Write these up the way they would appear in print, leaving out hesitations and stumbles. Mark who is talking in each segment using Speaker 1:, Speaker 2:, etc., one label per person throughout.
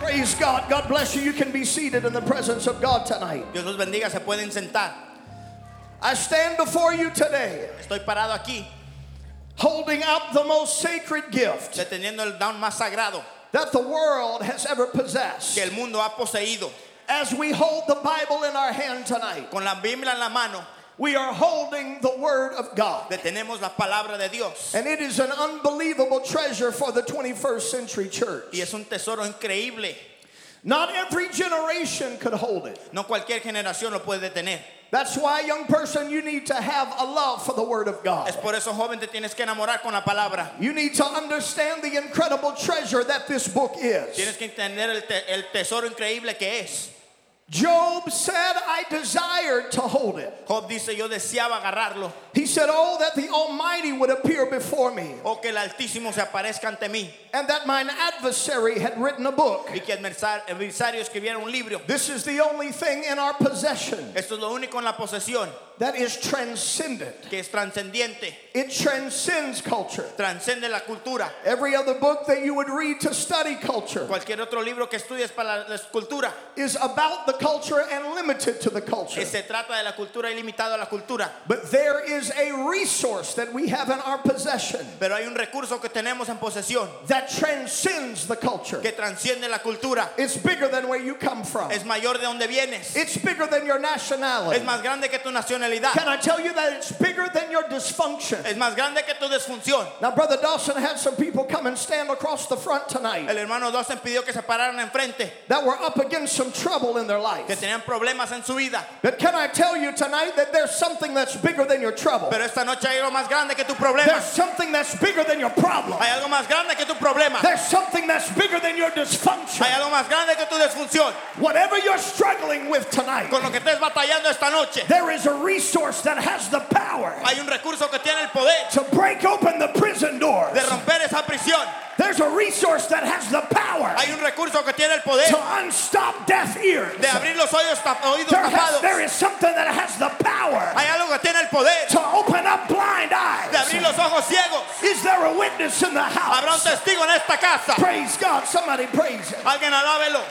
Speaker 1: Praise God. God bless you. You can be seated in the presence of God tonight.
Speaker 2: Dios los bendiga, se pueden sentar.
Speaker 1: I stand before you today,
Speaker 2: Estoy parado aquí,
Speaker 1: holding up the most sacred gift
Speaker 2: deteniendo el don más sagrado
Speaker 1: that the world has ever possessed.
Speaker 2: que el mundo ha poseído.
Speaker 1: As we hold the Bible in our hand tonight,
Speaker 2: Con la Biblia en la mano,
Speaker 1: we are holding the Word of God.
Speaker 2: detenemos la palabra de Dios.
Speaker 1: And it is an unbelievable treasure for the 21st century church.
Speaker 2: Y es un tesoro increíble.
Speaker 1: Not every generation could hold it.
Speaker 2: No cualquier generación lo puede detener.
Speaker 1: That's why, young person, you need to have a love for the Word of God.
Speaker 2: Es por eso, joven, te tienes que enamorar con la palabra.
Speaker 1: You need to understand the incredible treasure that this book is.
Speaker 2: Tienes que entender el tesoro increíble que es.
Speaker 1: Job said, I desired to hold it.
Speaker 2: Job dice, yo deseaba agarrarlo.
Speaker 1: He said, oh, that the Almighty would appear before me,
Speaker 2: O que el Altísimo se aparezca ante mí.
Speaker 1: and that mine adversary had written a book.
Speaker 2: Y que el adversario escribiera un libro.
Speaker 1: This is the only thing in our possession
Speaker 2: Esto es lo único en la posesión
Speaker 1: that is transcendent.
Speaker 2: que es trascendiente.
Speaker 1: It transcends culture.
Speaker 2: Transcende la cultura.
Speaker 1: Every other book that you would read to study culture
Speaker 2: Cualquier otro libro que estudies para la cultura,
Speaker 1: is about the culture and limited to the culture.
Speaker 2: que se trata de la cultura y limitado a la cultura.
Speaker 1: But there is a resource that we have in our possession
Speaker 2: Pero hay un recurso que tenemos en posesión
Speaker 1: that transcends the culture.
Speaker 2: que transciende la cultura.
Speaker 1: It's bigger than where you come from.
Speaker 2: Es mayor de donde vienes.
Speaker 1: It's bigger than your nationality.
Speaker 2: Es más grande que tu nacionalidad.
Speaker 1: Can I tell you that it's bigger than your dysfunction?
Speaker 2: Es más grande que tu disfunción.
Speaker 1: Now, Brother Dawson had some people come and stand across the front tonight
Speaker 2: El hermano Dawson pidió que se pararan enfrente,
Speaker 1: that were up against some trouble in their
Speaker 2: que
Speaker 1: life.
Speaker 2: tenían problemas en su vida.
Speaker 1: But can I tell you tonight that there's something that's bigger than your trouble?
Speaker 2: Pero esta noche hay algo más grande que tu problema.
Speaker 1: There's something that's bigger than your problem.
Speaker 2: Hay algo más grande que tu problema.
Speaker 1: There's something that's bigger than your dysfunction.
Speaker 2: Hay algo más grande que tu disfunción.
Speaker 1: Whatever you're struggling with tonight,
Speaker 2: Con lo que estés batallando esta noche,
Speaker 1: there is a resource that has the power
Speaker 2: hay un recurso que tiene el poder
Speaker 1: to break open the prison doors.
Speaker 2: de romper esa prisión.
Speaker 1: There's a resource that has the power
Speaker 2: Hay un recurso que tiene el poder
Speaker 1: to unstop deaf ears.
Speaker 2: de abrir los oídos tapados.
Speaker 1: There is something that has the power
Speaker 2: Hay algo que tiene el poder
Speaker 1: to open up blind
Speaker 2: de
Speaker 1: eyes.
Speaker 2: abrir los ojos ciegos.
Speaker 1: Is there a witness in the
Speaker 2: Habrá un
Speaker 1: house?
Speaker 2: testigo en esta casa.
Speaker 1: Praise God. Somebody praise Him.
Speaker 2: Alguien alábelo.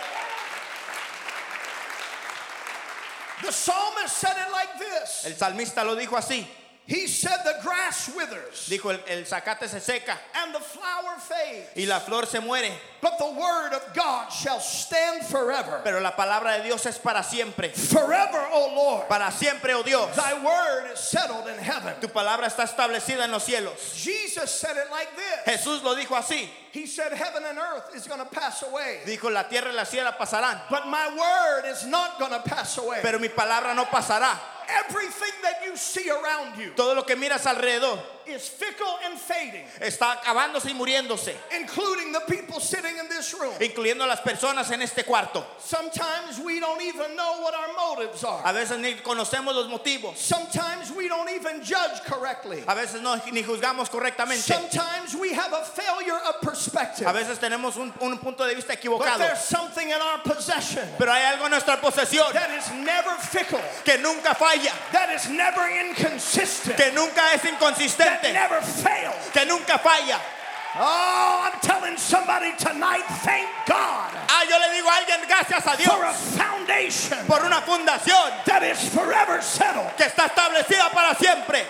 Speaker 1: The psalmist said it like this.
Speaker 2: El salmista lo dijo así.
Speaker 1: He said the grass withers
Speaker 2: Dijo, el zacate se seca
Speaker 1: and the flower fades,
Speaker 2: y la flor se muere,
Speaker 1: but the word of God shall stand forever.
Speaker 2: pero la palabra de Dios es para siempre.
Speaker 1: Forever, O Lord.
Speaker 2: Para siempre, oh Dios.
Speaker 1: Thy word is settled in heaven.
Speaker 2: Tu palabra está establecida en los cielos.
Speaker 1: Jesus said it like this.
Speaker 2: Jesús lo dijo así.
Speaker 1: He said heaven and earth is going to pass away,
Speaker 2: Dijo, la tierra y la cielo pasarán,
Speaker 1: but my word is not going to pass away.
Speaker 2: pero mi palabra no pasará.
Speaker 1: Everything that you see around you
Speaker 2: Todo lo que miras alrededor
Speaker 1: is fickle and fading,
Speaker 2: está acabándose y muriéndose,
Speaker 1: including the people sitting in this room.
Speaker 2: incluyendo a las personas en este cuarto.
Speaker 1: Sometimes we don't even know what our motives are.
Speaker 2: A veces ni conocemos los motivos.
Speaker 1: Sometimes we don't even judge correctly.
Speaker 2: A veces no, ni juzgamos correctamente.
Speaker 1: Sometimes we have a failure of perspective.
Speaker 2: A veces tenemos un punto de vista
Speaker 1: But
Speaker 2: equivocado.
Speaker 1: there's something in our possession
Speaker 2: Pero hay algo en nuestra posesión
Speaker 1: that is never fickle,
Speaker 2: que nunca falla,
Speaker 1: that is never inconsistent,
Speaker 2: que nunca es
Speaker 1: that
Speaker 2: inconsistente,
Speaker 1: never fails.
Speaker 2: que nunca falla.
Speaker 1: Oh, I'm telling somebody tonight, thank God
Speaker 2: Yo le digo a alguien, gracias a Dios
Speaker 1: for a foundation
Speaker 2: por una fundación
Speaker 1: that is forever settled.
Speaker 2: que está establecida para siempre.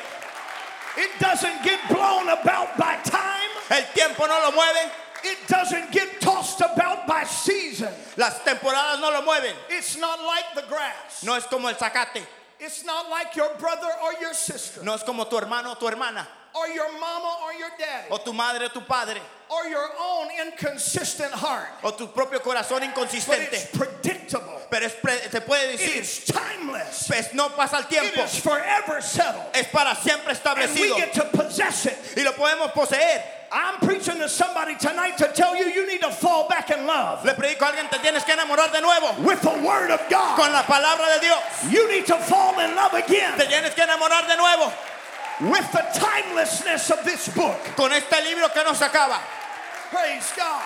Speaker 1: It doesn't get blown about by time.
Speaker 2: El tiempo no lo mueve,
Speaker 1: It doesn't get tossed about by season.
Speaker 2: las temporadas no lo mueven.
Speaker 1: It's not like the grass.
Speaker 2: No es como el zacate,
Speaker 1: It's not like your brother or your sister,
Speaker 2: no es como tu hermano o tu hermana,
Speaker 1: or your mama or your daddy,
Speaker 2: o tu madre o tu padre,
Speaker 1: or your own inconsistent heart.
Speaker 2: o tu propio corazón
Speaker 1: But
Speaker 2: inconsistente.
Speaker 1: it's predictable.
Speaker 2: Pero se puede
Speaker 1: It
Speaker 2: decir,
Speaker 1: is timeless.
Speaker 2: pues no pasa el
Speaker 1: It
Speaker 2: tiempo,
Speaker 1: is forever settled.
Speaker 2: es para siempre
Speaker 1: And we
Speaker 2: establecido
Speaker 1: get to possess it.
Speaker 2: y lo podemos poseer.
Speaker 1: I'm preaching to somebody tonight to tell you you need to fall back in love
Speaker 2: Le predico a alguien, te tienes que enamorar de nuevo
Speaker 1: with the word of God.
Speaker 2: con la palabra de Dios.
Speaker 1: You need to fall in love again
Speaker 2: Te tienes que enamorar de nuevo
Speaker 1: with the timelessness of this book.
Speaker 2: con este libro que nos acaba.
Speaker 1: Praise God.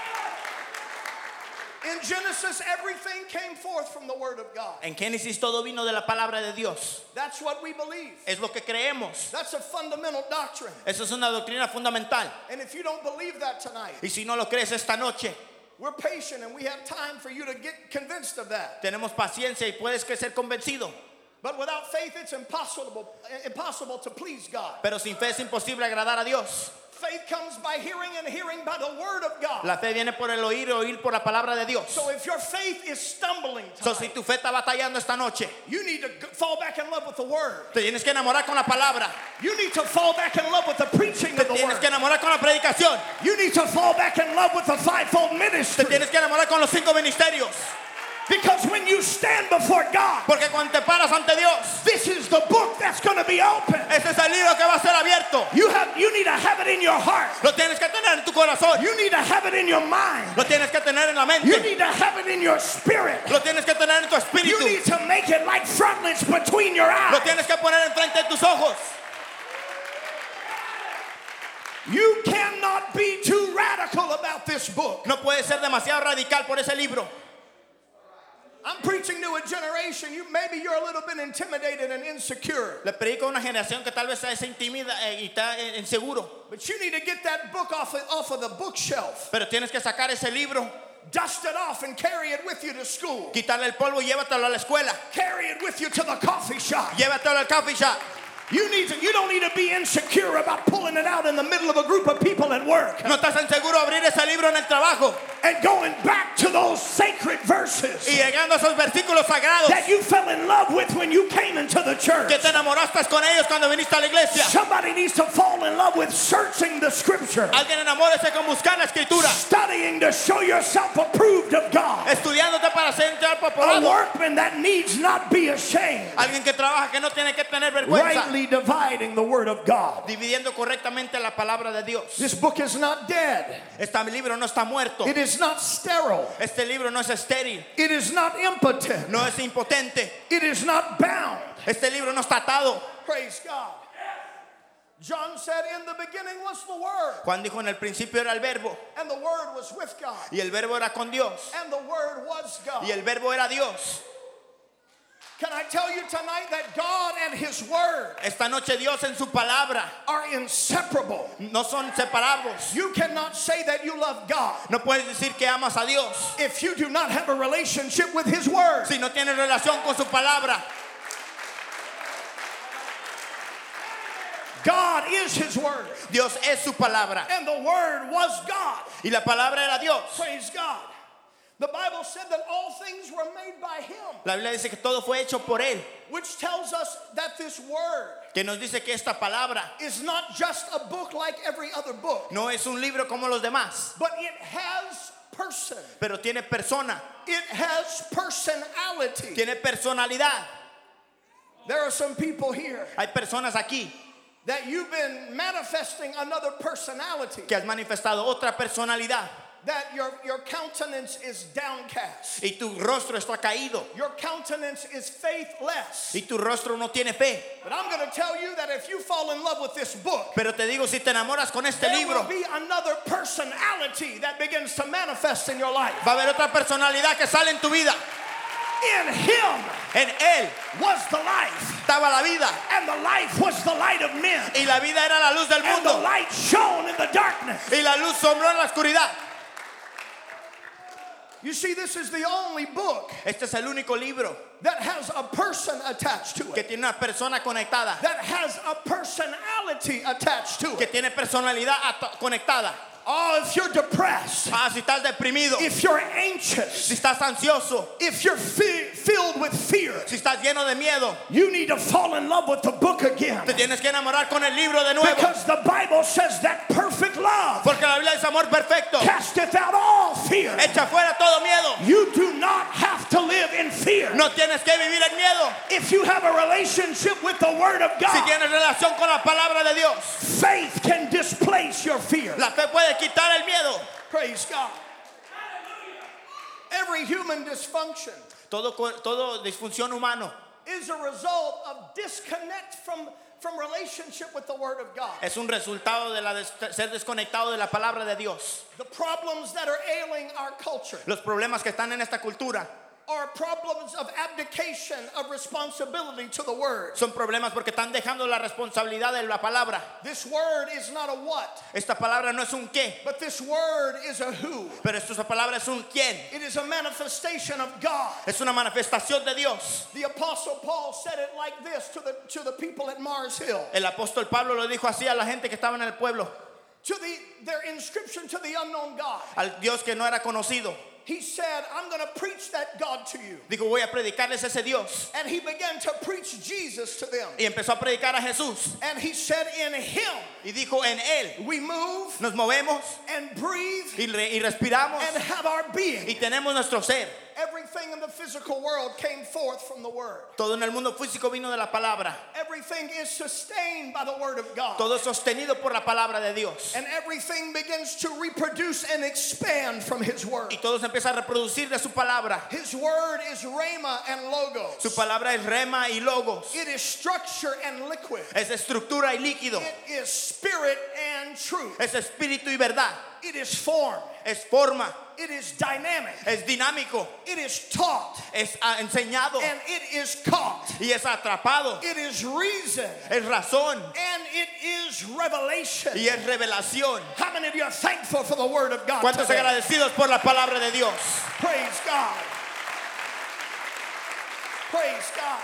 Speaker 1: In Genesis, everything came forth from the word of God.
Speaker 2: En Génesis todo vino de la palabra de Dios.
Speaker 1: That's what we believe.
Speaker 2: Es lo que creemos.
Speaker 1: That's a fundamental doctrine.
Speaker 2: Eso es una doctrina fundamental.
Speaker 1: And if you don't believe that tonight,
Speaker 2: Y si no lo crees esta noche,
Speaker 1: We're patient and we have time for you to get convinced of that.
Speaker 2: Tenemos paciencia y puedes que ser convencido.
Speaker 1: But without faith, it's impossible to please God.
Speaker 2: Pero sin fe es imposible agradar a Dios.
Speaker 1: Faith comes by hearing and hearing by the word of God.
Speaker 2: La fe viene por el oír y oír por la palabra de Dios.
Speaker 1: So if your faith is stumbling
Speaker 2: So,
Speaker 1: tonight,
Speaker 2: si tu fe está batallando esta noche,
Speaker 1: you need to fall back in love with the word.
Speaker 2: te tienes que enamorar con la palabra.
Speaker 1: You need to fall back in love with the preaching
Speaker 2: Te
Speaker 1: of the
Speaker 2: tienes
Speaker 1: word.
Speaker 2: que enamorar con la predicación.
Speaker 1: You need to fall back in love with the fivefold
Speaker 2: Te
Speaker 1: ministry.
Speaker 2: tienes que enamorar con los 5 ministerios.
Speaker 1: Because when you stand before God,
Speaker 2: Porque cuando te paras ante Dios,
Speaker 1: this is the book that's going to be open.
Speaker 2: este es el libro que va a ser abierto.
Speaker 1: You need to have it in your heart.
Speaker 2: Lo tienes que tener en tu corazón.
Speaker 1: You need to have it in your mind.
Speaker 2: Lo tienes que tener en la
Speaker 1: You
Speaker 2: mente.
Speaker 1: need to have it in your spirit.
Speaker 2: Lo tienes que tener en tu
Speaker 1: You
Speaker 2: espíritu.
Speaker 1: need to make it like frontlets between your
Speaker 2: Lo
Speaker 1: eyes.
Speaker 2: tienes que poner enfrente de tus ojos.
Speaker 1: You cannot be too radical about this book.
Speaker 2: No puedes ser demasiado radical por ese libro.
Speaker 1: I'm preaching to a generation. Maybe you're a little bit intimidated and insecure.
Speaker 2: Le predico a una generación que tal vez se intimida y está inseguro.
Speaker 1: But you need to get that book off of the bookshelf.
Speaker 2: Pero tienes que sacar ese libro,
Speaker 1: Dust it off and carry it with you to school.
Speaker 2: quitarle el polvo y llévatelo a la escuela.
Speaker 1: Carry it with you to the coffee shop.
Speaker 2: Llévatelo al coffee shop.
Speaker 1: You don't need to be insecure about pulling it out in the middle of a group of people at work
Speaker 2: No estás inseguro abrir ese libro en el trabajo
Speaker 1: and going back to those sacred verses
Speaker 2: y llegando a esos versículos sagrados
Speaker 1: that you fell in love with when you came into the church.
Speaker 2: que te enamoraste con ellos cuando viniste a la iglesia.
Speaker 1: Somebody needs to fall in love with searching the scripture,
Speaker 2: Alguien enamórese con buscar la escritura,
Speaker 1: studying to show yourself approved of God,
Speaker 2: estudiándote para ser
Speaker 1: a
Speaker 2: aprobado.
Speaker 1: workman that needs not be ashamed,
Speaker 2: Alguien que trabaja que no tiene que tener vergüenza,
Speaker 1: rightly dividing the word of God.
Speaker 2: dividiendo correctamente la palabra de Dios.
Speaker 1: This book is not dead.
Speaker 2: Este libro no está muerto.
Speaker 1: It is not sterile.
Speaker 2: Este libro no es estéril,
Speaker 1: It is not impotent.
Speaker 2: no es impotente.
Speaker 1: It is not bound.
Speaker 2: Este libro no está atado.
Speaker 1: Praise God. John said, in the beginning was the Word,
Speaker 2: Juan dijo, en el principio era el verbo
Speaker 1: and the Word was with God,
Speaker 2: y el verbo era con Dios
Speaker 1: and the Word was God.
Speaker 2: y el verbo era Dios.
Speaker 1: Can I tell you tonight that God and His Word
Speaker 2: Esta noche Dios en su palabra
Speaker 1: are inseparable?
Speaker 2: no son separables.
Speaker 1: You cannot say that you love God
Speaker 2: No puedes decir que amas a Dios
Speaker 1: if you do not have a relationship with His Word.
Speaker 2: si no tienes relación con su palabra.
Speaker 1: God is His Word,
Speaker 2: Dios es su palabra
Speaker 1: and the Word was God.
Speaker 2: y la palabra era Dios.
Speaker 1: Praise God. The Bible said that all things were made by Him,
Speaker 2: La Biblia dice que todo fue hecho por Él,
Speaker 1: which tells us that this Word
Speaker 2: que nos dice que esta palabra
Speaker 1: is not just a book like every other book,
Speaker 2: no es un libro como los demás,
Speaker 1: but it has person.
Speaker 2: pero tiene persona,
Speaker 1: It has personality.
Speaker 2: tiene personalidad.
Speaker 1: There are some people here
Speaker 2: Hay personas aquí
Speaker 1: that you've been manifesting another personality,
Speaker 2: que has manifestado otra personalidad
Speaker 1: that your countenance is downcast.
Speaker 2: y tu rostro está caído
Speaker 1: Your countenance is faithless.
Speaker 2: y tu rostro no tiene fe.
Speaker 1: But I'm going to tell you that if you fall in love with this book,
Speaker 2: Pero te digo, si te enamoras con este
Speaker 1: there
Speaker 2: libro,
Speaker 1: will be another personality that begins to manifest in your life.
Speaker 2: va a haber otra personalidad que sale en tu vida.
Speaker 1: In Him
Speaker 2: En Él
Speaker 1: was the life,
Speaker 2: estaba la vida
Speaker 1: and the life was the light of men,
Speaker 2: y la vida era la luz del
Speaker 1: and the
Speaker 2: mundo
Speaker 1: light shone in the darkness.
Speaker 2: y la luz sombró en la oscuridad.
Speaker 1: You see, this is the only book
Speaker 2: Este es el único libro
Speaker 1: that has a person attached to
Speaker 2: que
Speaker 1: it,
Speaker 2: tiene una persona conectada,
Speaker 1: that has a personality attached to
Speaker 2: que
Speaker 1: it.
Speaker 2: tiene personalidad conectada.
Speaker 1: Oh, if you're depressed,
Speaker 2: Si estás deprimido,
Speaker 1: if you're anxious,
Speaker 2: si estás ansioso,
Speaker 1: if you're filled with fear,
Speaker 2: si estás lleno de miedo,
Speaker 1: you need to fall in love with the book again.
Speaker 2: te tienes que enamorar con el libro de nuevo.
Speaker 1: Because the Bible says that perfect love
Speaker 2: Porque la Biblia es amor perfecto.
Speaker 1: casteth out all fear.
Speaker 2: Echa fuera todo miedo.
Speaker 1: You do not have to live in fear.
Speaker 2: No tienes que vivir en miedo.
Speaker 1: If you have a relationship with the Word of
Speaker 2: Si
Speaker 1: God,
Speaker 2: tienes relación con la palabra de Dios,
Speaker 1: faith can displace your fear.
Speaker 2: la fe puede quitar el miedo.
Speaker 1: Praise God. Every human dysfunction
Speaker 2: Todo disfunción humano
Speaker 1: is a result of disconnect from relationship with the Word of God.
Speaker 2: es un resultado de ser desconectado de la palabra de Dios.
Speaker 1: The problems that are ailing our culture
Speaker 2: Los problemas que están en esta cultura
Speaker 1: are problems of abdication of responsibility to the word.
Speaker 2: Son problemas porque están dejando la responsabilidad de la palabra.
Speaker 1: This word is not a what,
Speaker 2: Esta palabra no es un qué,
Speaker 1: but this word is a who.
Speaker 2: pero esta palabra es un quién.
Speaker 1: It is a manifestation of God.
Speaker 2: Es una manifestación de Dios.
Speaker 1: The Apostle Paul said it like this to the people at Mars Hill.
Speaker 2: El apóstol Pablo lo dijo así a la gente que estaba en el pueblo,
Speaker 1: To their inscription to the unknown God.
Speaker 2: al Dios que no era conocido.
Speaker 1: He said, I'm going to preach that God to you.
Speaker 2: Dijo, voy a predicarles ese Dios.
Speaker 1: And he began to preach Jesus to them.
Speaker 2: Y empezó a predicar a Jesús.
Speaker 1: And he said, in him
Speaker 2: Y dijo, en Él
Speaker 1: we move
Speaker 2: nos movemos
Speaker 1: and breathe
Speaker 2: y respiramos
Speaker 1: and have our being.
Speaker 2: y tenemos nuestro ser.
Speaker 1: Everything in the physical world came forth from the word.
Speaker 2: Todo en el mundo físico vino de la palabra.
Speaker 1: Everything is sustained by the word of God.
Speaker 2: Todo es sostenido por la palabra de Dios.
Speaker 1: And everything begins to reproduce and expand from his word.
Speaker 2: Y todo se empieza a reproducir de su palabra.
Speaker 1: His word is rhema and logos.
Speaker 2: Su palabra es rema y logos.
Speaker 1: It is structure and liquid.
Speaker 2: Es estructura y líquido.
Speaker 1: It is spirit and truth.
Speaker 2: Es espíritu y verdad.
Speaker 1: It is form.
Speaker 2: Es forma.
Speaker 1: It is dynamic.
Speaker 2: Es dinámico.
Speaker 1: It is taught.
Speaker 2: Es enseñado.
Speaker 1: And it is caught.
Speaker 2: Y es atrapado.
Speaker 1: It is reason.
Speaker 2: Es razón.
Speaker 1: And it is revelation.
Speaker 2: Y es revelación.
Speaker 1: How many of you are thankful for the word of God
Speaker 2: ¿Cuántos
Speaker 1: today?
Speaker 2: agradecidos por la palabra de Dios?
Speaker 1: Praise God. Praise God.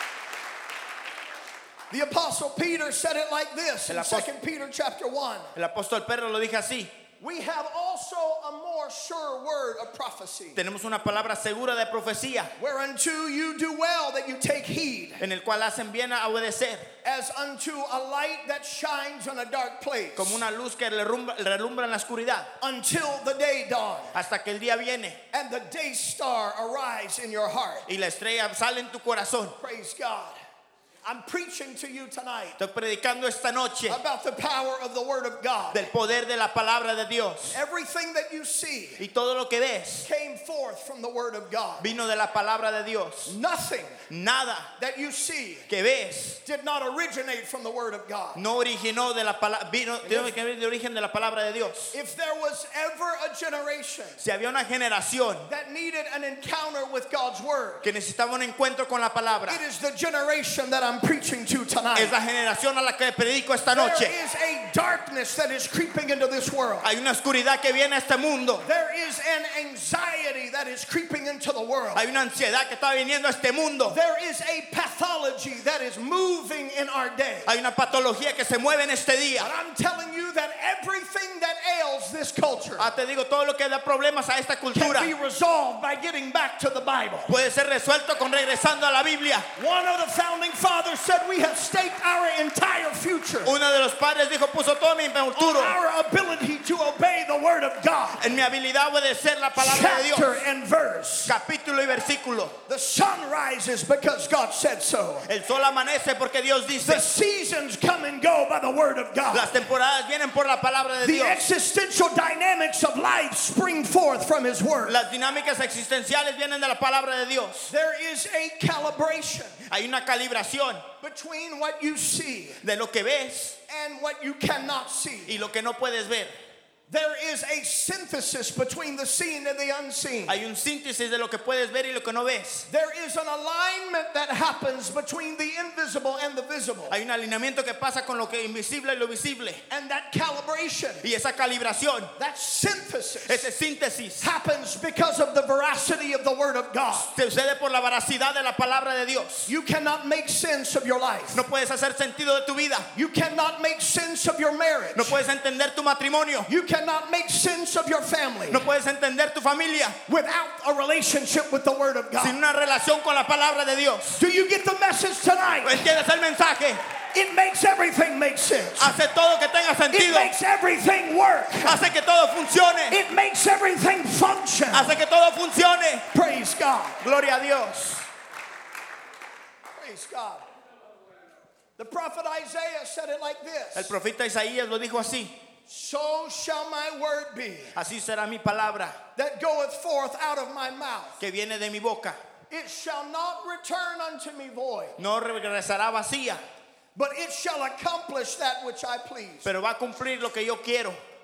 Speaker 1: The Apostle Peter said it like this in 2 Peter chapter 1.
Speaker 2: El apóstol Pedro lo dijo así.
Speaker 1: We have also a more sure word of prophecy,
Speaker 2: Tenemos una palabra segura de profecía,
Speaker 1: whereunto you do well that you take heed,
Speaker 2: en el cual hacen bien a obedecer,
Speaker 1: as unto a light that shines in a dark place,
Speaker 2: como una luz que relumbra en la oscuridad,
Speaker 1: until the day dawn,
Speaker 2: hasta que el día viene
Speaker 1: and the day star arise in your heart.
Speaker 2: y la estrella sale en tu corazón.
Speaker 1: Praise God. I'm preaching to you tonight
Speaker 2: Estoy predicando esta noche
Speaker 1: about the power of the Word of God.
Speaker 2: del poder de la palabra de Dios.
Speaker 1: Everything that you see
Speaker 2: Y todo lo que ves
Speaker 1: came forth from the Word of God.
Speaker 2: vino de la palabra de Dios.
Speaker 1: Nothing
Speaker 2: Nada
Speaker 1: that you see
Speaker 2: que ves
Speaker 1: did not originate from the Word of God.
Speaker 2: no originó de la palabra, vino de origen de la palabra de Dios.
Speaker 1: If there was ever a generation
Speaker 2: Si había una generación
Speaker 1: that needed an encounter with God's Word,
Speaker 2: que necesitaba un encuentro con la palabra,
Speaker 1: it is the generation that I'm preaching to tonight.
Speaker 2: es la generación a la que predico esta
Speaker 1: There
Speaker 2: noche.
Speaker 1: is a darkness that is creeping into this world.
Speaker 2: Hay una oscuridad que viene a este mundo.
Speaker 1: There is an anxiety that is creeping into the world.
Speaker 2: Hay una ansiedad que está viniendo a este mundo.
Speaker 1: There is a pathology that is moving in our day.
Speaker 2: Hay una patología que se mueve en este día.
Speaker 1: But I'm telling you that everything that ails this culture
Speaker 2: Te digo, todo lo que da problemas a esta cultura
Speaker 1: can be resolved by getting back to the Bible.
Speaker 2: puede ser resuelto con regresando a la Biblia.
Speaker 1: One of the founding fathers said we have staked our entire future
Speaker 2: Uno de los padres dijo, puso todo mi
Speaker 1: on
Speaker 2: futuro
Speaker 1: our ability to obey the Word of God.
Speaker 2: en mi habilidad de obedecer la palabra de Dios.
Speaker 1: Chapter and verse.
Speaker 2: Capítulo y versículo.
Speaker 1: The sun rises because God said so.
Speaker 2: El sol amanece porque Dios
Speaker 1: The
Speaker 2: dice.
Speaker 1: seasons come and go by the Word of God.
Speaker 2: Las temporadas vienen por la palabra de
Speaker 1: The
Speaker 2: Dios.
Speaker 1: existential dynamics of life spring forth from His Word.
Speaker 2: Las dinámicas existenciales vienen de la palabra de Dios.
Speaker 1: There is a calibration
Speaker 2: Hay una calibración
Speaker 1: between what you see
Speaker 2: de lo que ves
Speaker 1: and what you cannot see.
Speaker 2: y lo que no puedes ver.
Speaker 1: There is a synthesis between the seen and the unseen.
Speaker 2: Hay un síntesis de lo que puedes ver y lo que no ves.
Speaker 1: There is an alignment that happens between the invisible and the visible.
Speaker 2: Hay un alineamiento que pasa con lo que es invisible y lo visible.
Speaker 1: And that calibration,
Speaker 2: Y esa calibración,
Speaker 1: that synthesis,
Speaker 2: ese síntesis,
Speaker 1: happens because of the veracity of the Word of God.
Speaker 2: sucede por la veracidad de la palabra de Dios.
Speaker 1: You cannot make sense of your life.
Speaker 2: No puedes hacer sentido de tu vida.
Speaker 1: You cannot make sense of your marriage.
Speaker 2: No puedes entender tu matrimonio.
Speaker 1: You cannot make sense of your family
Speaker 2: No puedes entender tu familia
Speaker 1: without a relationship with the Word of
Speaker 2: sin
Speaker 1: God.
Speaker 2: una relación con la palabra de Dios.
Speaker 1: Do you get the message tonight?
Speaker 2: ¿Entiendes el mensaje?
Speaker 1: It makes everything make sense.
Speaker 2: Hace todo que tenga
Speaker 1: It
Speaker 2: sentido.
Speaker 1: makes everything work.
Speaker 2: Hace que todo funcione.
Speaker 1: It makes everything function.
Speaker 2: Hace que todo funcione.
Speaker 1: Praise God.
Speaker 2: Gloria a Dios.
Speaker 1: Praise God. The prophet Isaiah said it like
Speaker 2: El
Speaker 1: this.
Speaker 2: profeta Isaías lo dijo así.
Speaker 1: So shall my word be
Speaker 2: Así será mi palabra
Speaker 1: that goeth forth out of my mouth.
Speaker 2: que viene de mi boca.
Speaker 1: It shall not return unto me void,
Speaker 2: No regresará vacía,
Speaker 1: but it shall accomplish that which I please,
Speaker 2: pero va a cumplir lo que yo quiero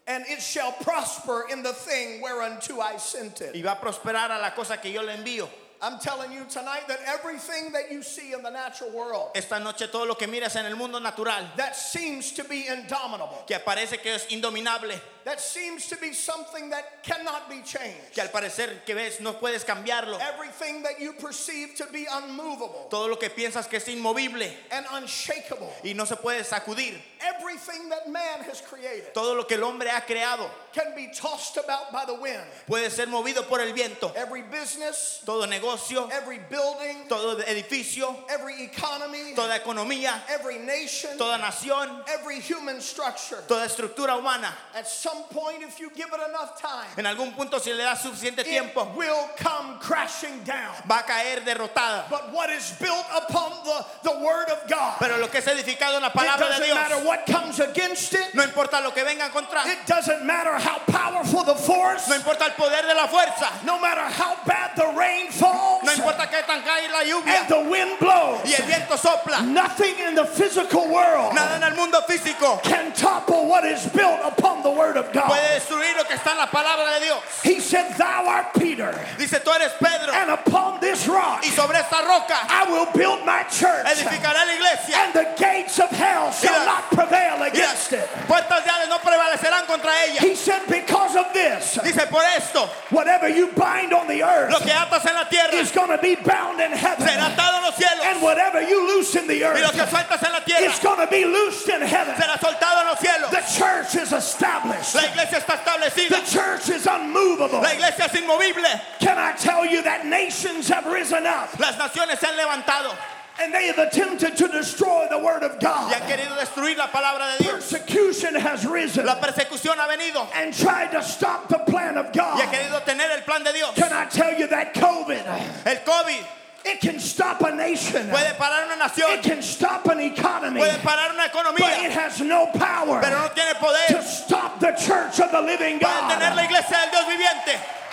Speaker 1: and it shall prosper in the thing whereunto I sent it.
Speaker 2: Y va a prosperar a la cosa que yo le envío.
Speaker 1: I'm telling you tonight that everything that you see in the natural world
Speaker 2: Esta noche todo lo que miras en el mundo natural,
Speaker 1: that seems to be indomitable,
Speaker 2: que aparece que es indominable,
Speaker 1: that seems to be something that cannot be changed,
Speaker 2: que al parecer que ves no puedes cambiarlo,
Speaker 1: everything that you perceive to be unmovable
Speaker 2: todo lo que piensas que es inmovible
Speaker 1: and unshakable,
Speaker 2: y no se puede sacudir,
Speaker 1: everything that man has created
Speaker 2: todo lo que el hombre ha creado
Speaker 1: can be tossed about by the wind.
Speaker 2: puede ser movido por el viento.
Speaker 1: Every business,
Speaker 2: Todo negocio,
Speaker 1: every building,
Speaker 2: todo edificio,
Speaker 1: every economy,
Speaker 2: toda economía,
Speaker 1: every nation,
Speaker 2: toda nación,
Speaker 1: every human structure.
Speaker 2: toda estructura humana,
Speaker 1: At some point, if you give it enough time,
Speaker 2: en algún punto si le das suficiente
Speaker 1: it
Speaker 2: tiempo,
Speaker 1: will come crashing down.
Speaker 2: va a caer derrotada.
Speaker 1: But what is built upon the word of God,
Speaker 2: Pero lo que es edificado en la
Speaker 1: it
Speaker 2: palabra de
Speaker 1: doesn't matter
Speaker 2: Dios,
Speaker 1: what comes against it.
Speaker 2: no importa lo que venga en contra,
Speaker 1: It doesn't matter how powerful the force,
Speaker 2: no importa el poder de la fuerza,
Speaker 1: no matter how bad the rain falls
Speaker 2: no importa qué tan cae la
Speaker 1: and
Speaker 2: lluvia
Speaker 1: the wind blows.
Speaker 2: y el viento sopla,
Speaker 1: Nothing in the physical world
Speaker 2: nada en el mundo físico
Speaker 1: can topple what is built upon the word of God.
Speaker 2: puede destruir lo que está en la palabra de Dios.
Speaker 1: He said, "Thou art Peter,
Speaker 2: Dice, tú eres Pedro
Speaker 1: and upon this rock
Speaker 2: y sobre esta roca
Speaker 1: I will build my church,
Speaker 2: edificaré la iglesia
Speaker 1: and the gates of hell shall not prevail
Speaker 2: y las
Speaker 1: against it."
Speaker 2: puertas de Hades no prevalecerán contra ella.
Speaker 1: He said, "Because of this,
Speaker 2: Dice, por esto,
Speaker 1: whatever you bind on the earth
Speaker 2: lo que atas en la tierra
Speaker 1: is going to be bound in heaven,
Speaker 2: será atado en los cielos
Speaker 1: and whatever you loose in the
Speaker 2: y lo
Speaker 1: earth
Speaker 2: que sueltas en la tierra
Speaker 1: is going to be loosed in heaven."
Speaker 2: será soltado en los cielos.
Speaker 1: The church is established.
Speaker 2: La iglesia está establecida.
Speaker 1: The church is unmovable.
Speaker 2: La iglesia es inmovible.
Speaker 1: Can I tell you that nations have risen up
Speaker 2: Las naciones se han levantado
Speaker 1: and they have attempted to destroy the word of
Speaker 2: y
Speaker 1: God?
Speaker 2: han querido destruir la palabra de Dios.
Speaker 1: Persecution has risen
Speaker 2: La persecución ha venido
Speaker 1: and tried to stop the plan of
Speaker 2: y ha
Speaker 1: God.
Speaker 2: querido tener el plan de Dios.
Speaker 1: Can I tell you that COVID,
Speaker 2: El COVID
Speaker 1: it can stop a nation,
Speaker 2: puede parar una
Speaker 1: it
Speaker 2: nación,
Speaker 1: can stop an economy,
Speaker 2: puede parar una
Speaker 1: but it
Speaker 2: economía,
Speaker 1: has no power
Speaker 2: pero no tiene
Speaker 1: to
Speaker 2: poder
Speaker 1: stop the church of the living
Speaker 2: para detener la
Speaker 1: God.
Speaker 2: iglesia del Dios viviente.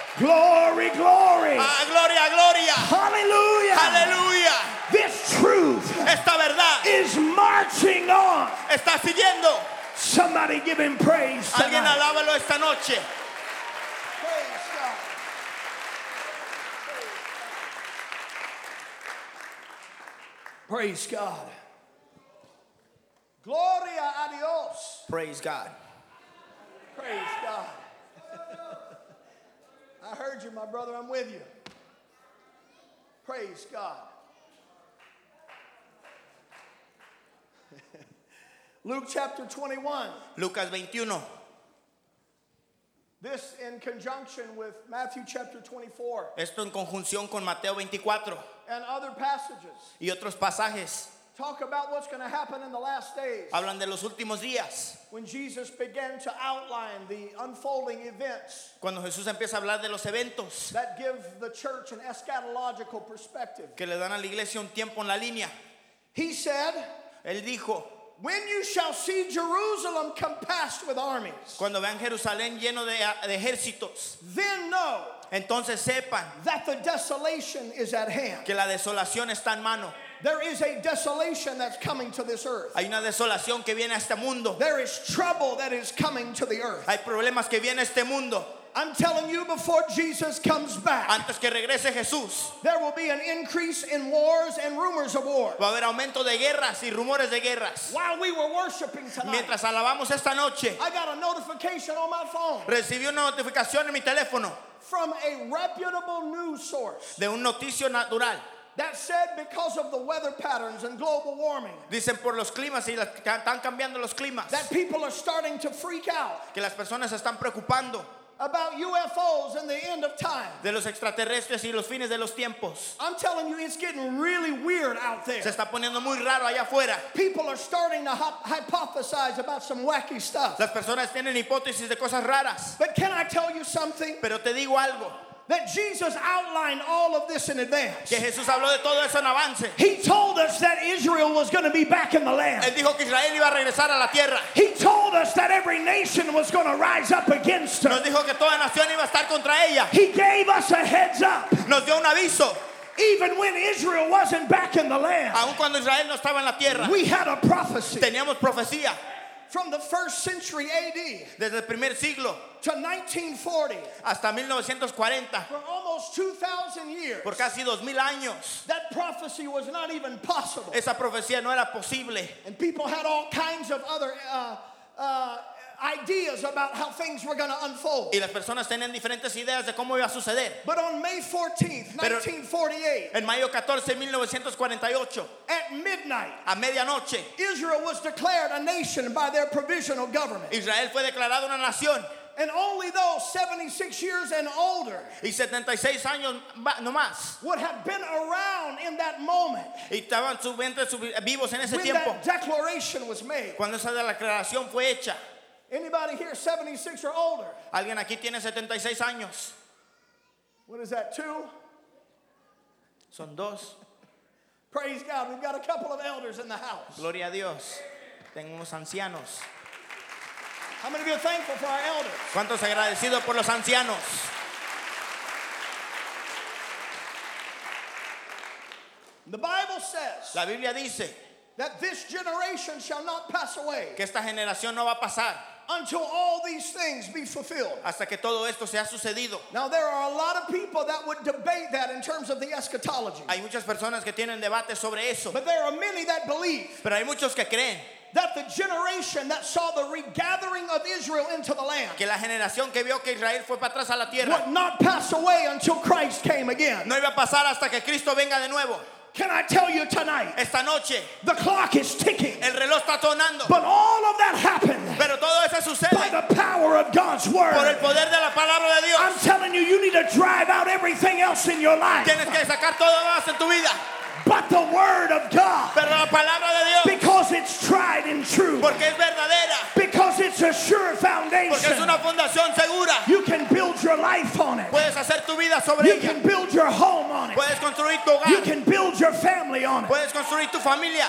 Speaker 1: Glory, glory.
Speaker 2: Ah, gloria, gloria.
Speaker 1: Hallelujah.
Speaker 2: Aleluya.
Speaker 1: This truth
Speaker 2: Esta verdad
Speaker 1: is marching on.
Speaker 2: está siguiendo.
Speaker 1: Somebody give him praise
Speaker 2: Alguien
Speaker 1: tonight.
Speaker 2: alábalo esta noche.
Speaker 1: Praise God. Praise God. Gloria a Dios.
Speaker 2: Praise God.
Speaker 1: Praise God. I heard you, my brother. I'm with you. Praise God. Luke chapter 21.
Speaker 2: Lucas 21.
Speaker 1: This in conjunction with Matthew chapter 24
Speaker 2: Esto en conjunción con Mateo 24
Speaker 1: and other passages
Speaker 2: y otros pasajes
Speaker 1: talk about what's going to happen in the last days
Speaker 2: hablan de los últimos días.
Speaker 1: when Jesus began to outline the unfolding events
Speaker 2: Cuando Jesús empieza a hablar de los eventos
Speaker 1: that give the church an eschatological perspective.
Speaker 2: que le dan a la iglesia un tiempo en la línea.
Speaker 1: He said,
Speaker 2: Él dijo,
Speaker 1: "When you shall see Jerusalem compassed with armies,
Speaker 2: cuando vean Jerusalén lleno de ejércitos,
Speaker 1: then know
Speaker 2: entonces sepan
Speaker 1: that the desolation is at hand."
Speaker 2: que la desolación está en mano.
Speaker 1: There is a desolation that's coming to this earth.
Speaker 2: Hay una desolación que viene a este mundo.
Speaker 1: There is trouble that is coming to the earth.
Speaker 2: Hay problemas que viene a este mundo.
Speaker 1: I'm telling you, before Jesus comes back,
Speaker 2: Antes que regrese Jesús,
Speaker 1: there will be an increase in wars and rumors of war.
Speaker 2: va a haber aumento de guerras y rumores de guerras.
Speaker 1: While we were worshiping tonight,
Speaker 2: Mientras alabamos esta noche,
Speaker 1: I got a notification on my phone
Speaker 2: recibí una notificación en mi teléfono
Speaker 1: from a reputable news source
Speaker 2: de un noticio natural.
Speaker 1: that said because of the weather patterns and global warming,
Speaker 2: Dicen por los climas y están cambiando los climas,
Speaker 1: that people are starting to freak out
Speaker 2: que las personas se están preocupando
Speaker 1: about UFOs and the end of time.
Speaker 2: de los extraterrestres y los fines de los tiempos.
Speaker 1: I'm telling you, it's getting really weird out
Speaker 2: Se
Speaker 1: there.
Speaker 2: está poniendo muy raro allá afuera.
Speaker 1: People are starting to hypothesize about some wacky stuff.
Speaker 2: Las personas tienen hipótesis de cosas raras.
Speaker 1: But can I tell you something?
Speaker 2: Pero te digo algo,
Speaker 1: That Jesus outlined all of this in advance.
Speaker 2: que Jesús habló de todo eso en avance.
Speaker 1: He told us that Israel was going to be back in the land.
Speaker 2: Él dijo que Israel iba a regresar a la tierra.
Speaker 1: He told us that every nation was going to rise up against
Speaker 2: Nos
Speaker 1: her.
Speaker 2: dijo que toda nación iba a estar contra ella.
Speaker 1: He gave us a heads up.
Speaker 2: Nos dio un aviso.
Speaker 1: Even when Israel wasn't back in the land,
Speaker 2: Aun cuando Israel no estaba en la tierra,
Speaker 1: we had a prophecy.
Speaker 2: teníamos profecía.
Speaker 1: from the first century AD
Speaker 2: desde el primer siglo
Speaker 1: to 1940,
Speaker 2: hasta 1940,
Speaker 1: for almost 2,000 years,
Speaker 2: por casi 2000 años,
Speaker 1: that prophecy was not even possible.
Speaker 2: esa profecía no era posible.
Speaker 1: And people had all kinds of other ideas about how things were going to unfold.
Speaker 2: Y las personas tenían diferentes ideas de cómo iba a suceder.
Speaker 1: But on May 14th,
Speaker 2: Pero
Speaker 1: 1948,
Speaker 2: en mayo 14 de 1948,
Speaker 1: at midnight,
Speaker 2: a medianoche,
Speaker 1: Israel was declared a nation by their provisional government.
Speaker 2: Israel fue declarada una nación.
Speaker 1: And only those 76 years and older
Speaker 2: Y 76 años no más.
Speaker 1: would have been around in that moment
Speaker 2: Y estaban sus vientres vivos en ese
Speaker 1: when
Speaker 2: tiempo.
Speaker 1: that declaration was made.
Speaker 2: Cuando esa declaración fue hecha.
Speaker 1: Anybody here 76 or older?
Speaker 2: Alguien aquí tiene 76 años.
Speaker 1: What is that, 2?
Speaker 2: Son 2.
Speaker 1: Praise God, we've got a couple of elders in the house.
Speaker 2: Gloria a Dios. Tengo unos ancianos.
Speaker 1: How many of you are thankful for our elders?
Speaker 2: ¿Cuántos agradecidos por los ancianos?
Speaker 1: The Bible says
Speaker 2: La Biblia dice
Speaker 1: that this generation shall not pass away
Speaker 2: que esta generación no va a pasar
Speaker 1: until all these things be fulfilled.
Speaker 2: hasta que todo esto se ha sucedido.
Speaker 1: Now, there are a lot of people that would debate that in terms of the eschatology.
Speaker 2: Hay muchas personas que tienen debate sobre eso,
Speaker 1: But there are many that believe
Speaker 2: pero hay muchos que creen
Speaker 1: that the generation that saw the regathering of Israel into the land
Speaker 2: que la generación que vio que Israel fue para atrás a la tierra
Speaker 1: would not pass away until Christ came again.
Speaker 2: no iba a pasar hasta que Cristo venga de nuevo.
Speaker 1: Can I tell you tonight,
Speaker 2: Esta noche
Speaker 1: the clock is ticking,
Speaker 2: el reloj está sonando,
Speaker 1: but all of that happened
Speaker 2: pero todo eso
Speaker 1: by
Speaker 2: sucede
Speaker 1: the power of God's
Speaker 2: por el
Speaker 1: word.
Speaker 2: poder de la palabra de
Speaker 1: I'm
Speaker 2: Dios.
Speaker 1: telling you, you need to drive out everything else in your life,
Speaker 2: Tienes que sacar todo más en tu vida,
Speaker 1: but the word of God,
Speaker 2: pero la palabra de Dios,
Speaker 1: because it's tried and true,
Speaker 2: porque es verdadera,
Speaker 1: because it's a sure
Speaker 2: porque es
Speaker 1: foundation.
Speaker 2: una fundación segura.
Speaker 1: You can build your life on it.
Speaker 2: Puedes hacer tu vida sobre
Speaker 1: You
Speaker 2: ella,
Speaker 1: can build your home on it.
Speaker 2: puedes construir tu
Speaker 1: You
Speaker 2: hogar,
Speaker 1: can build your family on it.
Speaker 2: puedes construir tu familia,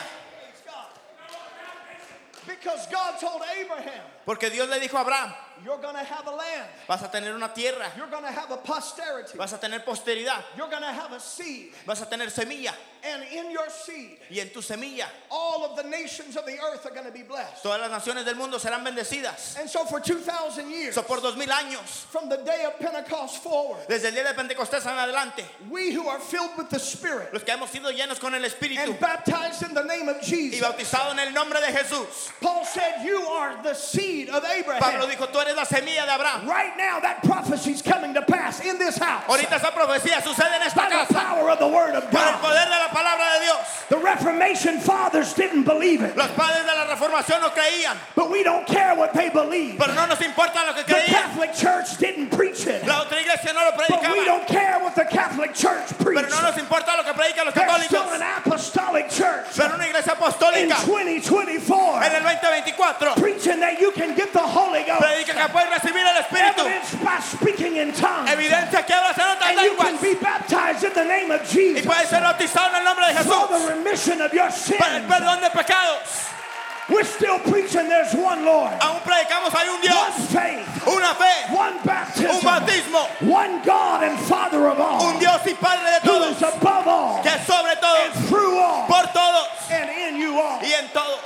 Speaker 1: Because God told Abraham,
Speaker 2: porque Dios le dijo a Abraham,
Speaker 1: you're going to have a land.
Speaker 2: vas a tener una tierra,
Speaker 1: You're going to have a posterity.
Speaker 2: vas a tener posteridad,
Speaker 1: You're going to have a seed.
Speaker 2: vas a tener semilla,
Speaker 1: And in your seed,
Speaker 2: y en tu semilla
Speaker 1: all of the nations of the earth are going to be blessed.
Speaker 2: todas las naciones del mundo serán bendecidas.
Speaker 1: And so for 2,000 years,
Speaker 2: Eso por 2000 años,
Speaker 1: from the day of Pentecost forward,
Speaker 2: desde el día de Pentecostés en adelante,
Speaker 1: we who are filled with the Spirit
Speaker 2: los que hemos sido llenos con el Espíritu
Speaker 1: and baptized in the name of
Speaker 2: y
Speaker 1: Jesus,
Speaker 2: bautizados en el nombre de Jesús.
Speaker 1: Paul said, you are the seed of
Speaker 2: Pablo
Speaker 1: Abraham.
Speaker 2: dijo, tú eres la semilla de Abraham.
Speaker 1: Right now, that prophecy is coming to pass in this house
Speaker 2: Ahorita esa profecía sucede en esta
Speaker 1: by the
Speaker 2: casa
Speaker 1: power of the Word of
Speaker 2: por el
Speaker 1: God.
Speaker 2: poder de la palabra de Dios.
Speaker 1: The Reformation fathers didn't believe it,
Speaker 2: Los padres de la Reformación no creían,
Speaker 1: but we don't care what they believe.
Speaker 2: pero no nos importa lo que
Speaker 1: The
Speaker 2: creían.
Speaker 1: Catholic Church didn't preach it,
Speaker 2: La otra iglesia no lo
Speaker 1: but we
Speaker 2: predicaba,
Speaker 1: don't care what the Catholic Church
Speaker 2: pero
Speaker 1: preached.
Speaker 2: no nos importa lo que predican los
Speaker 1: There's still
Speaker 2: católicos.
Speaker 1: an apostolic church
Speaker 2: Pero una iglesia
Speaker 1: in
Speaker 2: apostólica
Speaker 1: 2024
Speaker 2: en el 2024
Speaker 1: preaching that you can get the Holy Ghost,
Speaker 2: predica que puedes recibir el Espíritu,
Speaker 1: evidence by speaking in tongues,
Speaker 2: evidencia que hablas en otras
Speaker 1: and you can
Speaker 2: lenguas
Speaker 1: be baptized in the name of
Speaker 2: y
Speaker 1: Jesus
Speaker 2: puedes ser bautizado en el nombre de
Speaker 1: for
Speaker 2: Jesús
Speaker 1: the remission of your
Speaker 2: para el
Speaker 1: sins.
Speaker 2: perdón de pecados.
Speaker 1: We're still preaching there's one Lord,
Speaker 2: Aún predicamos hay un
Speaker 1: one
Speaker 2: Dios,
Speaker 1: faith,
Speaker 2: una fe,
Speaker 1: one
Speaker 2: un
Speaker 1: baptism,
Speaker 2: bautismo,
Speaker 1: one God and Father of all,
Speaker 2: un Dios y Padre de
Speaker 1: who
Speaker 2: todos,
Speaker 1: is above all,
Speaker 2: que es sobre todos,
Speaker 1: through all,
Speaker 2: por todos
Speaker 1: and in you all.
Speaker 2: y en todos.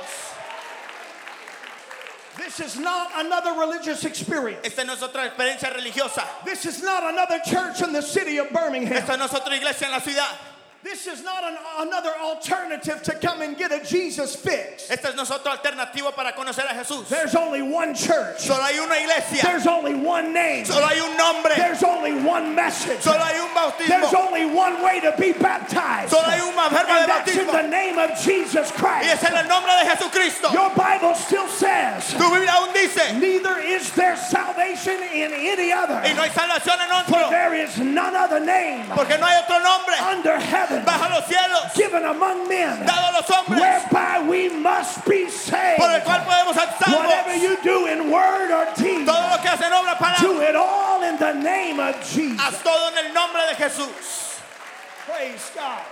Speaker 1: This is not another religious experience.
Speaker 2: Esta no es otra experiencia religiosa.
Speaker 1: This is not another church in the city of Birmingham.
Speaker 2: Esta no es otra iglesia en la ciudad.
Speaker 1: This is not another alternative to come and get a Jesus fix.
Speaker 2: Esta no es otra alternativa para conocer a Jesús.
Speaker 1: There's only one church.
Speaker 2: Solo hay una iglesia.
Speaker 1: There's only one name.
Speaker 2: Solo hay un nombre.
Speaker 1: There's only one message.
Speaker 2: Solo hay un
Speaker 1: There's
Speaker 2: bautismo.
Speaker 1: only one way to be baptized.
Speaker 2: Solo hay una forma
Speaker 1: And
Speaker 2: de
Speaker 1: that's in
Speaker 2: bautismo.
Speaker 1: the name of Jesus
Speaker 2: Y
Speaker 1: Christ.
Speaker 2: es en el nombre de Jesucristo.
Speaker 1: Your Bible still says,
Speaker 2: Tu Biblia aún dice,
Speaker 1: neither is there salvation in any other.
Speaker 2: y no hay salvación en
Speaker 1: For
Speaker 2: otro,
Speaker 1: there is none other name
Speaker 2: porque no hay otro nombre
Speaker 1: under heaven
Speaker 2: bajo los cielos
Speaker 1: given among men
Speaker 2: dado a los hombres
Speaker 1: whereby we must be saved.
Speaker 2: por el cual podemos ser
Speaker 1: Whatever
Speaker 2: salvos.
Speaker 1: you do in word or deed,
Speaker 2: Todo lo que hacen obra para
Speaker 1: do it all in the name of Jesus.
Speaker 2: haz todo en el nombre de Jesús.
Speaker 1: Praise God.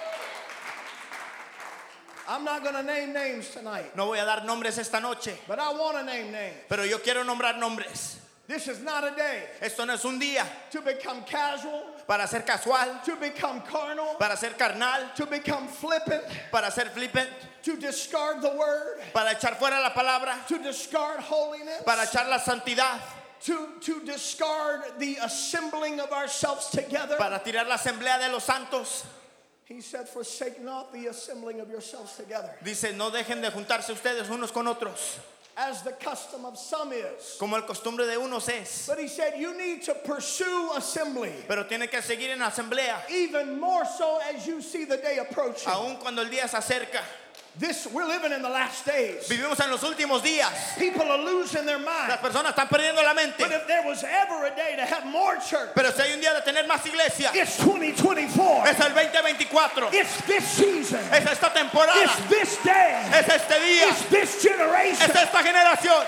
Speaker 1: I'm not going to name names tonight,
Speaker 2: No voy a dar nombres esta noche,
Speaker 1: but I want to name names.
Speaker 2: pero yo quiero nombrar nombres.
Speaker 1: This is not a day
Speaker 2: Esto no es un día
Speaker 1: to become casual,
Speaker 2: para ser casual,
Speaker 1: to become carnal,
Speaker 2: para ser carnal,
Speaker 1: to become flippant,
Speaker 2: para ser flippant,
Speaker 1: to discard the word,
Speaker 2: para echar fuera la palabra,
Speaker 1: to discard holiness,
Speaker 2: para echar la santidad,
Speaker 1: to discard the assembling of ourselves together.
Speaker 2: para tirar la asamblea de los santos.
Speaker 1: He said, forsake not the assembling of yourselves together,
Speaker 2: Dice, no dejen de juntarse ustedes unos con otros,
Speaker 1: as the custom of some is.
Speaker 2: como el costumbre de unos es.
Speaker 1: But he said, you need to pursue assembly,
Speaker 2: Pero tiene que seguir en la asamblea,
Speaker 1: even more so as you see the day approaching.
Speaker 2: aun cuando el día se acerca.
Speaker 1: We're living in the last days.
Speaker 2: Vivimos en los últimos días.
Speaker 1: People are losing their mind.
Speaker 2: Las personas están perdiendo la mente.
Speaker 1: But if there was ever a day to have more church,
Speaker 2: Pero si hay un día de tener más iglesia,
Speaker 1: it's 2024.
Speaker 2: es el 2024.
Speaker 1: It's this season.
Speaker 2: Es esta temporada.
Speaker 1: It's this day.
Speaker 2: Es este día.
Speaker 1: It's this generation.
Speaker 2: Es esta generación.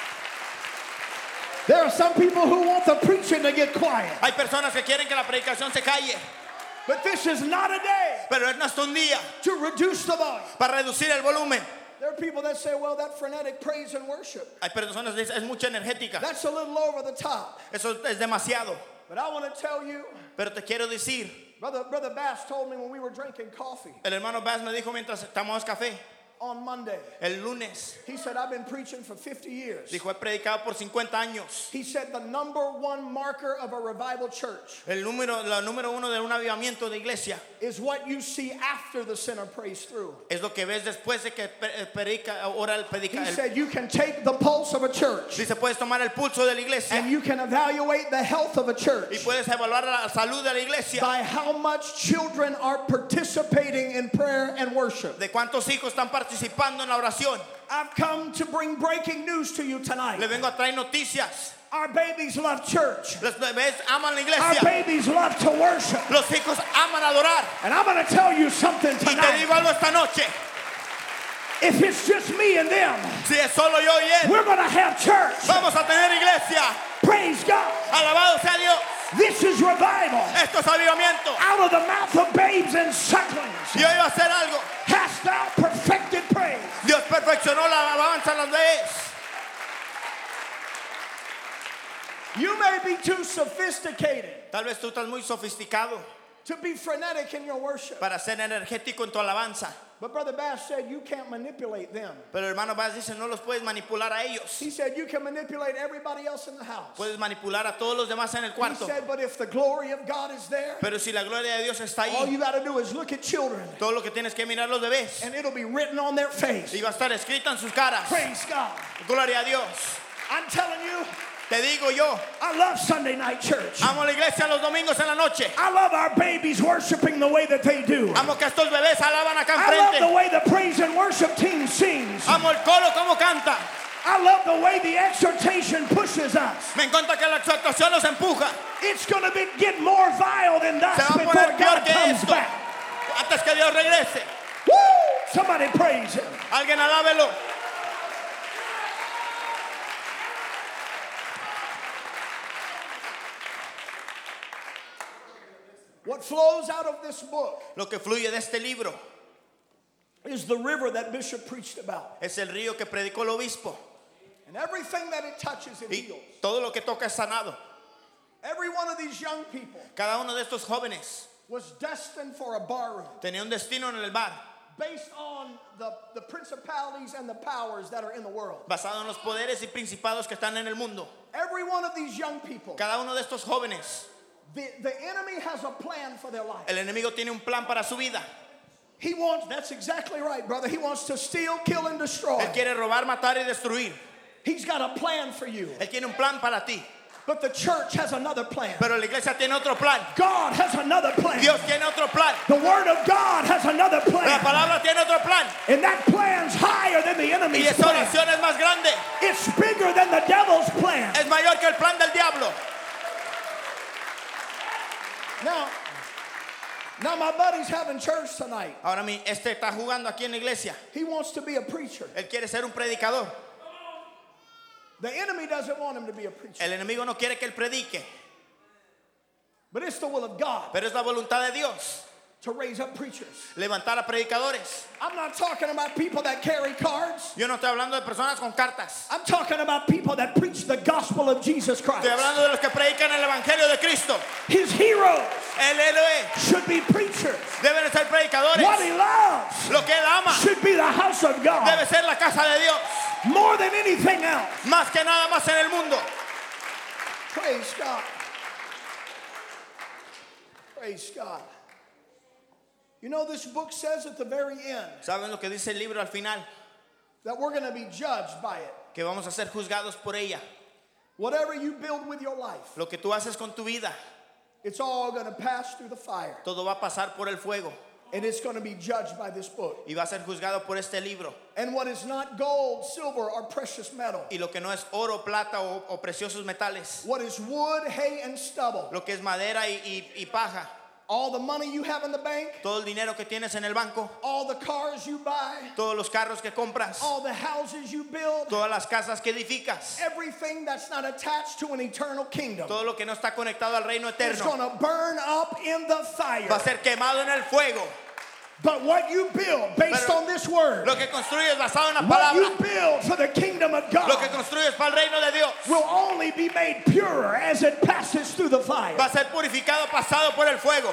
Speaker 1: There are some people who want the preaching to get quiet.
Speaker 2: Hay personas que quieren que la predicación se calle.
Speaker 1: But this is not a day
Speaker 2: Pero es nuestro un día
Speaker 1: to reduce the volume.
Speaker 2: para reducir el volumen.
Speaker 1: There are people that say, well, that frenetic praise and worship,
Speaker 2: Hay personas que dicen, es mucha energética.
Speaker 1: that's a little over the top.
Speaker 2: Eso es demasiado.
Speaker 1: But I want to tell you,
Speaker 2: Pero te quiero decir,
Speaker 1: Brother Bass told me when we were drinking coffee
Speaker 2: el hermano Bass me dijo mientras tomamos café,
Speaker 1: on Monday,
Speaker 2: el lunes,
Speaker 1: he said, I've been preaching for 50 years.
Speaker 2: dijo, he predicado por 50 años.
Speaker 1: He said the number one marker of a revival church
Speaker 2: La número uno de un avivamiento de iglesia
Speaker 1: is what you see after the sinner prays through.
Speaker 2: es lo que ves después de que predica, ora el predica.
Speaker 1: He said you can take the pulse of a church
Speaker 2: Dice, puedes tomar el pulso de la iglesia
Speaker 1: and you can evaluate the health of a
Speaker 2: y
Speaker 1: church
Speaker 2: puedes evaluar la salud de la iglesia,
Speaker 1: by how much children are participating in prayer and worship.
Speaker 2: de cuántos hijos están participando en la oración.
Speaker 1: I've come to bring breaking news to you
Speaker 2: Le
Speaker 1: tonight.
Speaker 2: vengo a traer noticias.
Speaker 1: Our babies love church.
Speaker 2: Los bebés aman la
Speaker 1: Our
Speaker 2: iglesia.
Speaker 1: babies love to worship.
Speaker 2: Los hijos aman adorar.
Speaker 1: And I'm going to tell you something
Speaker 2: Y te
Speaker 1: tonight.
Speaker 2: digo algo esta noche.
Speaker 1: If it's just me and them,
Speaker 2: Si es solo yo y él,
Speaker 1: we're going to have church.
Speaker 2: vamos a tener iglesia.
Speaker 1: Praise God.
Speaker 2: Alabado sea Dios.
Speaker 1: This is revival.
Speaker 2: Esto es avivamiento.
Speaker 1: Out of the mouth of babes and sucklings
Speaker 2: Y hoy va a hacer algo.
Speaker 1: hast thou perfected praise.
Speaker 2: Dios perfeccionó la alabanza en los bebés.
Speaker 1: You may be too sophisticated
Speaker 2: Tal vez tú estás muy sofisticado
Speaker 1: to be frenetic in your worship.
Speaker 2: para ser energético en tu alabanza.
Speaker 1: But Brother Bass said you can't manipulate them.
Speaker 2: Pero el hermano Bass dice, no los puedes manipular a ellos.
Speaker 1: He said you can manipulate everybody else in the house.
Speaker 2: Puedes manipular a todos los demás en el
Speaker 1: He
Speaker 2: cuarto.
Speaker 1: said, but if the glory of God is there,
Speaker 2: Pero si la gloria de Dios está
Speaker 1: all
Speaker 2: ahí,
Speaker 1: you got to do is look at children
Speaker 2: todo lo que tienes que mirar los bebés.
Speaker 1: and it'll be written on their face.
Speaker 2: Y va a estar escrito en sus caras.
Speaker 1: Praise God.
Speaker 2: Gloria a Dios.
Speaker 1: I'm telling you,
Speaker 2: Te digo yo,
Speaker 1: I love Sunday night church.
Speaker 2: amo la iglesia los domingos en la noche.
Speaker 1: I love our babies worshiping the way that they do.
Speaker 2: Amo que estos bebés alaban acá
Speaker 1: I love the
Speaker 2: enfrente.
Speaker 1: way the praise and worship team sings.
Speaker 2: Amo el coro como canta.
Speaker 1: I love the way the exhortation pushes us.
Speaker 2: Me encanta que la exhortación nos empuja.
Speaker 1: It's going to get more vile than
Speaker 2: Se
Speaker 1: thus
Speaker 2: va a
Speaker 1: before
Speaker 2: poner peor
Speaker 1: God
Speaker 2: que
Speaker 1: comes
Speaker 2: esto.
Speaker 1: back.
Speaker 2: Antes que Dios regrese.
Speaker 1: Woo! Somebody praise him.
Speaker 2: Alguien alábelo.
Speaker 1: What flows out of this book
Speaker 2: Lo que fluye de este libro
Speaker 1: is the river that Bishop preached about.
Speaker 2: es el río que predicó el obispo.
Speaker 1: And everything that it touches, it
Speaker 2: Y
Speaker 1: heals.
Speaker 2: todo lo que toca es sanado.
Speaker 1: Every one of these young people
Speaker 2: Cada uno de estos jóvenes
Speaker 1: was destined for a barroom
Speaker 2: tenía un destino en el bar,
Speaker 1: based on the principalities and the powers that are in the world.
Speaker 2: basado en los poderes y principados que están en el mundo.
Speaker 1: Every one of these young people,
Speaker 2: Cada uno de estos jóvenes,
Speaker 1: the enemy has a plan for their life.
Speaker 2: el enemigo tiene un plan para su vida.
Speaker 1: He wants, that's exactly right, brother. He wants to steal, kill, and destroy.
Speaker 2: Él quiere robar, matar y destruir.
Speaker 1: He's got a plan for you.
Speaker 2: Él tiene un plan para ti.
Speaker 1: But the church has another plan.
Speaker 2: Pero la iglesia tiene otro plan.
Speaker 1: God has another plan.
Speaker 2: Dios tiene otro plan.
Speaker 1: The Word of God has another
Speaker 2: La
Speaker 1: plan.
Speaker 2: palabra tiene otro plan.
Speaker 1: And that plan's higher than the
Speaker 2: Y
Speaker 1: enemy's
Speaker 2: esa
Speaker 1: plan.
Speaker 2: oración es más grande.
Speaker 1: It's bigger than the devil's plan.
Speaker 2: Es mayor que el plan del diablo.
Speaker 1: Now my buddy's having church tonight.
Speaker 2: Ahora este está jugando aquí en la iglesia.
Speaker 1: He wants to be a preacher.
Speaker 2: Él quiere ser un predicador.
Speaker 1: The enemy doesn't want him to be a preacher.
Speaker 2: El enemigo no quiere que él predique.
Speaker 1: But it's the will of God.
Speaker 2: Pero es la voluntad de Dios.
Speaker 1: to raise up preachers.
Speaker 2: levantar a predicadores.
Speaker 1: I'm not talking about people that carry cards.
Speaker 2: Yo no estoy hablando de personas con cartas.
Speaker 1: I'm talking about people that preach the gospel of Jesus Christ.
Speaker 2: Estoy hablando de los que predican el evangelio de Cristo.
Speaker 1: His heroes
Speaker 2: El héroe
Speaker 1: should be preachers.
Speaker 2: deben ser predicadores.
Speaker 1: What he loves
Speaker 2: Lo que él ama
Speaker 1: should be the house of God
Speaker 2: debe ser la casa de Dios.
Speaker 1: more than anything else.
Speaker 2: Más que nada más en el mundo.
Speaker 1: Praise God. Praise God. You know, this book says at the very end
Speaker 2: ¿Saben lo que dice el libro al final?
Speaker 1: that we're going to be judged by it.
Speaker 2: Que vamos a ser juzgados por ella.
Speaker 1: Whatever you build with your life,
Speaker 2: Lo que tú haces con tu vida,
Speaker 1: it's all going to pass through the fire.
Speaker 2: todo va a pasar por el fuego
Speaker 1: And it's going to be judged by this book.
Speaker 2: y va a ser juzgado por este libro.
Speaker 1: And what is not gold, silver, or precious metal,
Speaker 2: Y lo que no es oro, plata o preciosos metales,
Speaker 1: what is wood, hay, and stubble,
Speaker 2: lo que es madera y paja,
Speaker 1: all the money you have in the bank,
Speaker 2: todo el dinero que tienes en el banco,
Speaker 1: all the cars you buy,
Speaker 2: todos los carros que compras,
Speaker 1: all the houses you build,
Speaker 2: todas las casas que edificas,
Speaker 1: everything that's not attached to an eternal kingdom
Speaker 2: todo lo que no está conectado al reino
Speaker 1: is
Speaker 2: eterno
Speaker 1: going to burn up in the
Speaker 2: va a
Speaker 1: fire.
Speaker 2: ser quemado en el fuego.
Speaker 1: But what you build based
Speaker 2: Pero
Speaker 1: on this word,
Speaker 2: Lo que construyes basado en la
Speaker 1: what you
Speaker 2: palabra,
Speaker 1: build for the kingdom of
Speaker 2: lo que
Speaker 1: God,
Speaker 2: construyes para el reino de Dios,
Speaker 1: will only be made purer as it passes through the fire.
Speaker 2: va a ser purificado, pasado por el fuego.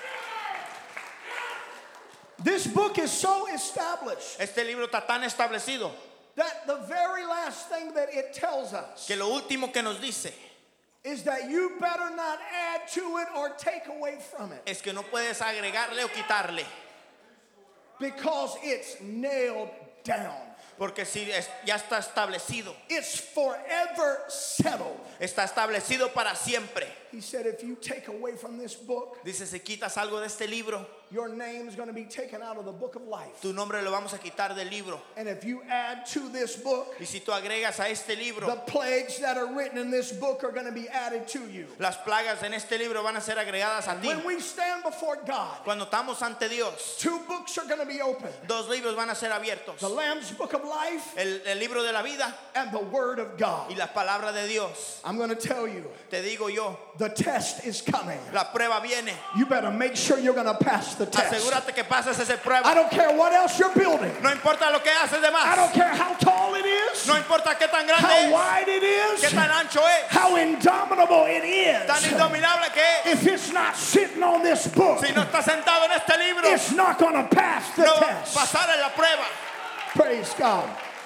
Speaker 1: This book is so established
Speaker 2: Este libro está tan establecido
Speaker 1: that the very last thing that it tells us
Speaker 2: que lo último que nos dice
Speaker 1: is that you better not add to it or take away from it,
Speaker 2: es que no puedes agregarle o quitarle,
Speaker 1: because it's nailed down.
Speaker 2: porque si ya está establecido,
Speaker 1: It's forever settled.
Speaker 2: está establecido para siempre.
Speaker 1: He said, if you take away from this book,
Speaker 2: Dice, si quitas algo de este libro,
Speaker 1: your name's going to be taken out of the book of life.
Speaker 2: tu nombre lo vamos a quitar del libro.
Speaker 1: And if you add to this book,
Speaker 2: Y si tú agregas a este libro,
Speaker 1: the plagues that are written in this book are going to be added to you.
Speaker 2: las plagas en este libro van a ser agregadas a ti.
Speaker 1: When we stand before God,
Speaker 2: Cuando estamos ante Dios,
Speaker 1: two books are going to be opened.
Speaker 2: dos libros van a ser abiertos.
Speaker 1: The Lamb's book of life
Speaker 2: El libro de la vida
Speaker 1: and the word of God.
Speaker 2: y la palabra de Dios.
Speaker 1: I'm going to tell you,
Speaker 2: Te digo yo,
Speaker 1: the test is coming.
Speaker 2: la prueba viene.
Speaker 1: You better make sure you're going to pass the test.
Speaker 2: Asegúrate que pases esa
Speaker 1: I
Speaker 2: prueba.
Speaker 1: don't care what else you're building.
Speaker 2: No importa lo que haces de
Speaker 1: I don't
Speaker 2: más.
Speaker 1: care how tall it is,
Speaker 2: No importa qué tan grande
Speaker 1: how
Speaker 2: es,
Speaker 1: wide it
Speaker 2: qué
Speaker 1: is,
Speaker 2: tan ancho es,
Speaker 1: how indomitable it
Speaker 2: tan
Speaker 1: is.
Speaker 2: indominable que es.
Speaker 1: If it's not sitting on this book,
Speaker 2: Si no estás sentado en este libro,
Speaker 1: it's not going to pass the
Speaker 2: no va a
Speaker 1: test.
Speaker 2: pasar en la prueba.
Speaker 1: Praise God.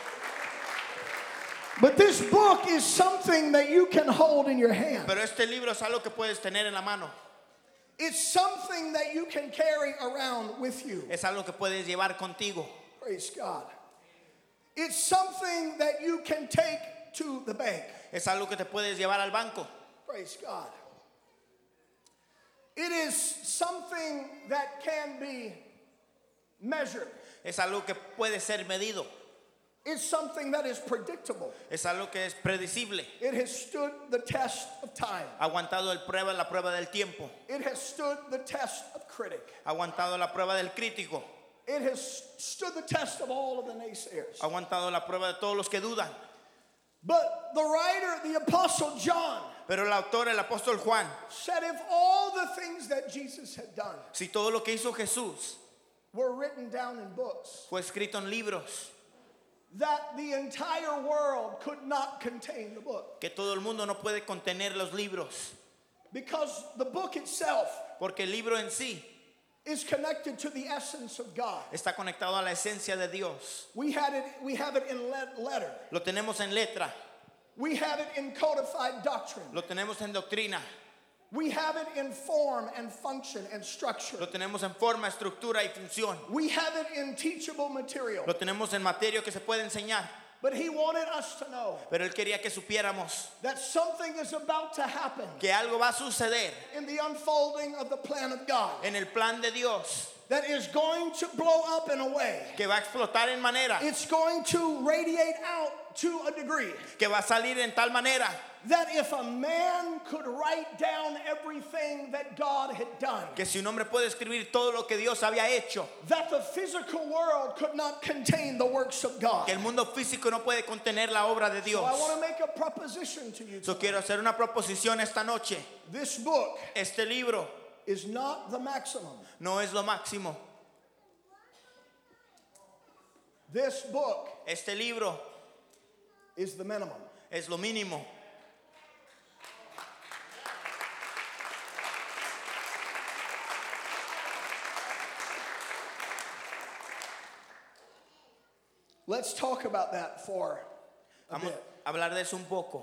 Speaker 1: But this book is something that you can hold in your hand.
Speaker 2: Pero este libro es algo que puedes tener en la mano.
Speaker 1: It's something that you can carry around with you.
Speaker 2: Es algo que puedes llevar contigo.
Speaker 1: Praise God. It's something that you can take to the bank.
Speaker 2: Es algo que te puedes llevar al banco.
Speaker 1: Praise God. It is something that can be measured.
Speaker 2: Es algo que puede ser medido.
Speaker 1: It's something that is predictable.
Speaker 2: Es algo que es predecible.
Speaker 1: It has stood the test of time.
Speaker 2: Ha aguantado la prueba del tiempo.
Speaker 1: It has stood the test of critic.
Speaker 2: Ha aguantado la prueba del crítico.
Speaker 1: It has stood the test of all of the naysayers.
Speaker 2: Ha aguantado la prueba de todos los que dudan.
Speaker 1: But the writer, the Apostle John,
Speaker 2: Pero el autor, el apóstol Juan,
Speaker 1: said if all the things that Jesus had done
Speaker 2: si todo lo que hizo Jesús
Speaker 1: were written down in books,
Speaker 2: fue escrito en libros,
Speaker 1: that the entire world could not contain the book.
Speaker 2: que todo el mundo no puede contener los libros,
Speaker 1: Because the book itself
Speaker 2: porque el libro en sí
Speaker 1: is connected to the essence of God.
Speaker 2: está conectado a la esencia de Dios.
Speaker 1: We have it in letter.
Speaker 2: Lo tenemos en letra,
Speaker 1: We have it in codified doctrine.
Speaker 2: lo tenemos en doctrina,
Speaker 1: We have it in form and function and structure.
Speaker 2: lo tenemos en forma, estructura y función.
Speaker 1: We have it in teachable material.
Speaker 2: Lo tenemos en materia que se puede enseñar.
Speaker 1: But he wanted us to know
Speaker 2: Pero él quería que supiéramos
Speaker 1: that something is about to happen
Speaker 2: que algo va a suceder
Speaker 1: in the unfolding of the plan of God
Speaker 2: en el plan de Dios
Speaker 1: that is going to blow up in a way.
Speaker 2: que va a explotar en manera,
Speaker 1: It's going to radiate out to a degree
Speaker 2: que va a salir en tal manera
Speaker 1: that if a man could write down everything that God had done,
Speaker 2: que si un hombre puede escribir todo lo que Dios había hecho,
Speaker 1: that the physical world could not contain the works of God.
Speaker 2: que el mundo físico no puede contener la obra de
Speaker 1: So I
Speaker 2: Dios.
Speaker 1: want to make a proposition to you.
Speaker 2: Yo quiero hacer una proposición esta noche.
Speaker 1: This book
Speaker 2: Este libro
Speaker 1: is not the maximum.
Speaker 2: no es lo máximo.
Speaker 1: This book
Speaker 2: Este libro
Speaker 1: is the minimum.
Speaker 2: es lo mínimo.
Speaker 1: Let's talk about that for a
Speaker 2: Vamos
Speaker 1: bit.
Speaker 2: a hablar de eso un poco.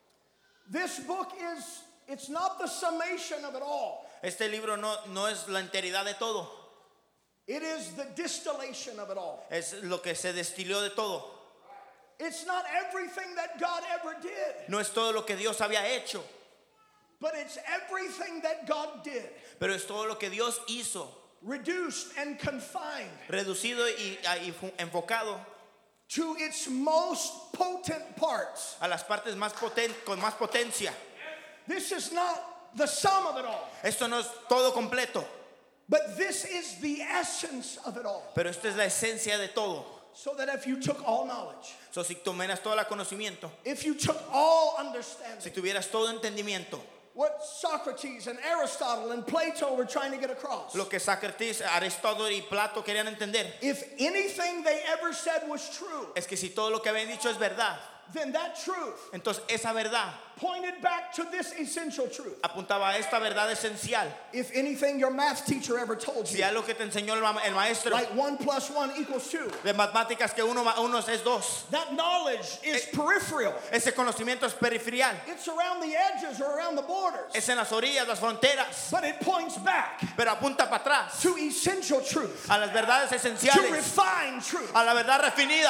Speaker 1: This book it's not the summation of it all.
Speaker 2: Este libro no es la enteridad de todo.
Speaker 1: It is the distillation of it all.
Speaker 2: Es lo que se destiló de todo.
Speaker 1: It's not everything that God ever did,
Speaker 2: No es todo lo que Dios había hecho,
Speaker 1: but it's everything that God did,
Speaker 2: pero es todo lo que Dios hizo,
Speaker 1: reduced and confined
Speaker 2: reducido y enfocado
Speaker 1: to its most potent parts.
Speaker 2: a las partes más con más potencia.
Speaker 1: This is not the sum of it all,
Speaker 2: Esto no es todo completo,
Speaker 1: but this is the essence of it all.
Speaker 2: pero esto es la esencia de todo.
Speaker 1: So that if you took all knowledge,
Speaker 2: So, si tomaras todo el conocimiento,
Speaker 1: if you took all
Speaker 2: si
Speaker 1: understanding,
Speaker 2: tuvieras todo entendimiento,
Speaker 1: what Socrates and Aristotle and Plato were trying to get across,
Speaker 2: lo que Sócrates, Aristóteles y Plato querían entender,
Speaker 1: if anything they ever said was true,
Speaker 2: es que si todo lo que habían dicho es verdad,
Speaker 1: then that truth
Speaker 2: entonces esa verdad
Speaker 1: pointed back to this essential truth.
Speaker 2: apuntaba a esta verdad esencial.
Speaker 1: If anything your math teacher ever told
Speaker 2: Si
Speaker 1: you,
Speaker 2: algo que te enseñó el maestro
Speaker 1: like 1 + 1 = 2,
Speaker 2: de matemáticas que uno es dos,
Speaker 1: that knowledge is peripheral.
Speaker 2: ese conocimiento es periferial,
Speaker 1: It's around the edges or around the borders,
Speaker 2: es en las orillas, las fronteras,
Speaker 1: but it points back
Speaker 2: pero apunta para atrás
Speaker 1: to essential truth,
Speaker 2: a las verdades
Speaker 1: to
Speaker 2: esenciales,
Speaker 1: refined truth.
Speaker 2: a la verdad refinida.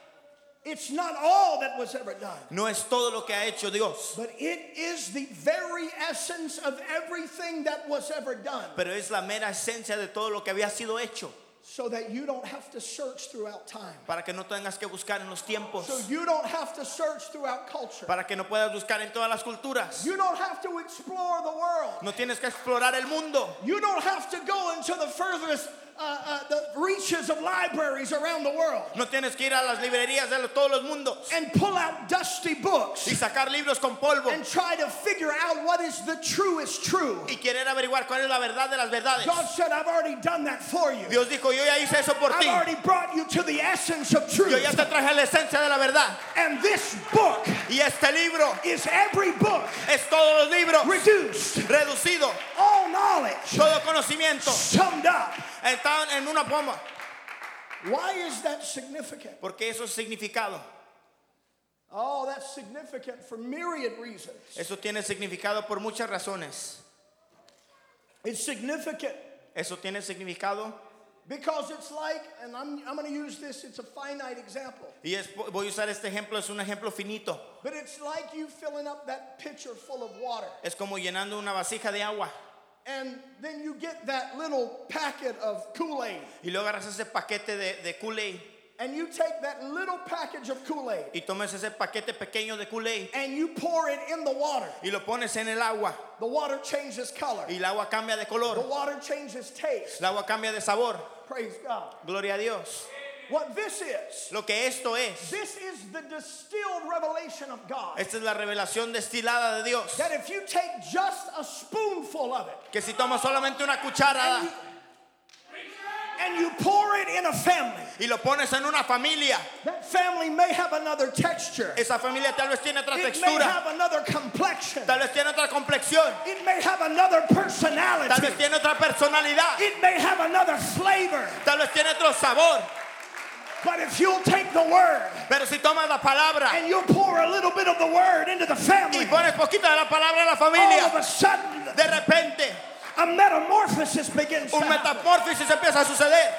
Speaker 1: It's not all that was ever done,
Speaker 2: No es todo lo que ha hecho Dios,
Speaker 1: but it is the very essence of everything that was ever done,
Speaker 2: pero es la mera esencia de todo lo que había sido hecho,
Speaker 1: so that you don't have to search throughout time,
Speaker 2: para que no tengas que buscar en los tiempos,
Speaker 1: so you don't have to search throughout culture,
Speaker 2: para que no puedas buscar en todas las culturas.
Speaker 1: you don't have to explore the world,
Speaker 2: No tienes que explorar el mundo,
Speaker 1: you don't have to go into the furthest the reaches of libraries around the world
Speaker 2: no tienes que ir a las librerías de todos los mundos
Speaker 1: and pull out dusty books
Speaker 2: y sacar libros con polvo
Speaker 1: and try to figure out what is the truest true.
Speaker 2: y querer averiguar cuál es la verdad de las verdades.
Speaker 1: God said, I've already done that for you.
Speaker 2: Dios dijo, yo ya hice eso por
Speaker 1: I've
Speaker 2: ti.
Speaker 1: already brought you to the essence of
Speaker 2: Yo
Speaker 1: truth.
Speaker 2: ya te traje la esencia de la verdad.
Speaker 1: And this book
Speaker 2: Y este libro
Speaker 1: is every book
Speaker 2: es todos los libros
Speaker 1: reduced,
Speaker 2: reducido,
Speaker 1: all knowledge
Speaker 2: todo conocimiento
Speaker 1: summed up.
Speaker 2: está en una pluma.
Speaker 1: Why is that significant?
Speaker 2: Porque eso es significado.
Speaker 1: Oh, that's significant for myriad reasons.
Speaker 2: Eso tiene significado por muchas razones.
Speaker 1: It's significant
Speaker 2: Eso tiene significado
Speaker 1: because it's like, and I'm going to use this, it's a finite example,
Speaker 2: y voy a usar este ejemplo, es un ejemplo finito.
Speaker 1: but it's like you filling up that pitcher full of water.
Speaker 2: Es como llenando una vasija de agua
Speaker 1: And then you get that little packet of Kool-Aid.
Speaker 2: y luego agarras ese paquete de Kool-Aid
Speaker 1: And you take that little package of Kool-Aid
Speaker 2: y tomas ese paquete pequeño de Kool-Aid
Speaker 1: and you pour it in the water.
Speaker 2: y lo pones en el agua
Speaker 1: The water changes color.
Speaker 2: y el agua cambia de
Speaker 1: The
Speaker 2: color,
Speaker 1: water changes taste.
Speaker 2: el agua cambia de sabor.
Speaker 1: Praise God.
Speaker 2: Gloria a Dios.
Speaker 1: What this is,
Speaker 2: Lo que esto es,
Speaker 1: this is the distilled revelation of God.
Speaker 2: esta es la revelación destilada de Dios.
Speaker 1: That if you take just a spoonful of it
Speaker 2: Que si tomas solamente una cucharada
Speaker 1: and you pour it in a family,
Speaker 2: y lo pones en una familia,
Speaker 1: that family may have another texture.
Speaker 2: esa familia tal vez tiene otra
Speaker 1: It may
Speaker 2: textura,
Speaker 1: have another complexion.
Speaker 2: tal vez tiene otra complexión,
Speaker 1: It may have another
Speaker 2: tal vez
Speaker 1: personality.
Speaker 2: tiene otra personalidad,
Speaker 1: It may have another flavor.
Speaker 2: tal vez tiene otro sabor.
Speaker 1: But if you'll take the word
Speaker 2: Pero si tomas la palabra
Speaker 1: and you'll pour a little bit of the word into the
Speaker 2: y
Speaker 1: family,
Speaker 2: pones poquito de la palabra en la
Speaker 1: all of
Speaker 2: familia,
Speaker 1: a sudden
Speaker 2: de repente
Speaker 1: a metamorphosis begins to
Speaker 2: un
Speaker 1: happen.
Speaker 2: metamorfosis empieza a suceder.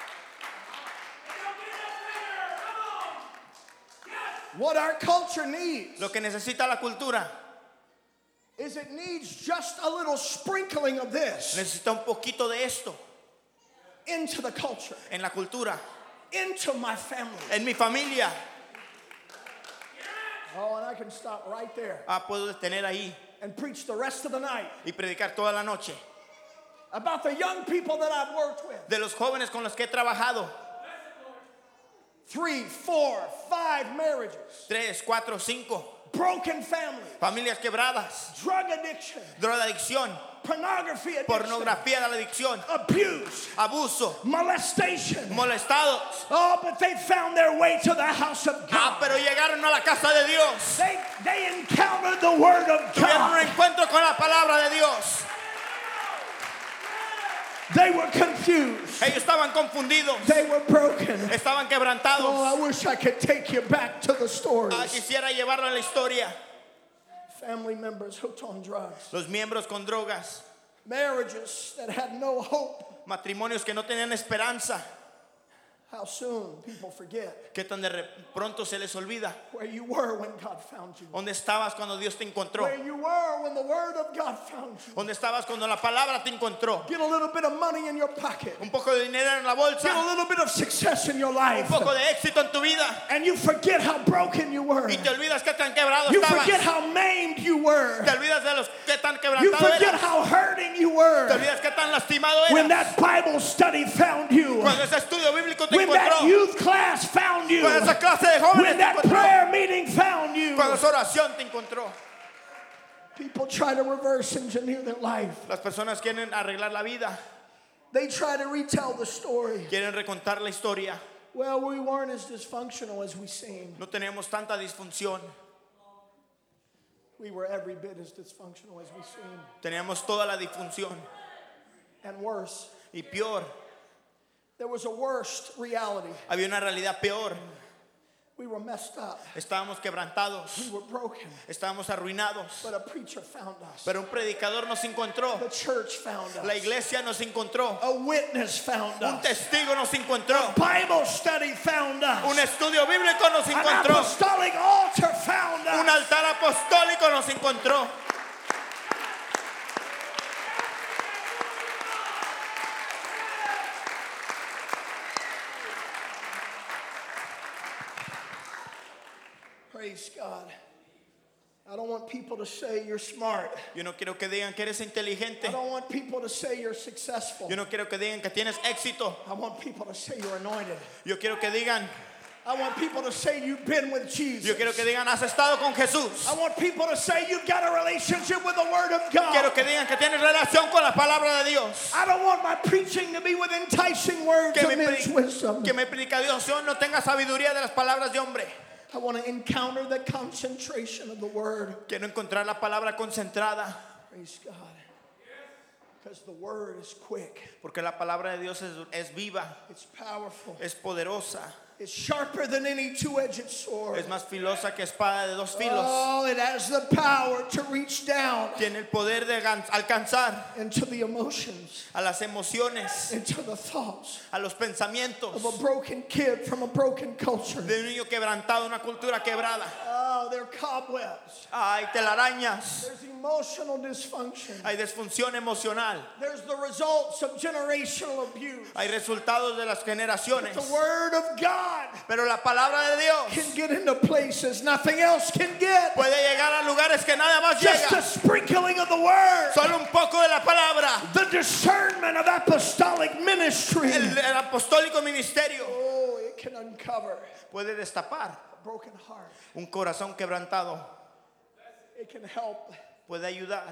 Speaker 1: What our culture needs
Speaker 2: Lo que necesita la cultura
Speaker 1: is it needs just a little sprinkling of this
Speaker 2: necesita un poquito de esto
Speaker 1: into the culture,
Speaker 2: en la cultura,
Speaker 1: into my family.
Speaker 2: en mi familia.
Speaker 1: Oh, and I can stop right there
Speaker 2: Puedo detener ahí
Speaker 1: and preach the rest of the night
Speaker 2: y predicar toda la noche
Speaker 1: about the young people that I've worked with.
Speaker 2: de los jóvenes con los que he trabajado.
Speaker 1: 3, 4, 5 marriages,
Speaker 2: 3, 4, 5
Speaker 1: broken families,
Speaker 2: familias quebradas,
Speaker 1: drug addiction,
Speaker 2: drogadicción,
Speaker 1: pornography addiction,
Speaker 2: pornografía de la adicción,
Speaker 1: abuse,
Speaker 2: abuso,
Speaker 1: molestation.
Speaker 2: molestados.
Speaker 1: Oh, but they found their way to the house of God.
Speaker 2: Pero llegaron a la casa de Dios.
Speaker 1: They encountered the word of
Speaker 2: Tuvieron un
Speaker 1: God.
Speaker 2: encuentro con la palabra de Dios.
Speaker 1: They were confused.
Speaker 2: Ellos estaban confundidos,
Speaker 1: They were broken.
Speaker 2: estaban
Speaker 1: Oh,
Speaker 2: quebrantados.
Speaker 1: I wish I could take you back to the stories.
Speaker 2: Quisiera llevarlo a la historia.
Speaker 1: Family members hooked on drugs.
Speaker 2: Los miembros con drogas,
Speaker 1: Marriages that had no hope.
Speaker 2: matrimonios que no tenían esperanza.
Speaker 1: How soon people forget
Speaker 2: ¿Qué tan de pronto se les olvida?
Speaker 1: where you were when God found you.
Speaker 2: ¿Dónde estabas cuando Dios te encontró?
Speaker 1: Where you were when the word of God found you.
Speaker 2: ¿Dónde estabas cuando la palabra te encontró?
Speaker 1: Get a little bit of money in your pocket.
Speaker 2: Un poco de dinero en la
Speaker 1: Get a
Speaker 2: bolsa,
Speaker 1: little bit of success in your
Speaker 2: un
Speaker 1: life.
Speaker 2: poco de éxito en tu vida
Speaker 1: And you forget how broken you were.
Speaker 2: y te olvidas que tan quebrado
Speaker 1: You
Speaker 2: estabas.
Speaker 1: forget how maimed you were.
Speaker 2: Te olvidas de los que tan
Speaker 1: You
Speaker 2: quebrantado
Speaker 1: forget
Speaker 2: eras.
Speaker 1: how hurting you
Speaker 2: Te
Speaker 1: were.
Speaker 2: olvidas que tan lastimado
Speaker 1: When
Speaker 2: eras.
Speaker 1: that Bible study found you.
Speaker 2: Cuando ese estudio bíblico te
Speaker 1: When that
Speaker 2: encontró.
Speaker 1: youth class found you.
Speaker 2: Cuando esa clase de jóvenes
Speaker 1: When
Speaker 2: te
Speaker 1: that
Speaker 2: encontró.
Speaker 1: prayer meeting found you.
Speaker 2: Cuando esa oración te encontró.
Speaker 1: People try to reverse engineer their life.
Speaker 2: Las personas quieren arreglar la vida,
Speaker 1: They try to retell the story.
Speaker 2: quieren recontar la historia.
Speaker 1: Well, we weren't as dysfunctional as we seemed.
Speaker 2: No tenemos tanta disfunción.
Speaker 1: We were every bit as dysfunctional as we seemed.
Speaker 2: Teníamos toda la disfunción.
Speaker 1: And worse,
Speaker 2: Y peor,
Speaker 1: there was a worst reality.
Speaker 2: había una realidad peor.
Speaker 1: We were messed up.
Speaker 2: Estábamos quebrantados,
Speaker 1: We were broken.
Speaker 2: estábamos arruinados.
Speaker 1: But a preacher found us.
Speaker 2: Pero un predicador nos encontró,
Speaker 1: The church found
Speaker 2: la
Speaker 1: us.
Speaker 2: iglesia nos encontró,
Speaker 1: A witness found
Speaker 2: un
Speaker 1: us.
Speaker 2: testigo nos encontró,
Speaker 1: Bible study found
Speaker 2: un
Speaker 1: us.
Speaker 2: estudio bíblico nos
Speaker 1: An
Speaker 2: encontró,
Speaker 1: apostolic altar found
Speaker 2: un
Speaker 1: us.
Speaker 2: altar apostólico nos encontró.
Speaker 1: Praise God. I don't want people to say you're smart.
Speaker 2: Yo no quiero que digan que eres inteligente.
Speaker 1: I don't want people to say you're successful.
Speaker 2: Yo no quiero que digan que tienes éxito.
Speaker 1: I want people to say you're anointed.
Speaker 2: Yo quiero que digan,
Speaker 1: I want people to say you've been with Jesus.
Speaker 2: yo quiero que digan, has estado con Jesús.
Speaker 1: I want people to say you've got a relationship with the Word of
Speaker 2: Quiero
Speaker 1: God.
Speaker 2: que digan que tienes relación con la palabra de Dios.
Speaker 1: I don't want my preaching to be with enticing words
Speaker 2: Que
Speaker 1: of men's wisdom.
Speaker 2: mi predicación no tenga sabiduría de las palabras de hombre.
Speaker 1: I want to encounter the concentration of the Word.
Speaker 2: Quiero encontrar la palabra concentrada.
Speaker 1: Praise God. Because the Word is quick.
Speaker 2: Porque la palabra de Dios es viva,
Speaker 1: It's powerful.
Speaker 2: es poderosa,
Speaker 1: It's sharper than any two-edged sword.
Speaker 2: es más filosa que espada de dos filos.
Speaker 1: Oh, it has the power to reach down
Speaker 2: Tiene el poder de alcanzar
Speaker 1: into the emotions,
Speaker 2: a las emociones,
Speaker 1: into the thoughts
Speaker 2: a los pensamientos
Speaker 1: of a broken kid from a broken culture.
Speaker 2: de un niño quebrantado, una cultura quebrada.
Speaker 1: Oh, they're cobwebs.
Speaker 2: Hay telarañas,
Speaker 1: There's emotional dysfunction.
Speaker 2: hay disfunción emocional,
Speaker 1: There's the results of generational abuse.
Speaker 2: hay resultados de las generaciones.
Speaker 1: The Word of God
Speaker 2: Pero la palabra de Dios
Speaker 1: can get into places nothing else can get.
Speaker 2: puede llegar a lugares que nada más
Speaker 1: Just a
Speaker 2: llega.
Speaker 1: sprinkling of the Word.
Speaker 2: Solo un poco de la palabra.
Speaker 1: The discernment of apostolic ministry.
Speaker 2: El apostólico ministerio
Speaker 1: Oh, it can uncover
Speaker 2: puede destapar
Speaker 1: a broken heart.
Speaker 2: un corazón quebrantado.
Speaker 1: It can help
Speaker 2: Puede ayudar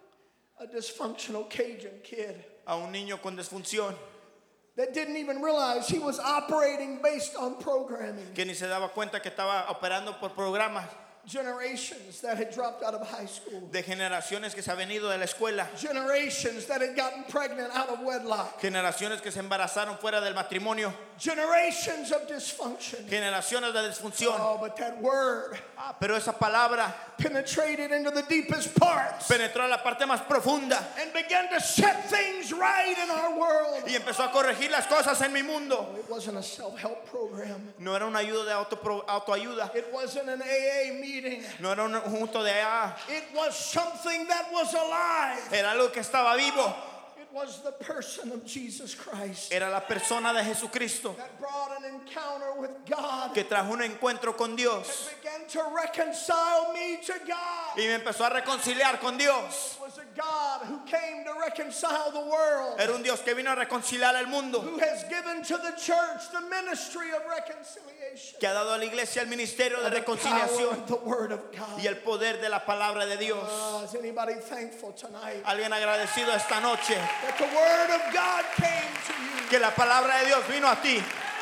Speaker 1: a dysfunctional Cajun kid
Speaker 2: a un niño con disfunción
Speaker 1: that didn't even realize he was operating based on programming.
Speaker 2: que ni se daba cuenta que estaba operando por programas
Speaker 1: Generations that had dropped out of high school.
Speaker 2: de generaciones que se han venido de la escuela,
Speaker 1: Generations that had gotten pregnant out of wedlock.
Speaker 2: generaciones que se embarazaron fuera del matrimonio,
Speaker 1: Generations of dysfunction.
Speaker 2: generaciones de disfunción.
Speaker 1: Oh, but that word
Speaker 2: Pero esa palabra
Speaker 1: penetrated into the deepest parts
Speaker 2: penetró a la parte más profunda
Speaker 1: and began to set things right in our world.
Speaker 2: y empezó a corregir las cosas en mi mundo.
Speaker 1: It wasn't a self-help program.
Speaker 2: No era una ayuda de autoayuda,
Speaker 1: It wasn't an AA meeting.
Speaker 2: no era un junto de AA,
Speaker 1: It was something that was alive.
Speaker 2: era algo que estaba vivo,
Speaker 1: It was the person of Jesus Christ
Speaker 2: era la persona de Jesucristo
Speaker 1: that brought an encounter with God
Speaker 2: que trajo un encuentro con Dios
Speaker 1: and began to reconcile me to God.
Speaker 2: Y me empezó a reconciliar con Dios.
Speaker 1: It was a God who came to reconcile the world.
Speaker 2: Era un Dios que vino a reconciliar al mundo.
Speaker 1: Who has given to the church the ministry of reconciliation.
Speaker 2: Que ha dado a la iglesia el ministerio de
Speaker 1: The power
Speaker 2: reconciliación
Speaker 1: of the word of God.
Speaker 2: y el poder de la palabra de Dios.
Speaker 1: Is anybody thankful tonight
Speaker 2: Alguien agradecido esta noche
Speaker 1: that the word of God came to you?
Speaker 2: que la palabra de Dios vino a ti.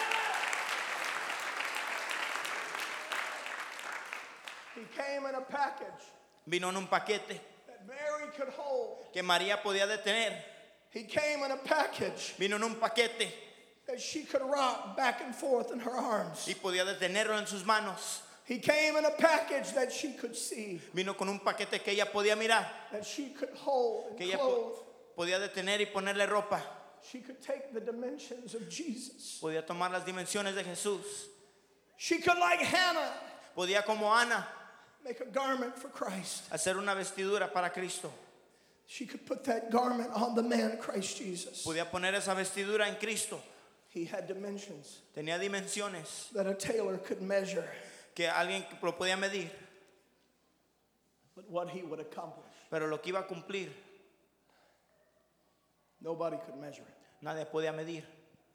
Speaker 1: He came in a package
Speaker 2: Vino en un paquete
Speaker 1: that Mary could hold.
Speaker 2: que María podía detener.
Speaker 1: He came in a package
Speaker 2: Vino en un paquete
Speaker 1: that she could rock back and forth in her arms.
Speaker 2: y podía detenerlo en sus manos.
Speaker 1: He came in a package that she could see,
Speaker 2: Vino con un paquete que ella podía mirar,
Speaker 1: that she could hold
Speaker 2: que
Speaker 1: and
Speaker 2: ella
Speaker 1: clothe.
Speaker 2: podía detener y ponerle ropa.
Speaker 1: She could take the dimensions of Jesus.
Speaker 2: Podía tomar las dimensiones de Jesús.
Speaker 1: She could, like Hannah,
Speaker 2: Podía, como Ana,
Speaker 1: make a garment for Christ.
Speaker 2: hacer una vestidura para Cristo.
Speaker 1: She could put that garment on the man Christ Jesus.
Speaker 2: Podía poner esa vestidura en Cristo.
Speaker 1: He had dimensions
Speaker 2: Tenía dimensiones
Speaker 1: that a tailor could measure,
Speaker 2: que alguien lo podía medir,
Speaker 1: but what he would accomplish,
Speaker 2: pero lo que iba a cumplir,
Speaker 1: nobody could measure it.
Speaker 2: nadie podía medir.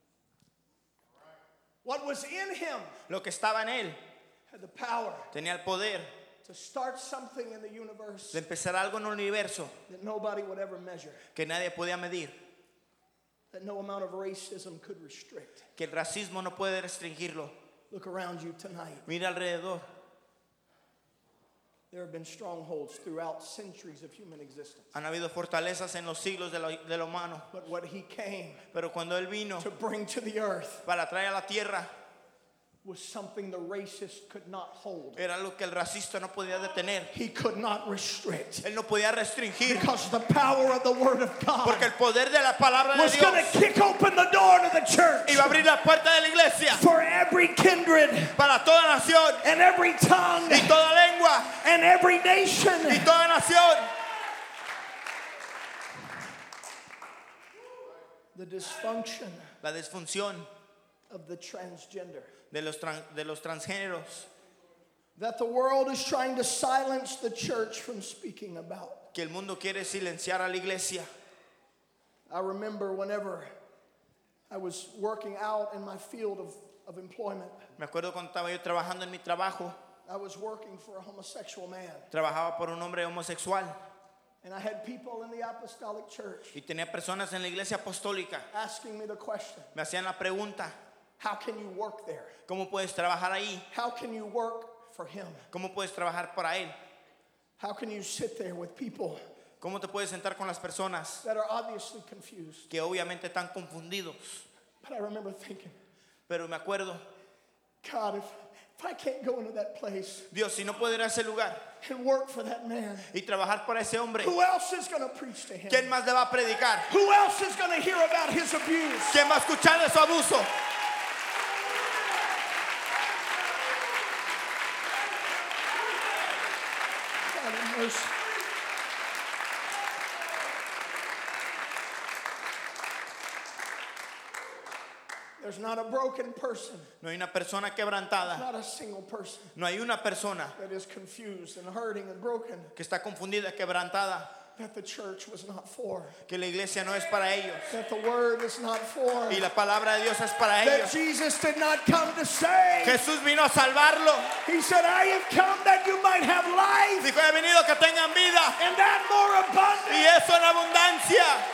Speaker 1: What was in him
Speaker 2: Lo que estaba en él
Speaker 1: had the power
Speaker 2: tenía el poder
Speaker 1: to start something in the universe
Speaker 2: de empezar algo en el universo
Speaker 1: that nobody would ever measure,
Speaker 2: que nadie podía medir,
Speaker 1: that no amount of racism could restrict.
Speaker 2: que el racismo no puede restringirlo.
Speaker 1: Look around you tonight.
Speaker 2: Mira alrededor.
Speaker 1: There have been strongholds throughout centuries of human existence.
Speaker 2: Han habido fortalezas en los siglos de lo humano,
Speaker 1: But what he came
Speaker 2: pero cuando él vino
Speaker 1: to bring to the earth
Speaker 2: para traer a la tierra,
Speaker 1: was something the racist could not hold.
Speaker 2: era lo que el racista no podía detener.
Speaker 1: He could not restrict.
Speaker 2: Él no podía restringir,
Speaker 1: Because the power of the word of God
Speaker 2: porque el poder de la palabra de
Speaker 1: was going
Speaker 2: Dios
Speaker 1: to kick open the door to the church
Speaker 2: iba a abrir la puerta de la iglesia
Speaker 1: for every kindred
Speaker 2: para toda nación
Speaker 1: and every tongue
Speaker 2: y toda lengua
Speaker 1: and every nation.
Speaker 2: y toda nación.
Speaker 1: The dysfunction
Speaker 2: La disfunción
Speaker 1: of the transgender.
Speaker 2: de los transgéneros
Speaker 1: That the world is trying to silence the church from speaking about.
Speaker 2: que el mundo quiere silenciar a la iglesia.
Speaker 1: I remember whenever I was working out in my field of employment,
Speaker 2: Me acuerdo cuando estaba yo trabajando en mi trabajo,
Speaker 1: I was working for a homosexual man.
Speaker 2: trabajaba por un hombre homosexual
Speaker 1: And I had people in the apostolic church
Speaker 2: y tenía personas en la iglesia apostólica.
Speaker 1: asking me the question,
Speaker 2: Me hacían la pregunta,
Speaker 1: how can you work there?
Speaker 2: ¿cómo puedes trabajar ahí?
Speaker 1: How can you work for him?
Speaker 2: ¿Cómo puedes trabajar para él?
Speaker 1: How can you sit there with people
Speaker 2: ¿Cómo te puedes sentar con las personas
Speaker 1: that are obviously confused?
Speaker 2: que obviamente están confundidos?
Speaker 1: But I remember thinking,
Speaker 2: Pero me acuerdo,
Speaker 1: God, if I can't go into that place
Speaker 2: Dios, si no puedo ir a ese lugar
Speaker 1: and work for that man,
Speaker 2: y trabajar para ese hombre,
Speaker 1: who else is going to preach to him?
Speaker 2: ¿quién más le va a predicar?
Speaker 1: Who else is going to hear about his abuse?
Speaker 2: ¿Quién va a escuchar de su abuso?
Speaker 1: God have mercy. There's not a broken person,
Speaker 2: No hay una persona quebrantada,
Speaker 1: not a single person
Speaker 2: no hay una persona
Speaker 1: that is confused and hurting and broken
Speaker 2: que está confundida, quebrantada,
Speaker 1: that the church was not for,
Speaker 2: que la iglesia no es para ellos
Speaker 1: that the word is not for,
Speaker 2: y la palabra de Dios es para
Speaker 1: that
Speaker 2: ellos.
Speaker 1: Jesus did not come to save.
Speaker 2: Jesús vino a salvarlo.
Speaker 1: He said, I have come that you might have life
Speaker 2: Dijo, he venido que tengan vida
Speaker 1: and that more abundant.
Speaker 2: y eso en abundancia.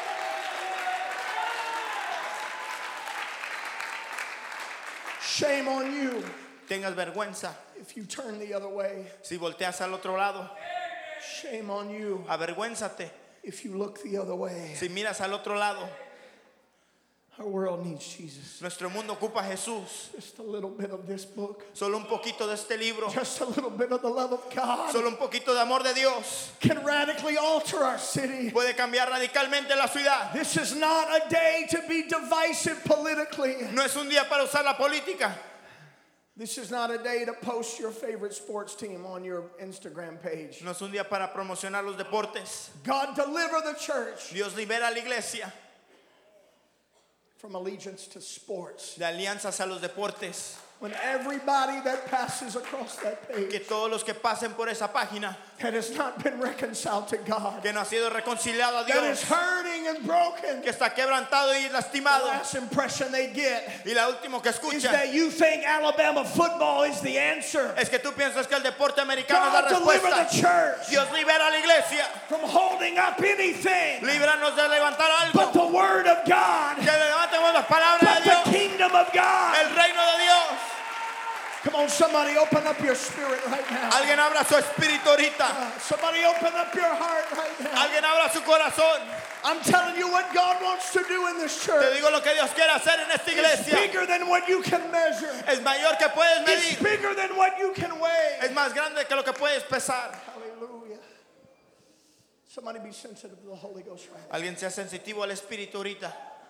Speaker 1: Shame on you
Speaker 2: Tengas vergüenza
Speaker 1: if you turn the other way.
Speaker 2: si volteas al otro lado.
Speaker 1: Shame on you
Speaker 2: Avergüénzate
Speaker 1: if you look the other way.
Speaker 2: si miras al otro lado.
Speaker 1: Our world needs Jesus.
Speaker 2: Nuestro mundo ocupa a Jesús.
Speaker 1: Just a little bit of this book,
Speaker 2: Solo un poquito de este libro,
Speaker 1: just a little bit of the love of God
Speaker 2: solo un poquito de amor de Dios
Speaker 1: can radically alter our city.
Speaker 2: puede cambiar radicalmente la ciudad.
Speaker 1: This is not a day to be divisive politically.
Speaker 2: No es un día para usar la política.
Speaker 1: This is not a day to post your favorite sports team on your Instagram page.
Speaker 2: No es un día para promocionar los deportes.
Speaker 1: God, deliver the church
Speaker 2: Dios libera a la iglesia
Speaker 1: from allegiance to sports.
Speaker 2: de alianzas a los deportes.
Speaker 1: When everybody that passes across that
Speaker 2: Que
Speaker 1: page
Speaker 2: todos los que pasen por esa página,
Speaker 1: that has not been reconciled to God,
Speaker 2: que no ha sido reconciliado a
Speaker 1: that is
Speaker 2: Dios,
Speaker 1: hurting and broken,
Speaker 2: que está quebrantado y
Speaker 1: the
Speaker 2: lastimado,
Speaker 1: last impression they get
Speaker 2: y la última que
Speaker 1: is
Speaker 2: escucha
Speaker 1: that you think Alabama football is the answer.
Speaker 2: es que tú piensas que el deporte americano es
Speaker 1: God
Speaker 2: la
Speaker 1: deliver
Speaker 2: respuesta.
Speaker 1: the church
Speaker 2: Dios libera a la iglesia,
Speaker 1: from holding up anything
Speaker 2: líbranos de levantar
Speaker 1: but
Speaker 2: algo,
Speaker 1: the word of God,
Speaker 2: que levantemos las palabras
Speaker 1: but
Speaker 2: de
Speaker 1: the
Speaker 2: Dios,
Speaker 1: kingdom of God.
Speaker 2: el reino de Dios.
Speaker 1: Come on, somebody open up your spirit right now.
Speaker 2: Alguien abra su espíritu ahorita,
Speaker 1: Somebody open up your heart right now.
Speaker 2: alguien abra su corazón.
Speaker 1: I'm telling you what God wants to do in this
Speaker 2: Te
Speaker 1: church.
Speaker 2: digo lo que Dios quiere hacer en esta
Speaker 1: It's
Speaker 2: iglesia.
Speaker 1: bigger than what you can measure.
Speaker 2: Es mayor que puedes
Speaker 1: It's
Speaker 2: medir,
Speaker 1: bigger than what you can weigh.
Speaker 2: es más grande que lo que puedes pesar.
Speaker 1: Hallelujah. Somebody be sensitive to the Holy Ghost right now.
Speaker 2: Alguien sea sensitivo al espíritu ahorita.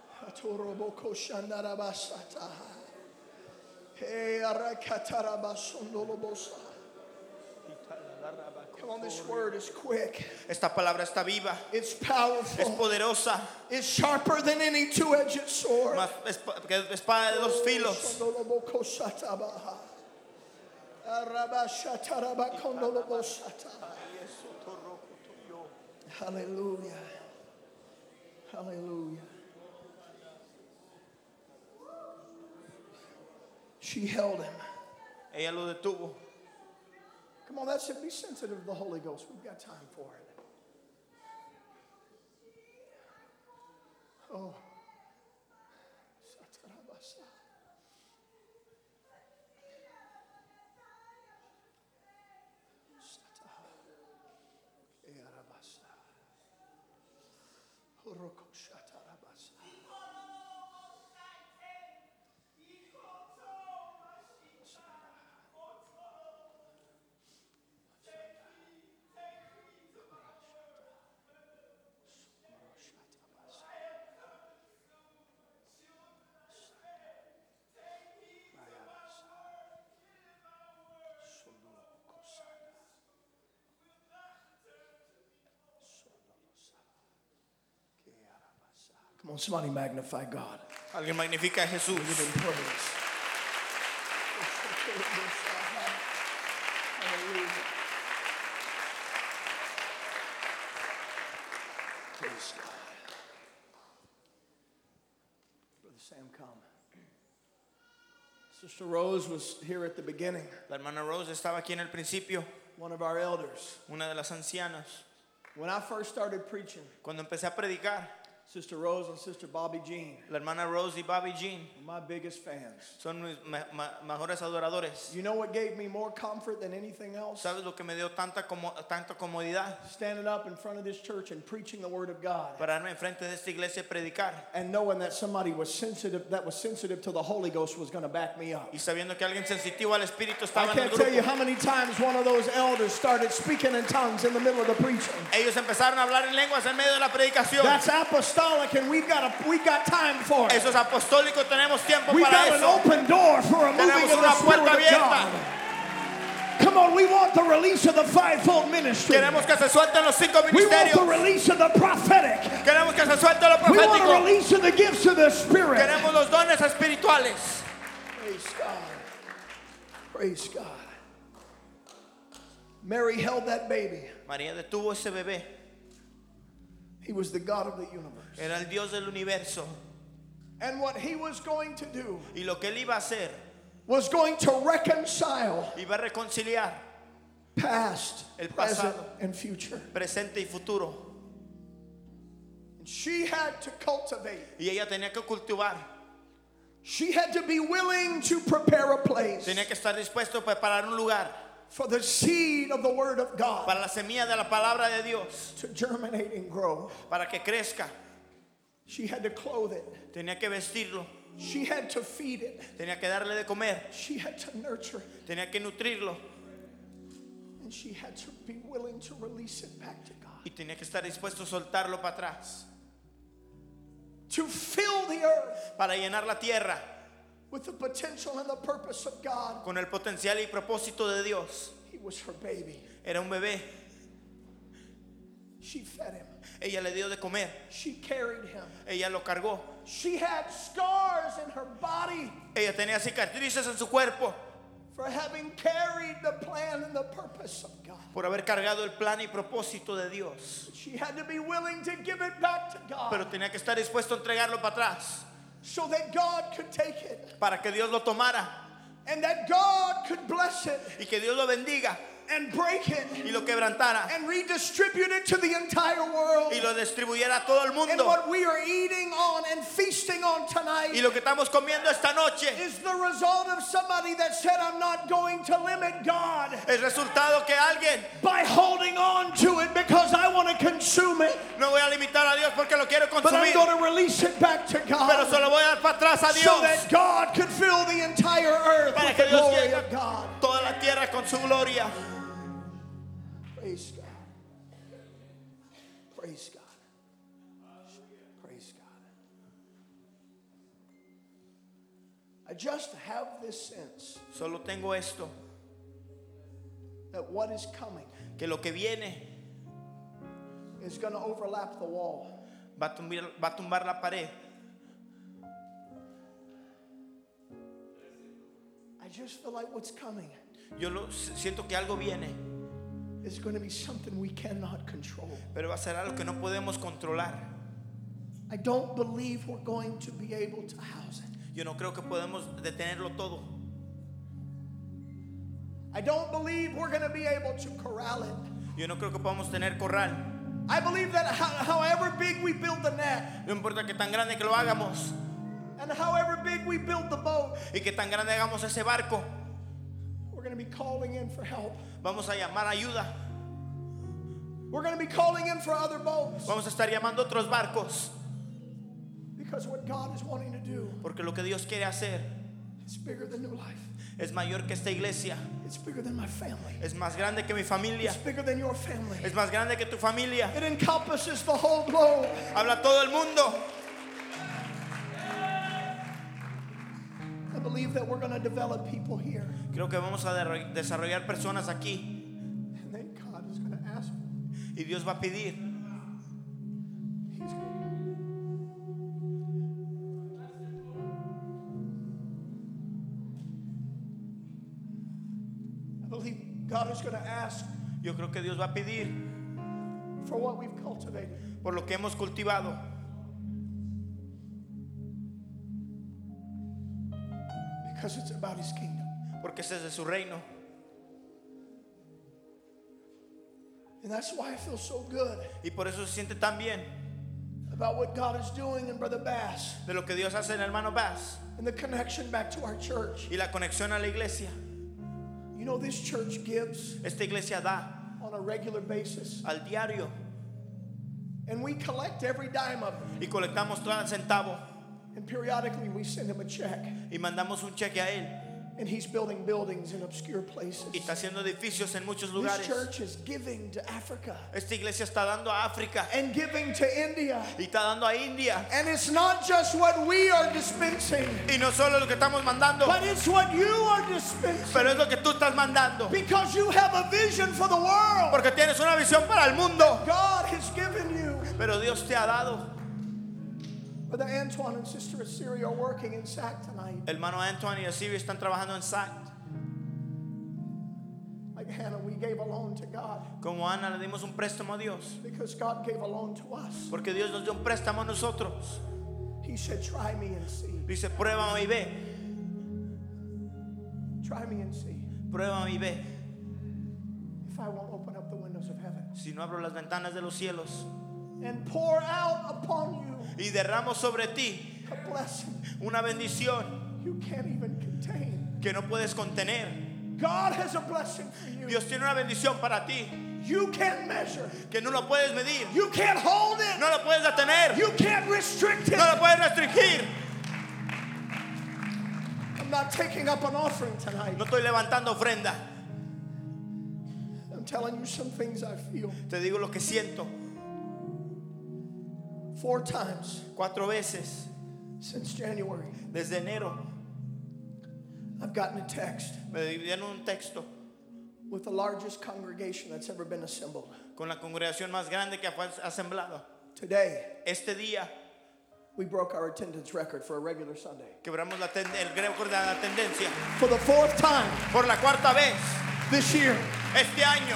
Speaker 1: Come on, this word is quick.
Speaker 2: Esta palabra está viva,
Speaker 1: It's
Speaker 2: es
Speaker 1: powerful.
Speaker 2: poderosa,
Speaker 1: It's sharper than any two-edged sword.
Speaker 2: más que espada de dos filos.
Speaker 1: Hallelujah. Hallelujah. She held him.
Speaker 2: Ella lo detuvo.
Speaker 1: Come on, that's it. Be sensitive to the Holy Ghost. We've got time for it. Oh. Come on, somebody magnify God.
Speaker 2: Alguien magnifica a Jesús.
Speaker 1: Give him praise. Hallelujah. Praise God. Brother Sam, come. Sister Rose was here at the beginning.
Speaker 2: La hermana Rose estaba aquí en el principio,
Speaker 1: One of our elders.
Speaker 2: una de las ancianas.
Speaker 1: When I first started preaching,
Speaker 2: Cuando empecé a predicar,
Speaker 1: Sister Rose and Sister Bobby Jean
Speaker 2: la hermana Rose y Bobby Jean
Speaker 1: were my biggest fans.
Speaker 2: son mis mejores adoradores.
Speaker 1: You know what gave me more comfort than anything else?
Speaker 2: ¿Sabes lo que me dio tanta comodidad?
Speaker 1: Standing up in front of this church and preaching the Word of God.
Speaker 2: Pararme enfrente de esta iglesia y predicar.
Speaker 1: And knowing that somebody was sensitive to the Holy Ghost was going to back me up.
Speaker 2: Y sabiendo que alguien sensitivo al Espíritu
Speaker 1: I
Speaker 2: estaba en el
Speaker 1: can't tell you
Speaker 2: grupo.
Speaker 1: how many times one of those elders started speaking in tongues in the middle of the preaching.
Speaker 2: Ellos empezaron a hablar en lenguas en medio de la predicación.
Speaker 1: That's apostolic, and we got time for it.
Speaker 2: Eso es apostólico, tenemos tiempo
Speaker 1: We
Speaker 2: para
Speaker 1: got an
Speaker 2: eso.
Speaker 1: open door for a moving
Speaker 2: Tenemos
Speaker 1: of the
Speaker 2: una
Speaker 1: Spirit
Speaker 2: puerta
Speaker 1: of
Speaker 2: abierta.
Speaker 1: God. Come on, we want the release of the fivefold ministry.
Speaker 2: Queremos que se suelten los 5
Speaker 1: We want the
Speaker 2: ministerios.
Speaker 1: release of the prophetic.
Speaker 2: Queremos que se suelte lo
Speaker 1: We want a
Speaker 2: profético.
Speaker 1: release of the gifts of the Spirit.
Speaker 2: Queremos los dones espirituales.
Speaker 1: Praise God. Praise God. Mary held that baby.
Speaker 2: María detuvo ese bebé.
Speaker 1: He was the God of the universe.
Speaker 2: Era el Dios del universo.
Speaker 1: And what he was going to do
Speaker 2: Y lo que él iba a hacer,
Speaker 1: was going to reconcile
Speaker 2: iba a reconciliar
Speaker 1: past,
Speaker 2: El
Speaker 1: present,
Speaker 2: pasado.
Speaker 1: and future.
Speaker 2: presente y futuro.
Speaker 1: And she had to cultivate.
Speaker 2: Y ella tenía que cultivar.
Speaker 1: She had to be willing to prepare a place
Speaker 2: Tenía que estar dispuesto a preparar un lugar
Speaker 1: for the seed of the Word of God
Speaker 2: para la semilla de la palabra de Dios,
Speaker 1: to germinate and grow.
Speaker 2: para que crezca.
Speaker 1: She had to clothe it.
Speaker 2: Tenía que vestirlo,
Speaker 1: She had to feed it.
Speaker 2: tenía que darle de comer,
Speaker 1: She had to nurture it.
Speaker 2: tenía que nutrirlo
Speaker 1: And she had to be willing to release it back to God.
Speaker 2: y tenía que estar dispuesto a soltarlo para atrás,
Speaker 1: To fill the earth
Speaker 2: para llenar la tierra
Speaker 1: with the potential and the purpose of God.
Speaker 2: con el potencial y propósito de Dios.
Speaker 1: He was her baby.
Speaker 2: Era un bebé.
Speaker 1: She fed him.
Speaker 2: Ella le dio de comer.
Speaker 1: She carried him.
Speaker 2: Ella lo cargó.
Speaker 1: She had scars in her body
Speaker 2: Ella tenía cicatrices en su cuerpo
Speaker 1: for having carried the plan and the purpose of God.
Speaker 2: por haber cargado el plan y propósito de Dios.
Speaker 1: She had to be willing to give it back to
Speaker 2: Pero
Speaker 1: God
Speaker 2: tenía que estar dispuesto a entregarlo para atrás
Speaker 1: so that God could take it
Speaker 2: para que Dios lo tomara
Speaker 1: and that God could bless it
Speaker 2: y que Dios lo bendiga
Speaker 1: and break it
Speaker 2: y lo quebrantara
Speaker 1: and redistribute it to the entire world.
Speaker 2: y lo distribuyera a todo el
Speaker 1: And
Speaker 2: mundo.
Speaker 1: what we are eating on and feasting on
Speaker 2: Y
Speaker 1: tonight
Speaker 2: lo que estamos comiendo esta noche
Speaker 1: is the result of somebody that said, I'm not going to limit God
Speaker 2: es resultado que alguien,
Speaker 1: by holding on to it because I want to consume it,
Speaker 2: no voy a limitar a Dios porque lo quiero
Speaker 1: but I'm
Speaker 2: consumir,
Speaker 1: going to release it back to
Speaker 2: pero
Speaker 1: God
Speaker 2: se lo voy a dar para atrás a
Speaker 1: so
Speaker 2: Dios
Speaker 1: that God could fill the entire earth
Speaker 2: para
Speaker 1: with
Speaker 2: que
Speaker 1: the
Speaker 2: Dios
Speaker 1: glory
Speaker 2: llene
Speaker 1: of God.
Speaker 2: toda la tierra con su gloria.
Speaker 1: Praise God. Praise God. Praise God. I just have this sense
Speaker 2: Solo tengo esto,
Speaker 1: that what is coming
Speaker 2: que lo que viene
Speaker 1: is going to overlap the wall.
Speaker 2: va a tumbar la pared.
Speaker 1: I just feel like what's coming
Speaker 2: Yo siento que algo viene,
Speaker 1: is going to be something we cannot control.
Speaker 2: pero va a ser algo que no podemos controlar.
Speaker 1: I don't believe we're going to be able to house it.
Speaker 2: Yo no creo que podemos detenerlo todo.
Speaker 1: I don't believe we're going to be able to corral it.
Speaker 2: Yo no creo que podamos tener corral.
Speaker 1: I believe that however big we build the net
Speaker 2: No importa que tan grande que lo hagamos
Speaker 1: and however big we build the boat,
Speaker 2: y que tan grande hagamos ese barco,
Speaker 1: we're going to be calling in for help.
Speaker 2: vamos a llamar ayuda.
Speaker 1: We're going to be calling in for other boats
Speaker 2: Vamos a estar llamando a otros barcos,
Speaker 1: because what God is wanting to do
Speaker 2: porque lo que Dios quiere hacer
Speaker 1: is bigger than New Life.
Speaker 2: es mayor que esta iglesia,
Speaker 1: It's bigger than my family.
Speaker 2: es más grande que mi familia,
Speaker 1: It's bigger than your family.
Speaker 2: es más grande que tu familia.
Speaker 1: It encompasses the whole globe.
Speaker 2: Habla todo el mundo.
Speaker 1: I believe that we're going to develop people here.
Speaker 2: Creo que vamos a desarrollar personas aquí
Speaker 1: And then God is going to ask.
Speaker 2: y Dios va a pedir.
Speaker 1: He's I believe God is going to ask
Speaker 2: Yo creo que Dios va a pedir
Speaker 1: for what we've cultivated.
Speaker 2: por lo que hemos cultivado,
Speaker 1: Because it's about His kingdom.
Speaker 2: porque ese es de su reino.
Speaker 1: And that's why I feel so good
Speaker 2: Y por eso se siente tan bien
Speaker 1: about what God is doing in Brother Bass
Speaker 2: de lo que Dios hace en el hermano Bass
Speaker 1: and the connection back to our church.
Speaker 2: y la conexión a la iglesia.
Speaker 1: You know, this church gives
Speaker 2: Esta iglesia da
Speaker 1: on a regular basis.
Speaker 2: al diario
Speaker 1: And we collect every dime of it.
Speaker 2: y colectamos todo el centavo
Speaker 1: And periodically we send him a check.
Speaker 2: y mandamos un cheque a él
Speaker 1: And he's building buildings in obscure places.
Speaker 2: y está haciendo edificios en muchos
Speaker 1: This
Speaker 2: lugares.
Speaker 1: church is giving to Africa
Speaker 2: Esta iglesia está dando a África
Speaker 1: and giving to India.
Speaker 2: y está dando a India.
Speaker 1: And it's not just what we are dispensing,
Speaker 2: Y no solo lo que estamos mandando,
Speaker 1: but it's what you are dispensing.
Speaker 2: pero es lo que tú estás mandando.
Speaker 1: Because you have a vision for the world.
Speaker 2: Porque tienes una visión para el mundo.
Speaker 1: God has given you.
Speaker 2: Pero Dios te ha dado.
Speaker 1: Brother Antoine and Sister Assyria are working in SAC tonight.
Speaker 2: Hermano Antoine y Asirio están trabajando en SAC.
Speaker 1: Like Hannah, we gave a loan to God
Speaker 2: Como Ana le dimos un préstamo a Dios.
Speaker 1: because God gave a loan to us.
Speaker 2: Porque Dios nos dio un préstamo a nosotros.
Speaker 1: He said, try me and see.
Speaker 2: Dice, pruébame y ve.
Speaker 1: Try me and see
Speaker 2: Pruébame y ve.
Speaker 1: if I won't open up the windows of heaven
Speaker 2: Si no abro las ventanas de los cielos
Speaker 1: and pour out upon you
Speaker 2: y derramo sobre ti
Speaker 1: a blessing
Speaker 2: una bendición
Speaker 1: you can't even contain.
Speaker 2: que no puedes contener.
Speaker 1: God has a blessing for you.
Speaker 2: Dios tiene una bendición para ti
Speaker 1: You can't measure.
Speaker 2: que no lo puedes medir,
Speaker 1: You can't hold it.
Speaker 2: no lo puedes detener,
Speaker 1: You can't restrict it.
Speaker 2: no lo puedes restringir.
Speaker 1: I'm not taking up an offering tonight.
Speaker 2: No estoy levantando ofrenda.
Speaker 1: I'm telling you some things I feel.
Speaker 2: Te digo lo que siento.
Speaker 1: 4 times
Speaker 2: 4 veces
Speaker 1: since January,
Speaker 2: desde enero
Speaker 1: I've gotten a text
Speaker 2: me dieron un texto
Speaker 1: with the largest congregation that's ever been assembled.
Speaker 2: con la congregación más grande que fue asemblado.
Speaker 1: Today,
Speaker 2: Este día
Speaker 1: we broke our attendance record for a regular Sunday.
Speaker 2: quebramos el récord de la tendencia
Speaker 1: For the fourth time
Speaker 2: por la cuarta vez
Speaker 1: this year,
Speaker 2: este año.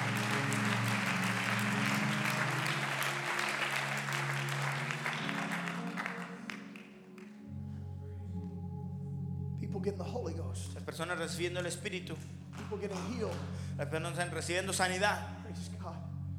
Speaker 1: people getting the Holy Ghost,
Speaker 2: Las personas recibiendo el Espíritu,
Speaker 1: people getting healed.
Speaker 2: las personas recibiendo sanidad.
Speaker 1: Praise God.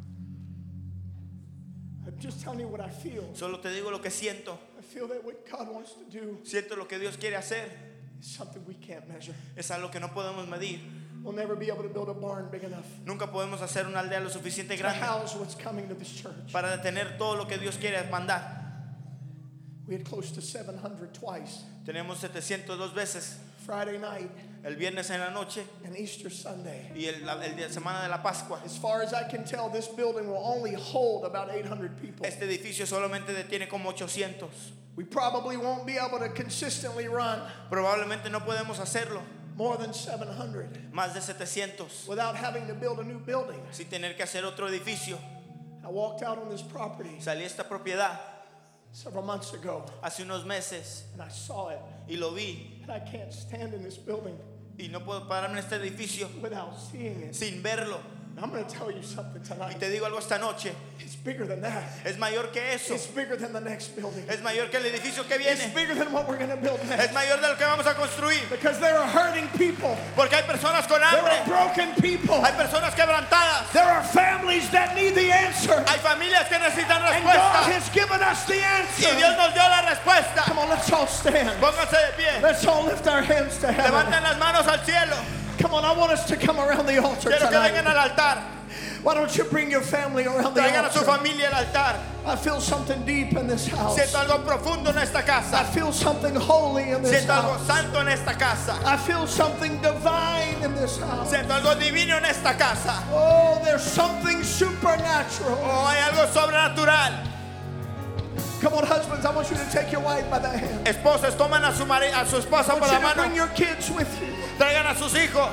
Speaker 1: I'm just telling you what I feel.
Speaker 2: Solo te digo lo que siento.
Speaker 1: I feel that what God wants to do
Speaker 2: Siento lo que Dios quiere hacer.
Speaker 1: is something we can't measure.
Speaker 2: Es algo que no podemos medir.
Speaker 1: We'll never be able to build a barn big enough
Speaker 2: Nunca podemos hacer una aldea lo suficiente
Speaker 1: to
Speaker 2: grande
Speaker 1: house what's coming to this church.
Speaker 2: para detener todo lo que Dios quiere mandar.
Speaker 1: We had close to 700 twice.
Speaker 2: Tenemos 702 veces,
Speaker 1: Friday night
Speaker 2: el viernes en la noche
Speaker 1: and Easter Sunday.
Speaker 2: y el día de semana de la Pascua.
Speaker 1: As far as I can tell, this building will only hold about 800 people.
Speaker 2: Este edificio solamente detiene como 800.
Speaker 1: We probably won't be able to consistently run
Speaker 2: Probablemente no podemos hacerlo
Speaker 1: more than 700
Speaker 2: más de 700
Speaker 1: without having to build a new building.
Speaker 2: sin tener que hacer otro edificio.
Speaker 1: I walked out on this property
Speaker 2: Salí a esta propiedad
Speaker 1: several months ago
Speaker 2: hace unos meses
Speaker 1: and I saw it,
Speaker 2: y lo vi
Speaker 1: and I can't stand in this building
Speaker 2: y no puedo pararme en este edificio
Speaker 1: without seeing it.
Speaker 2: sin verlo.
Speaker 1: I'm going to tell you something
Speaker 2: Y
Speaker 1: tonight.
Speaker 2: te digo algo esta noche,
Speaker 1: It's bigger than that.
Speaker 2: es mayor que eso,
Speaker 1: It's bigger than the next building.
Speaker 2: es mayor que el edificio que
Speaker 1: It's
Speaker 2: viene,
Speaker 1: bigger than what we're going to build
Speaker 2: es
Speaker 1: next.
Speaker 2: mayor de lo que vamos a construir,
Speaker 1: Because there are hurting people.
Speaker 2: porque hay personas con
Speaker 1: There
Speaker 2: hambre,
Speaker 1: are broken people.
Speaker 2: hay personas quebrantadas,
Speaker 1: There are families that need the answer.
Speaker 2: hay familias que necesitan
Speaker 1: And God
Speaker 2: respuesta
Speaker 1: has given us the
Speaker 2: y Dios
Speaker 1: answer.
Speaker 2: nos dio la respuesta.
Speaker 1: Come on, let's all stand.
Speaker 2: Pónganse de pie,
Speaker 1: Let's all lift our hands to heaven.
Speaker 2: levanten las manos al cielo.
Speaker 1: Come on, I want us to come around the altar
Speaker 2: Quiero que vengan
Speaker 1: tonight.
Speaker 2: al altar,
Speaker 1: Why don't you bring your family around the
Speaker 2: traigan a su
Speaker 1: altar?
Speaker 2: familia al altar.
Speaker 1: I feel something deep in this house.
Speaker 2: Siento algo profundo en esta
Speaker 1: I
Speaker 2: casa,
Speaker 1: feel something holy in this
Speaker 2: siento algo
Speaker 1: house.
Speaker 2: santo en esta casa,
Speaker 1: I feel something divine in this house.
Speaker 2: siento algo divino en esta casa.
Speaker 1: Oh, there's something supernatural.
Speaker 2: Oh, hay algo sobrenatural.
Speaker 1: Come on, husbands, I want you to take your wife by the hand.
Speaker 2: Esposas, toman a su esposa
Speaker 1: I
Speaker 2: por
Speaker 1: want
Speaker 2: la
Speaker 1: you to bring
Speaker 2: mano,
Speaker 1: your kids with you.
Speaker 2: traigan a sus hijos.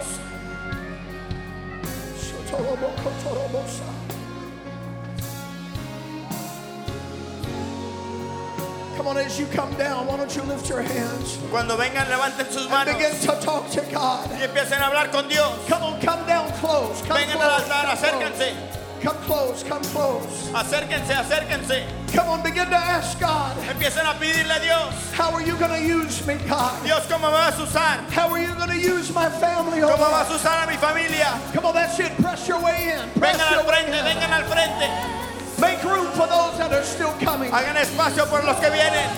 Speaker 1: Come on, as you come down, why don't you lift your hands
Speaker 2: Cuando vengan, levanten sus
Speaker 1: and
Speaker 2: manos
Speaker 1: begin to talk to God.
Speaker 2: y empiecen a hablar con Dios.
Speaker 1: Come on, come down close. Come
Speaker 2: Vengan al
Speaker 1: close.
Speaker 2: altar,
Speaker 1: Come close.
Speaker 2: acérquense,
Speaker 1: Come close. Come close.
Speaker 2: acérquense, acérquense.
Speaker 1: Come on, begin to ask God,
Speaker 2: Empiecen a pedirle a Dios,
Speaker 1: how are you going to use me, God?
Speaker 2: Dios, ¿cómo me vas a usar?
Speaker 1: How are you going to use my family, oh
Speaker 2: ¿Cómo vas
Speaker 1: God?
Speaker 2: a usar a mi familia?
Speaker 1: Come on, that's it. Press your way in. Press
Speaker 2: Vengan
Speaker 1: your
Speaker 2: al
Speaker 1: way
Speaker 2: frente,
Speaker 1: in.
Speaker 2: vengan al frente.
Speaker 1: Make room for those that are still coming.
Speaker 2: Hagan espacio por los que vienen.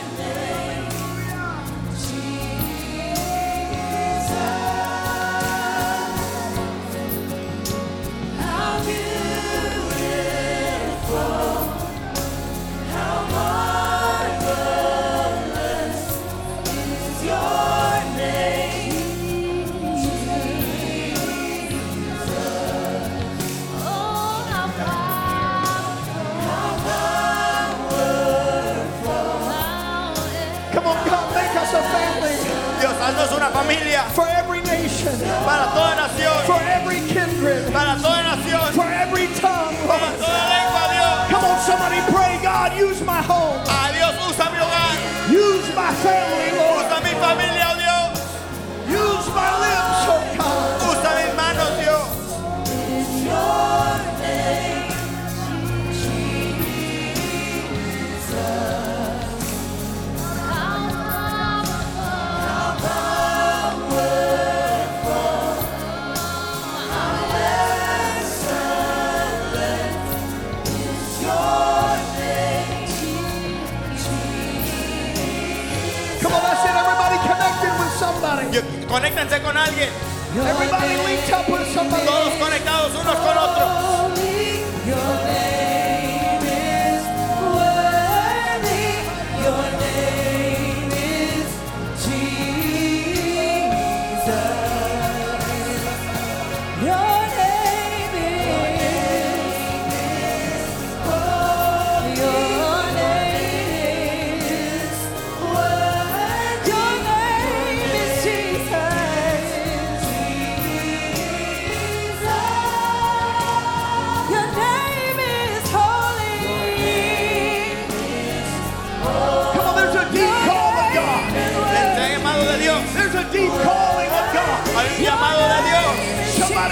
Speaker 1: Come on, God, make us a family
Speaker 2: Dios, haznos una familia
Speaker 1: for every nation,
Speaker 2: para toda nación,
Speaker 1: for every kindred,
Speaker 2: para toda nación,
Speaker 1: for every tongue.
Speaker 2: para toda lengua, Dios.
Speaker 1: Come on, somebody pray, God, use my home,
Speaker 2: Ah, Dios, usa mi hogar,
Speaker 1: use my family, Lord,
Speaker 2: usa mi familia, oh Dios.
Speaker 1: use my lips, oh God.
Speaker 2: Usa mis manos, Dios.
Speaker 1: Come on, that's it. Everybody connected with somebody.
Speaker 2: Conéctense con alguien.
Speaker 1: Everybody linked up with somebody.
Speaker 2: Todos conectados unos con otros.
Speaker 3: Jesus.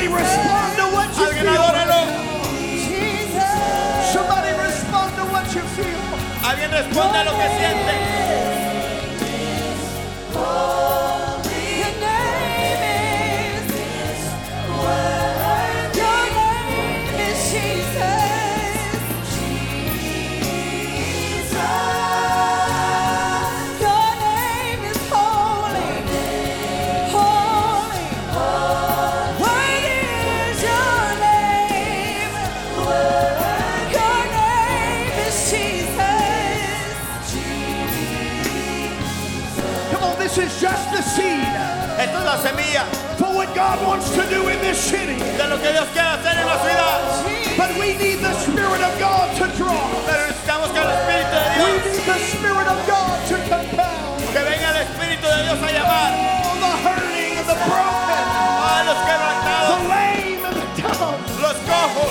Speaker 1: Somebody respond to what you
Speaker 2: Alguien
Speaker 1: feel.
Speaker 2: adóralo.
Speaker 1: Somebody respond to what you feel.
Speaker 2: Alguien responde a lo que siente.
Speaker 1: This is just the seed
Speaker 2: Esto es la semilla
Speaker 1: for what God wants to do in this city.
Speaker 2: de lo que Dios quiere hacer en la ciudad.
Speaker 1: But we need the Spirit of God to draw.
Speaker 2: Pero necesitamos que el Espíritu de
Speaker 1: We
Speaker 2: Dios,
Speaker 1: need the Spirit of God to compel.
Speaker 2: que venga el Espíritu de Dios a llamar
Speaker 1: All the hurting and the broken,
Speaker 2: a los
Speaker 1: the
Speaker 2: quebrantados,
Speaker 1: lame and the dumb.
Speaker 2: los cojos.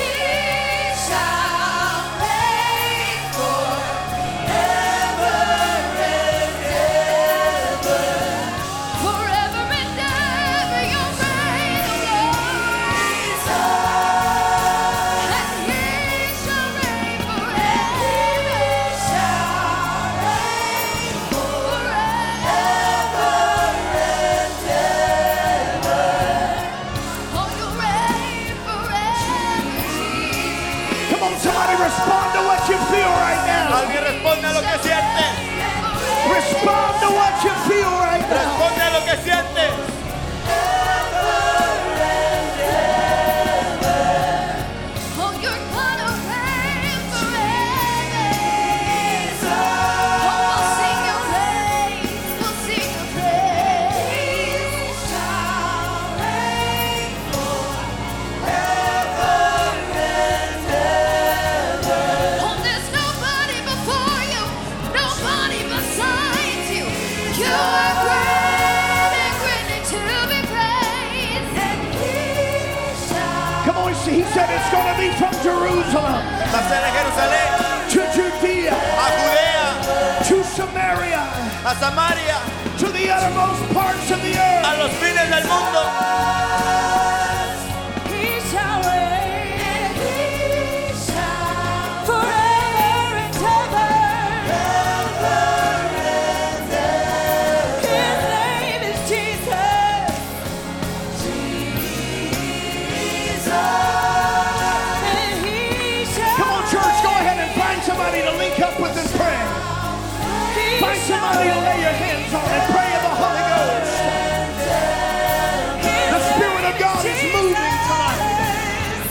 Speaker 1: Respond to what you feel right now.
Speaker 2: Alguien responde a lo que siente.
Speaker 1: Respond to what you feel right now.
Speaker 2: Responde a lo que siente.
Speaker 1: He said it's going to be from Jerusalem
Speaker 2: Va a ser en Jerusalén,
Speaker 1: to Judea,
Speaker 2: a Judea,
Speaker 1: to Samaria,
Speaker 2: a Samaria,
Speaker 1: to the uttermost parts of the earth.
Speaker 2: a los fines del mundo.
Speaker 3: He shall reign, he shall forever and ever. His name is Jesus.
Speaker 1: Somebody to link up with and pray. Find somebody to lay your hands on and pray in the Holy Ghost. The Spirit of God is moving tonight.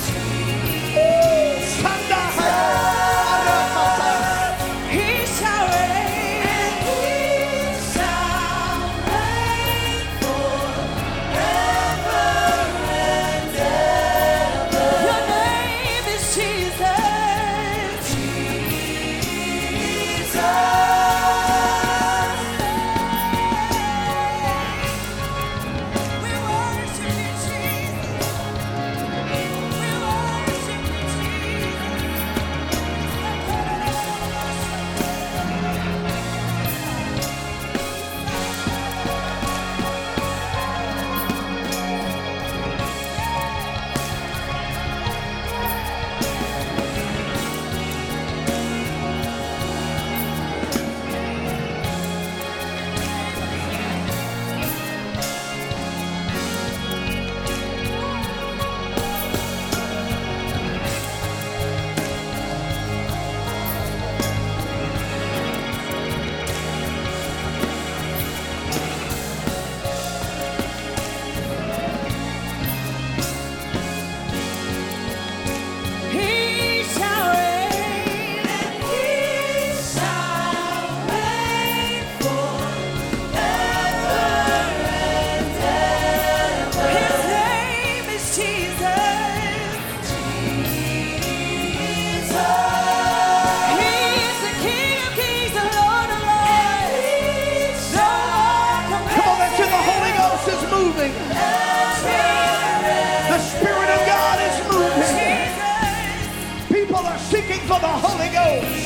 Speaker 3: He shall reign. He shall reign forever and ever. Your name is Jesus.
Speaker 1: For the Holy Ghost.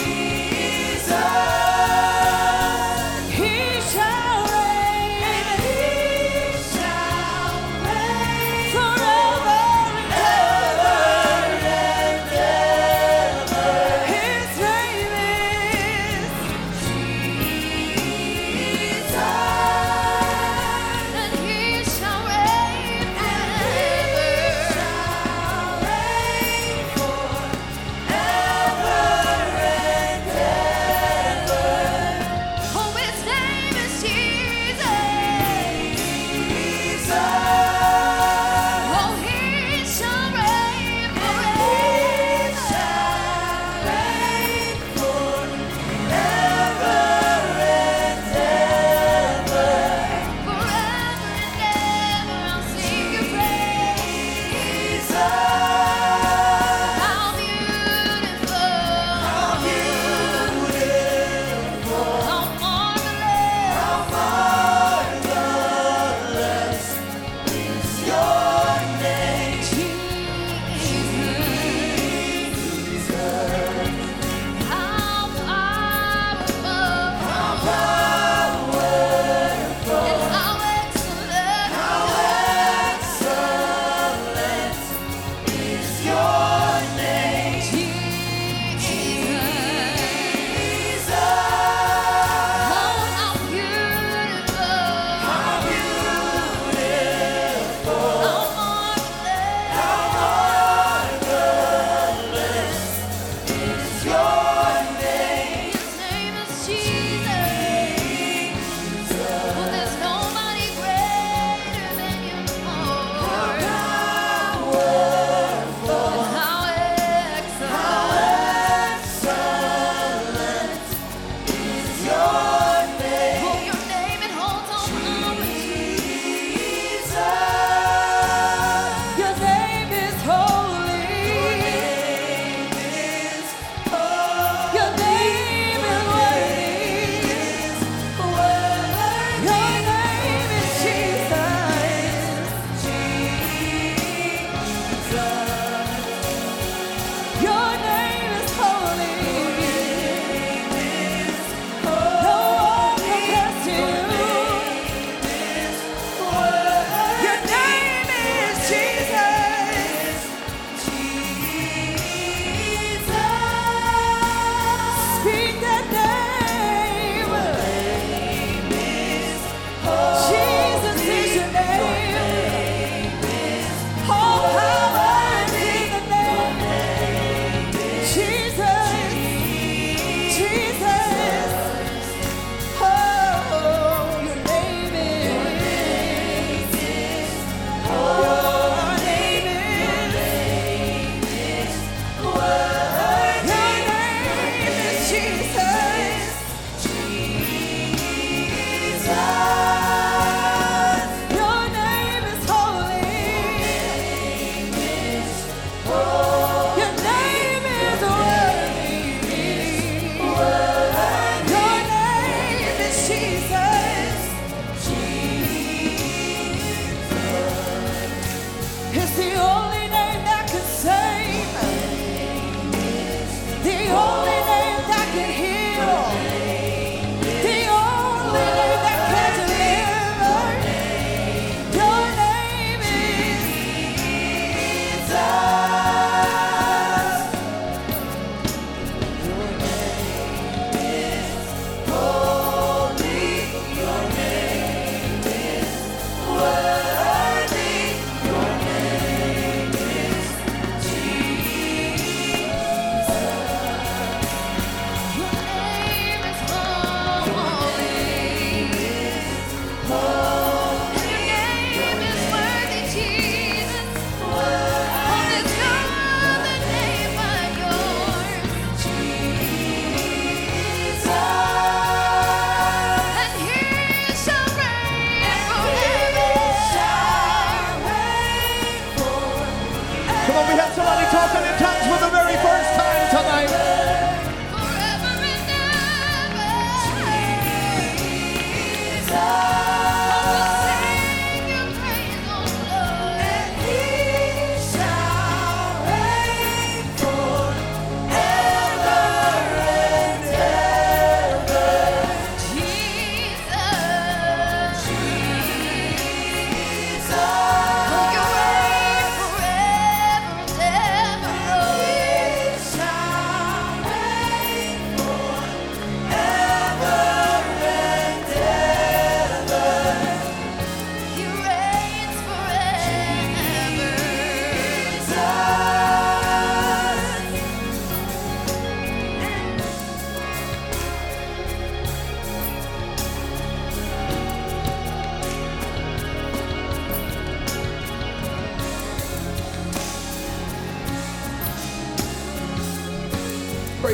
Speaker 3: He shall reign forever.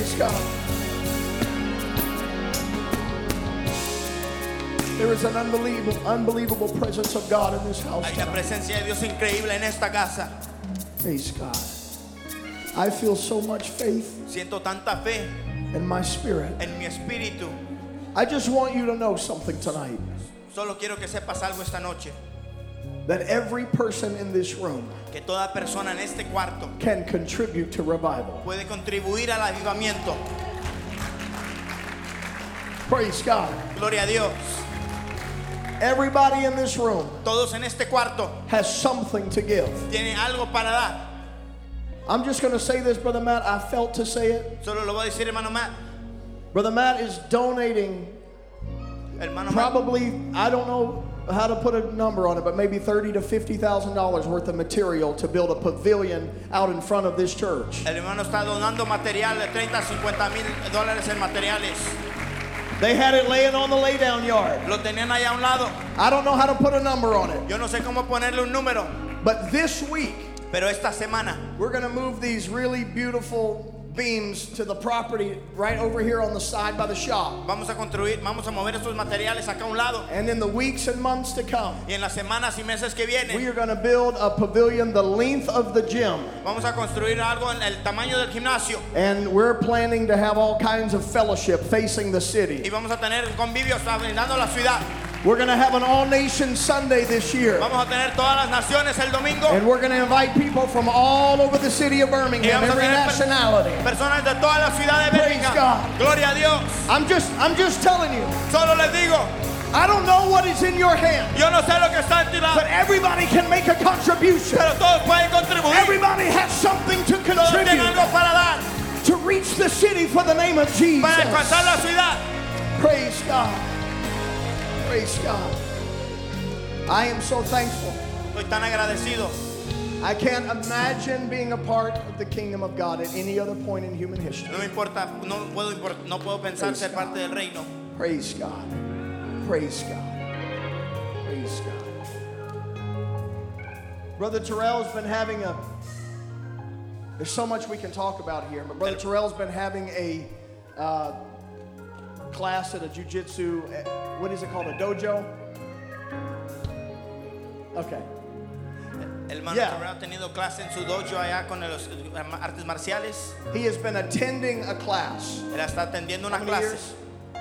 Speaker 1: Praise God. There is an unbelievable presence of God in this house
Speaker 2: Hay una
Speaker 1: tonight.
Speaker 2: presencia de Dios increíble en esta casa.
Speaker 1: Praise God. I feel so much faith
Speaker 2: Siento tanta fe
Speaker 1: in my spirit.
Speaker 2: en mi espíritu.
Speaker 1: I just want you to know something tonight.
Speaker 2: Solo quiero que sepas algo esta noche.
Speaker 1: That every person in this room
Speaker 2: Que toda persona en este cuarto
Speaker 1: can contribute to revival.
Speaker 2: puede contribuir al avivamiento.
Speaker 1: Praise God.
Speaker 2: Gloria a Dios.
Speaker 1: Everybody in this room
Speaker 2: Todos en este cuarto
Speaker 1: has something to give.
Speaker 2: tienen algo para dar.
Speaker 1: I'm just going to say this, Brother Matt. I felt to say it.
Speaker 2: Solo lo voy a decir, hermano Matt.
Speaker 1: Brother Matt is donating
Speaker 2: Hermano Matt.
Speaker 1: probably, I don't know how to put a number on it, but maybe $30,000 to $50,000 worth of material to build a pavilion out in front of this church.
Speaker 2: El hermano está donando material de 30 a 50 mil dólares en materiales.
Speaker 1: They had it laying on the laydown yard.
Speaker 2: Lo tenían allá a un lado.
Speaker 1: I don't know how to put a number on it,
Speaker 2: Yo no sé cómo ponerle un número,
Speaker 1: but this week
Speaker 2: pero esta semana
Speaker 1: we're going to move these really beautiful beams to the property right over here on the side by the shop.
Speaker 2: vamos a mover estos materiales acá a un lado.
Speaker 1: And in the weeks and months to come,
Speaker 2: Y en las semanas y meses que
Speaker 1: we
Speaker 2: vienen,
Speaker 1: are going to build a pavilion the length of the gym.
Speaker 2: vamos a construir algo en el tamaño del gimnasio.
Speaker 1: And we're planning to have all kinds of fellowship facing the
Speaker 2: Y
Speaker 1: city.
Speaker 2: vamos a tener convivios brindando la ciudad.
Speaker 1: We're going to have an all-nation Sunday this year.
Speaker 2: Vamos a tener todas las naciones el domingo.
Speaker 1: And we're going to invite people from all over the city of
Speaker 2: Y
Speaker 1: Birmingham,
Speaker 2: vamos a
Speaker 1: every
Speaker 2: tener
Speaker 1: nationality.
Speaker 2: personas de toda la ciudad de
Speaker 1: Praise
Speaker 2: Birmingham.
Speaker 1: God.
Speaker 2: Gloria a Dios.
Speaker 1: I'm just telling you,
Speaker 2: Solo les digo,
Speaker 1: I don't know what is in your hand,
Speaker 2: yo no sé lo que está en tu lado,
Speaker 1: but everybody can make a contribution.
Speaker 2: pero todos pueden contribuir.
Speaker 1: Everybody has something to
Speaker 2: Todos tienen
Speaker 1: contribute
Speaker 2: algo para dar,
Speaker 1: to reach the city for the name of Jesus.
Speaker 2: para alcanzar la ciudad.
Speaker 1: Praise God. Praise God. I am so thankful.
Speaker 2: Estoy tan agradecido.
Speaker 1: I can't imagine being a part of the kingdom of God at any other point in human history.
Speaker 2: No me importa, no puedo pensar ser parte del reino.
Speaker 1: Praise God. Praise God. Praise God. Brother Terrell's been having there's so much we can talk about here, but Brother Terrell's been having a class at a jiu-jitsu, what is it called, a dojo? Okay.
Speaker 2: El hermano
Speaker 1: Yeah.
Speaker 2: Terrell ha tenido clase en su dojo allá con los artes marciales.
Speaker 1: He has been attending a class.
Speaker 2: Él está atendiendo
Speaker 1: How
Speaker 2: una
Speaker 1: many
Speaker 2: clase.
Speaker 1: years?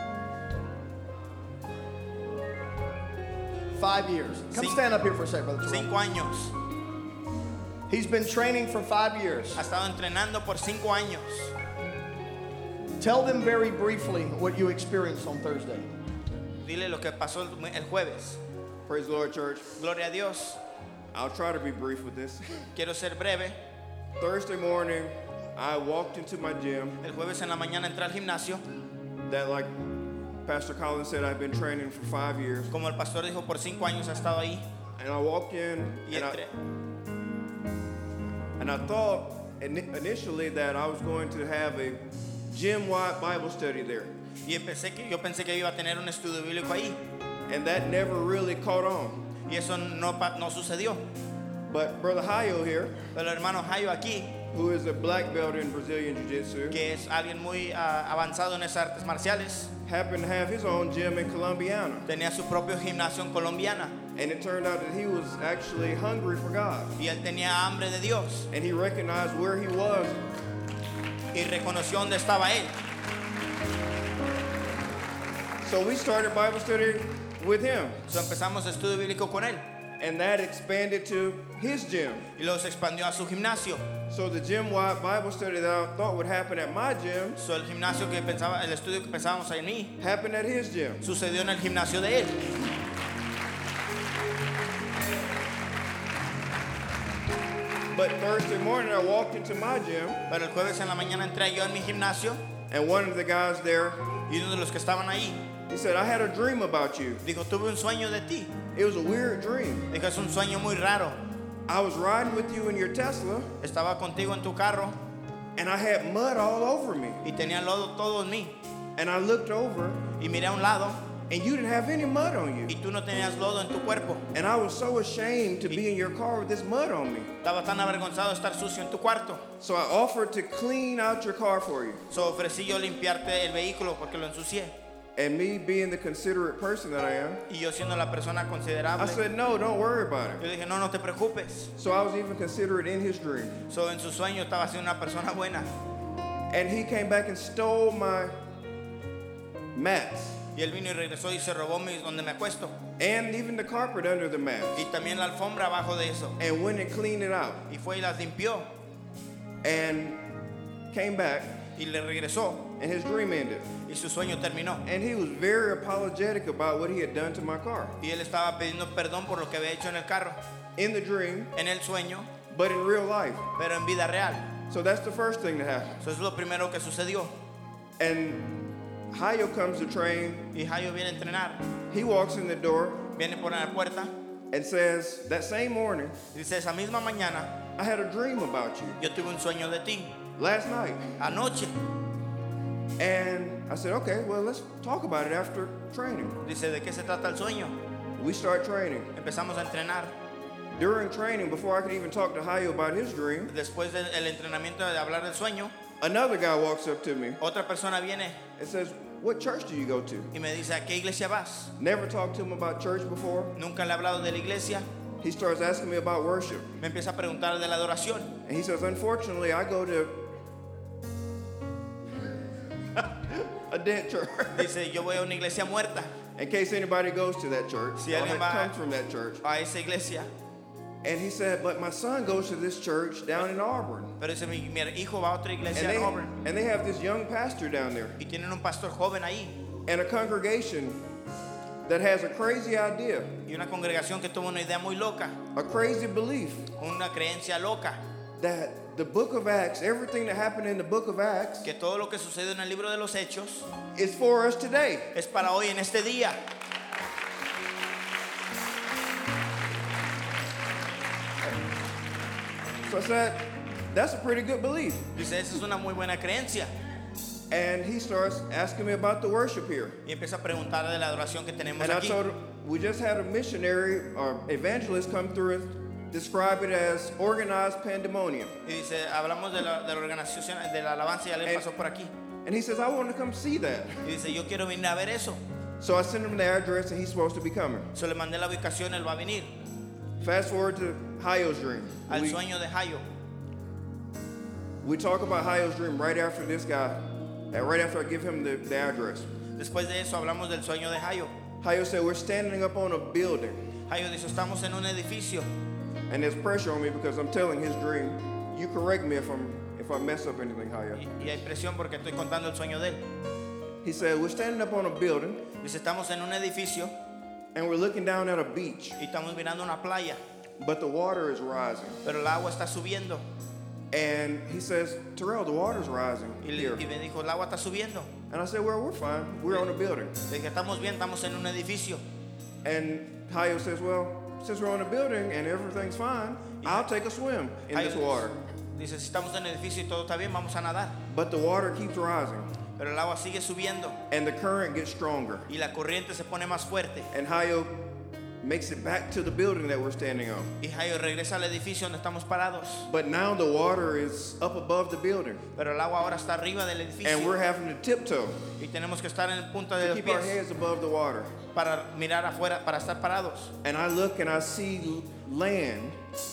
Speaker 1: 5 years. Come stand up here for a second, Brother Terrell.
Speaker 2: 5 años.
Speaker 1: He's been training for 5 years.
Speaker 2: Ha estado entrenando por 5 años.
Speaker 1: Tell them very briefly what you experienced on Thursday.
Speaker 2: Dile lo que pasó el jueves.
Speaker 4: Praise the Lord, church.
Speaker 2: Gloria a Dios.
Speaker 4: I'll try to be brief with this.
Speaker 2: Quiero ser breve.
Speaker 4: Thursday morning, I walked into my gym
Speaker 2: El jueves en la mañana entré al gimnasio.
Speaker 4: that, like Pastor Collins said, I've been training for 5 years.
Speaker 2: Como el pastor dijo, por 5 años ha estado ahí.
Speaker 4: And I walked in,
Speaker 2: Y entré.
Speaker 4: and I thought initially that I was going to have a gym-wide Bible study there.
Speaker 2: Y yo pensé que iba a tener un estudio bíblico ahí.
Speaker 4: And that never really caught on.
Speaker 2: Y eso no sucedió.
Speaker 4: But Brother Hayo here,
Speaker 2: Pero el hermano Jayo aquí,
Speaker 4: who is a black belt in Brazilian Jiu-Jitsu,
Speaker 2: que es alguien muy avanzado en esas artes marciales,
Speaker 4: happened to have his own gym in Columbiana.
Speaker 2: tenía su propio gimnasio en Colombiana.
Speaker 4: And it turned out that he was actually hungry for God.
Speaker 2: Y él tenía hambre de Dios.
Speaker 4: And he recognized where he was.
Speaker 2: Y reconoció dónde estaba él.
Speaker 4: So we started Bible study with him.
Speaker 2: So empezamos estudio bíblico con él.
Speaker 4: And that expanded to his gym.
Speaker 2: Y luego se expandió a su gimnasio.
Speaker 4: So the gym-wide Bible study that I thought would happen at my gym
Speaker 2: So el gimnasio que pensaba, el estudio que pensábamos en mí,
Speaker 4: happened at his gym.
Speaker 2: sucedió en el gimnasio de él.
Speaker 4: But Thursday morning I walked into my gym
Speaker 2: Pero el jueves en la mañana entré yo en mi gimnasio
Speaker 4: and one of the guys there,
Speaker 2: y uno de los que estaban ahí
Speaker 4: he said, I had a dream about you.
Speaker 2: dijo, tuve un sueño de ti.
Speaker 4: It was a weird dream.
Speaker 2: Dijo, es un sueño muy raro.
Speaker 4: I was riding with you in your Tesla
Speaker 2: Estaba contigo en tu carro
Speaker 4: and I had mud all over me.
Speaker 2: y tenía lodo todo en mí.
Speaker 4: And I looked over
Speaker 2: Y miré a un lado
Speaker 4: and you didn't have any mud on you.
Speaker 2: y tú no tenías lodo en tu cuerpo.
Speaker 4: And I was so ashamed to be in your car with this mud on me.
Speaker 2: Estaba tan avergonzado de estar sucio en tu cuarto.
Speaker 4: So I offered to clean out your car for you.
Speaker 2: So ofrecí yo limpiarte el vehículo porque lo ensucié.
Speaker 4: And me being the considerate person that I am,
Speaker 2: Y yo siendo la persona
Speaker 4: I
Speaker 2: considerable,
Speaker 4: said, no, don't worry about
Speaker 2: yo
Speaker 4: it.
Speaker 2: dije, no, no te preocupes.
Speaker 4: So I was even considerate in his dream.
Speaker 2: So en su sueño estaba siendo una persona buena.
Speaker 4: And he came back and stole my mats
Speaker 2: Y él vino y regresó y se robó donde me acuesto.
Speaker 4: and even the carpet under the mats
Speaker 2: Y también la alfombra abajo de eso.
Speaker 4: and went and cleaned it out
Speaker 2: Y fue y las limpió.
Speaker 4: and came back
Speaker 2: Y le regresó.
Speaker 4: and his dream ended.
Speaker 2: Y su sueño terminó.
Speaker 4: And he was very apologetic about what he had done to my car
Speaker 2: Y él estaba pidiendo perdón por lo que había hecho en el carro.
Speaker 4: in the dream,
Speaker 2: En el sueño,
Speaker 4: but in real life.
Speaker 2: pero en vida real.
Speaker 4: So that's the first thing that happened.
Speaker 2: Eso es lo primero que sucedió.
Speaker 4: And Hayo comes to train.
Speaker 2: Y Jayo viene a entrenar.
Speaker 4: He walks in the door
Speaker 2: Viene por la puerta.
Speaker 4: and says, that same morning,
Speaker 2: Y dice, esa misma mañana
Speaker 4: I had a dream about you
Speaker 2: yo tuve un sueño de ti.
Speaker 4: last night.
Speaker 2: Anoche.
Speaker 4: And I said, okay, well, let's talk about it after training.
Speaker 2: Dice, ¿de qué se trata el sueño?
Speaker 4: We start training.
Speaker 2: Empezamos a entrenar.
Speaker 4: During training, before I could even talk to Hayo about his dream,
Speaker 2: Después del entrenamiento de hablar del sueño,
Speaker 4: another guy walks up to me
Speaker 2: otra persona viene
Speaker 4: and says, what church do you go to?
Speaker 2: y me dice, ¿a qué iglesia vas?
Speaker 4: Never talked to him about church before.
Speaker 2: Nunca le he hablado de la iglesia.
Speaker 4: He starts asking me about worship.
Speaker 2: Me empieza a preguntar de la adoración.
Speaker 4: And he says, unfortunately, I go to a dead church.
Speaker 2: Dice, yo voy a una iglesia muerta.
Speaker 4: In case anybody goes to that church,
Speaker 2: Si
Speaker 4: or
Speaker 2: alguien va
Speaker 4: comes from that church.
Speaker 2: a esa iglesia.
Speaker 4: And he said, but my son goes to this church down in Auburn.
Speaker 2: Pero dice, mi hijo va a otra iglesia
Speaker 4: And
Speaker 2: en Auburn.
Speaker 4: they have this young pastor down there
Speaker 2: Y tienen un pastor joven ahí.
Speaker 4: and a congregation that has a crazy idea,
Speaker 2: Y una congregación que tuvo una idea muy loca.
Speaker 4: a crazy belief
Speaker 2: Una creencia loca.
Speaker 4: that the book of Acts, everything that happened in the book of Acts,
Speaker 2: Que todo lo que sucedió en el libro de los Hechos
Speaker 4: is for us today.
Speaker 2: es para hoy en este día.
Speaker 4: So I said, that's a pretty good belief.
Speaker 2: Dice, esa es una muy buena creencia.
Speaker 4: And he starts asking me about the worship here.
Speaker 2: Y empieza a preguntar de la adoración que tenemos
Speaker 4: And I
Speaker 2: aquí.
Speaker 4: told him, we just had a missionary or evangelist come through and describe it as organized pandemonium.
Speaker 2: Y dice, hablamos de la organización, de la alabanza, ya le
Speaker 4: And-
Speaker 2: pasó por aquí.
Speaker 4: And he says, I want to come see that.
Speaker 2: Y dice, yo quiero venir a ver eso.
Speaker 4: So I sent him the address and he's supposed to be coming.
Speaker 2: So le mandé la ubicación, él va a venir.
Speaker 4: Fast forward to Hayo's dream.
Speaker 2: Al sueño de Jayo.
Speaker 4: We talk about Hayo's dream right after this guy, right after I give him the address.
Speaker 2: Después de eso hablamos del sueño de Jayo.
Speaker 4: Hayo said, we're standing up on a building
Speaker 2: Jayo dice, estamos en un edificio
Speaker 4: and there's pressure on me because I'm telling his dream. You correct me if I mess up anything, Hayo.
Speaker 2: y hay presión porque estoy contando el sueño de él.
Speaker 4: He said, we're standing up on a building
Speaker 2: Dice, estamos en un edificio
Speaker 4: and we're looking down at a beach,
Speaker 2: y estamos mirando una playa,
Speaker 4: but the water is rising.
Speaker 2: pero el agua está subiendo.
Speaker 4: And he says, Terrell, the water's rising
Speaker 2: Y,
Speaker 4: here.
Speaker 2: y me dijo, el agua está subiendo.
Speaker 4: And I said, well, we're fine. We're on a building.
Speaker 2: Le dije, estamos bien, estamos en un edificio.
Speaker 4: And Hayo says, well, since we're on a building and everything's fine, I'll take a swim in this water.
Speaker 2: Dice, si estamos en el edificio y todo está bien, vamos a nadar.
Speaker 4: But the water keeps rising
Speaker 2: Pero el agua sigue subiendo
Speaker 4: and the current gets stronger.
Speaker 2: y la corriente se pone más fuerte.
Speaker 4: And Hayo makes it back to the building that we're standing on.
Speaker 2: Y Jayo regresa al edificio donde estamos parados.
Speaker 4: But now the water is up above the building
Speaker 2: Pero el agua ahora está arriba del
Speaker 4: and we're
Speaker 2: edificio.
Speaker 4: having to tiptoe
Speaker 2: Y tenemos que estar en el punto de
Speaker 4: to
Speaker 2: los
Speaker 4: keep our
Speaker 2: pies
Speaker 4: heads above the water.
Speaker 2: para mirar afuera, para estar parados.
Speaker 4: And I look and I see land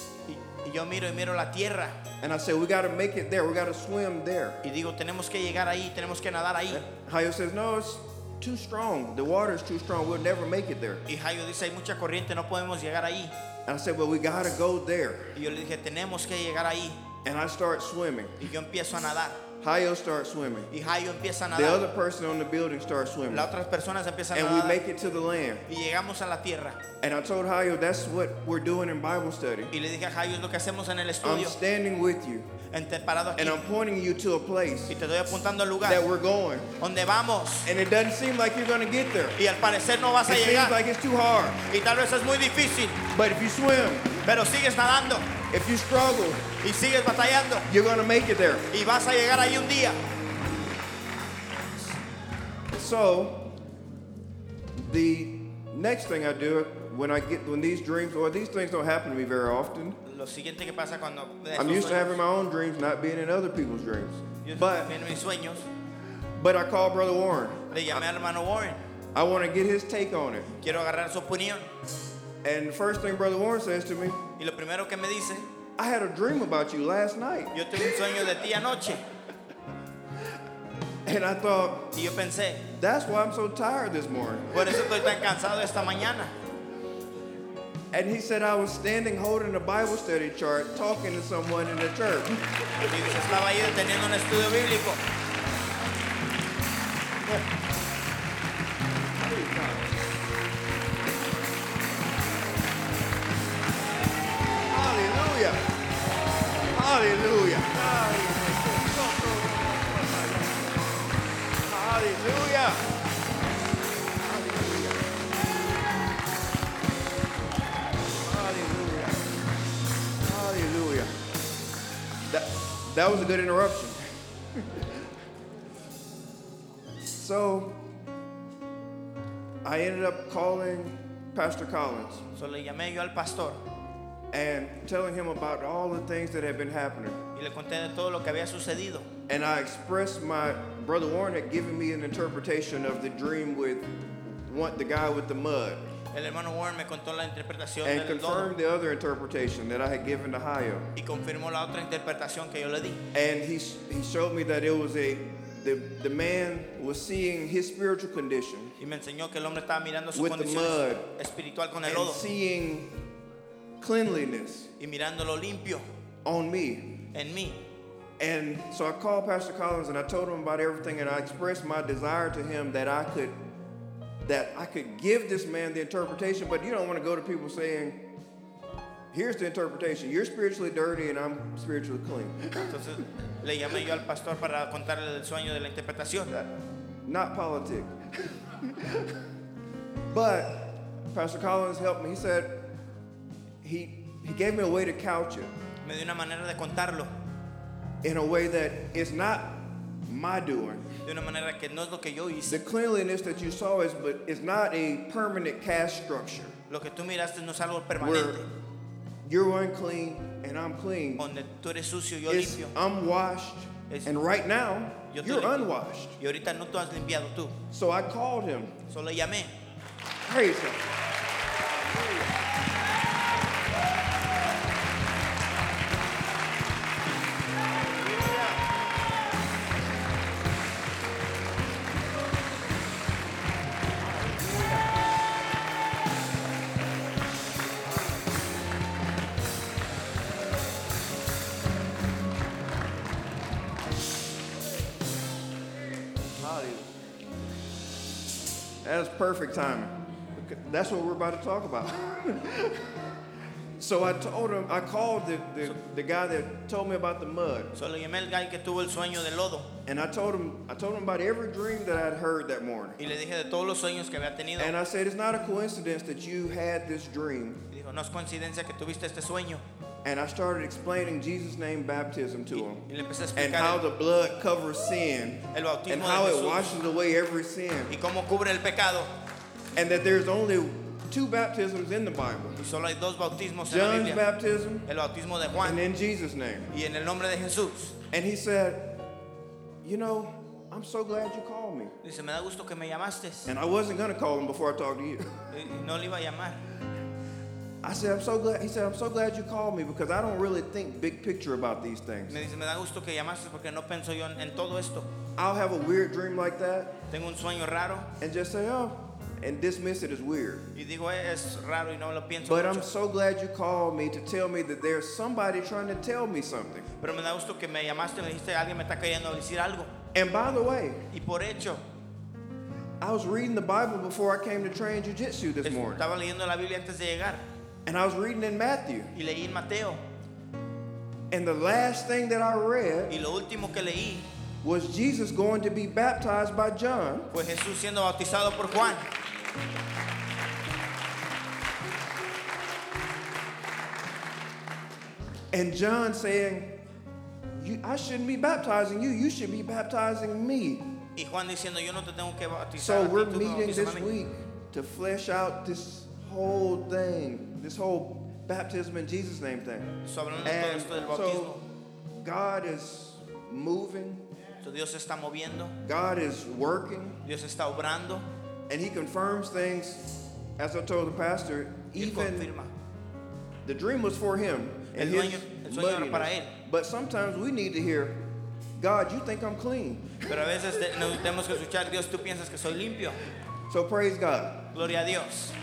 Speaker 2: Y yo miro y miro la tierra.
Speaker 4: and I say, we got to make it there. We got to swim there.
Speaker 2: Y digo, tenemos que llegar ahí, tenemos que nadar ahí.
Speaker 4: Hayo says, no, it's too strong. The water is too strong. We'll never make it there.
Speaker 2: Y Jayo dice, hay mucha corriente, no podemos llegar ahí.
Speaker 4: And I said, well, we got to go there.
Speaker 2: Y yo le dije, tenemos que llegar ahí.
Speaker 4: And I start swimming.
Speaker 2: Y yo empiezo a nadar.
Speaker 4: Hayo starts swimming.
Speaker 2: Y Jayo empieza a
Speaker 4: The other
Speaker 2: nadar.
Speaker 4: person on the building starts swimming.
Speaker 2: Las otras personas empiezan a
Speaker 4: And we
Speaker 2: nadar.
Speaker 4: make it to the land.
Speaker 2: Y llegamos a la tierra.
Speaker 4: And I told Hayo, that's what we're doing in Bible study.
Speaker 2: Y le dije a Jayo, es lo que hacemos en el
Speaker 4: I'm
Speaker 2: estudio.
Speaker 4: standing with you.
Speaker 2: Parado aquí.
Speaker 4: And I'm pointing you to a place
Speaker 2: Y te doy apuntando al lugar
Speaker 4: that we're going.
Speaker 2: donde vamos.
Speaker 4: And it doesn't seem like you're going to get there.
Speaker 2: Y al parecer no vas a
Speaker 4: It seems
Speaker 2: llegar.
Speaker 4: like it's too hard.
Speaker 2: Y tal vez es muy difícil.
Speaker 4: But if you swim,
Speaker 2: Pero sigues nadando.
Speaker 4: if you struggle,
Speaker 2: Y sigues batallando.
Speaker 4: you're going to make it there.
Speaker 2: Y vas a llegar ahí un día.
Speaker 4: So, The next thing I do when these dreams, or these things don't happen to me very often.
Speaker 2: Lo siguiente que pasa cuando
Speaker 4: I'm used to having my own dreams, not being in other people's dreams.
Speaker 2: yo
Speaker 4: But
Speaker 2: en mis sueños
Speaker 4: I called Brother Warren.
Speaker 2: le llamé al hermano Warren.
Speaker 4: I want to get his take on it.
Speaker 2: Quiero agarrar su opinión.
Speaker 4: And the first thing Brother Warren says to me,
Speaker 2: Y lo primero que me dice,
Speaker 4: I had a dream about you last night.
Speaker 2: yo tuve un sueño de ti anoche.
Speaker 4: And I thought,
Speaker 2: Y yo pensé,
Speaker 4: that's why I'm so tired this morning.
Speaker 2: por eso estoy tan cansado esta mañana.
Speaker 4: And he said I was standing holding a Bible study chart talking to someone in the church.
Speaker 2: Y dice, estaba ahí teniendo un estudio bíblico.
Speaker 4: Hallelujah. Hallelujah. Hallelujah. Hallelujah. Hallelujah. That was a good interruption. So I ended up calling Pastor Collins
Speaker 2: Solo le llamé yo al pastor
Speaker 4: and telling him about all the things that had been happening.
Speaker 2: y le conté de todo lo que había sucedido.
Speaker 4: And I expressed my brother Warren had given me an interpretation of the dream with the guy with the mud,
Speaker 2: El hermano Warren me contó la interpretación
Speaker 4: and
Speaker 2: del
Speaker 4: confirmed
Speaker 2: lodo
Speaker 4: the other interpretation that I had given to Hayo.
Speaker 2: y confirmó la otra interpretación que yo le di.
Speaker 4: And he showed me that it was the man was seeing his spiritual condition
Speaker 2: Y me enseñó que el hombre estaba mirando su
Speaker 4: with the
Speaker 2: condición
Speaker 4: mud
Speaker 2: espiritual con el
Speaker 4: and
Speaker 2: lodo
Speaker 4: seeing cleanliness
Speaker 2: y mirando lo limpio
Speaker 4: on me.
Speaker 2: en mí.
Speaker 4: And so I called Pastor Collins and I told him about everything, and I expressed my desire to him that I could give this man the interpretation. But you don't want to go to people saying, here's the interpretation. You're spiritually dirty and I'm spiritually clean.
Speaker 2: Entonces le llamé yo al pastor para contarle el sueño de la interpretación.
Speaker 4: Not politic. But Pastor Collins helped me. He said he gave me a way to couch it
Speaker 2: Me dio una manera de contarlo,
Speaker 4: in a way that it's not my doing.
Speaker 2: de una manera que no es lo que yo hice.
Speaker 4: The cleanliness that you saw is not a permanent caste structure
Speaker 2: Lo que tú miraste no es algo
Speaker 4: where
Speaker 2: permanente,
Speaker 4: you're unclean and I'm clean.
Speaker 2: donde tú eres sucio y yo
Speaker 4: It's
Speaker 2: limpio.
Speaker 4: I'm washed,
Speaker 2: Es-
Speaker 4: and right now
Speaker 2: Yo estoy
Speaker 4: you're
Speaker 2: limpio.
Speaker 4: unwashed.
Speaker 2: Y ahorita no tú has limpiado tú.
Speaker 4: So I called him.
Speaker 2: Solo llamé.
Speaker 4: Praise him. That's perfect timing. That's what we're about to talk about. So I told him, I called the guy that told me about the mud.
Speaker 2: Solo llamé al guy que tuvo el sueño del lodo.
Speaker 4: And I told him about every dream that I'd heard that morning.
Speaker 2: Y le dije de todos los sueños que había tenido.
Speaker 4: And I said, it's not a coincidence that you had this dream.
Speaker 2: Y dijo, no es coincidencia que tuviste este sueño.
Speaker 4: And I started explaining Jesus' name baptism to him.
Speaker 2: Y le empecé a
Speaker 4: And how
Speaker 2: explicar
Speaker 4: the blood covers sin.
Speaker 2: el bautismo
Speaker 4: And
Speaker 2: de
Speaker 4: how it
Speaker 2: Jesús
Speaker 4: washes away every sin.
Speaker 2: y cómo cubre el pecado.
Speaker 4: And that there's only 2 baptisms in the Bible.
Speaker 2: Y solo hay 2 bautismos en la
Speaker 4: John's
Speaker 2: Biblia.
Speaker 4: baptism
Speaker 2: El bautismo de
Speaker 4: and
Speaker 2: Juan
Speaker 4: in Jesus' name.
Speaker 2: y en el nombre de Jesús.
Speaker 4: And he said, you know, I'm so glad you called me.
Speaker 2: Dice, me da gusto que me llamaste.
Speaker 4: And I wasn't going to call him before I talked to you.
Speaker 2: Y no le iba a llamar.
Speaker 4: I said, I'm so glad. He said, I'm so glad you called me because I don't really think big picture about these things.
Speaker 2: Me dice, me da gusto que llamaste porque no pienso yo en todo esto.
Speaker 4: I'll have a weird dream like that
Speaker 2: Tengo un sueño raro
Speaker 4: and just say, oh, and dismiss it as weird.
Speaker 2: y digo, es raro y no lo pienso
Speaker 4: But
Speaker 2: mucho.
Speaker 4: I'm so glad you called me to tell me that there's somebody trying to tell me something.
Speaker 2: Pero me da gusto que me llamaste, me dijiste, alguien me está queriendo decir algo.
Speaker 4: And by the way,
Speaker 2: Y por hecho,
Speaker 4: I was reading the Bible before I came to train jiu-jitsu this morning.
Speaker 2: estaba leyendo la Biblia antes de llegar
Speaker 4: And I was reading in Matthew.
Speaker 2: y leí en Mateo.
Speaker 4: And the last thing that I read
Speaker 2: Y lo último que leí
Speaker 4: was Jesus going to be baptized by John.
Speaker 2: fue Jesús siendo bautizado por Juan.
Speaker 4: And John saying, I shouldn't be baptizing you. You should be baptizing me.
Speaker 2: Y Juan diciendo, yo no te tengo que bautizar
Speaker 4: So
Speaker 2: a ti,
Speaker 4: we're
Speaker 2: tú me
Speaker 4: meeting
Speaker 2: bautizas a
Speaker 4: this
Speaker 2: mí.
Speaker 4: week to flesh out this whole thing, this whole baptism in Jesus' name thing.
Speaker 2: So, hablando de todo
Speaker 4: And
Speaker 2: esto del bautismo,
Speaker 4: so God is moving,
Speaker 2: so Dios se está moviendo,
Speaker 4: God is working,
Speaker 2: Dios está obrando,
Speaker 4: and He confirms things. As I told the pastor,
Speaker 2: y Él
Speaker 4: even
Speaker 2: confirma.
Speaker 4: the dream was for him and
Speaker 2: El
Speaker 4: his
Speaker 2: sueño era para
Speaker 4: muddiness.
Speaker 2: él.
Speaker 4: But sometimes we need to hear, God, you think I'm clean.
Speaker 2: Pero a veces tenemos que escuchar, Dios, tú piensas que soy limpio.
Speaker 4: So praise God.
Speaker 2: Gloria a Dios.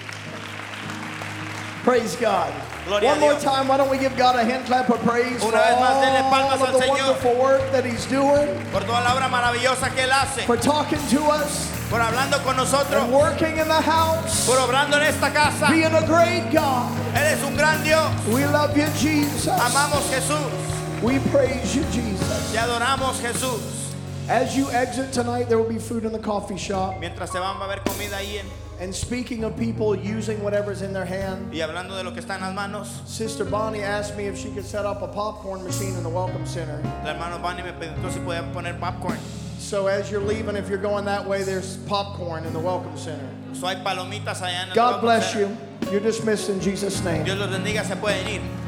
Speaker 1: Praise God.
Speaker 2: Gloria
Speaker 1: One
Speaker 2: a
Speaker 1: more
Speaker 2: Dios.
Speaker 1: time, why don't we give God a hand clap of praise for
Speaker 2: Una vez más, denle palmas
Speaker 1: all of
Speaker 2: al
Speaker 1: the
Speaker 2: Señor.
Speaker 1: wonderful work that He's doing,
Speaker 2: Por toda la obra maravillosa que Él hace,
Speaker 1: for talking to us,
Speaker 2: por hablando con nosotros,
Speaker 1: and working in the house,
Speaker 2: por obrando en esta casa.
Speaker 1: being a great God.
Speaker 2: Él es un gran Dios.
Speaker 1: We love you, Jesus.
Speaker 2: Amamos Jesús.
Speaker 1: We praise you, Jesus.
Speaker 2: Te adoramos, Jesús.
Speaker 1: As you exit tonight, there will be food in the coffee shop.
Speaker 2: Mientras se van, va a haber comida ahí.
Speaker 1: And speaking of people using whatever's in their hand,
Speaker 2: Y hablando de lo que está en las manos,
Speaker 1: Sister Bonnie asked me if she could set up a popcorn machine in the Welcome Center.
Speaker 2: el hermano Bunny me preguntó si podía poner popcorn.
Speaker 1: So as you're leaving, if you're going that way, there's popcorn in the Welcome Center.
Speaker 2: So hay palomitas allá en el
Speaker 1: God
Speaker 2: Welcome
Speaker 1: bless
Speaker 2: Center.
Speaker 1: you. You're dismissed in Jesus' name.
Speaker 2: Dios los bendiga, se pueden ir.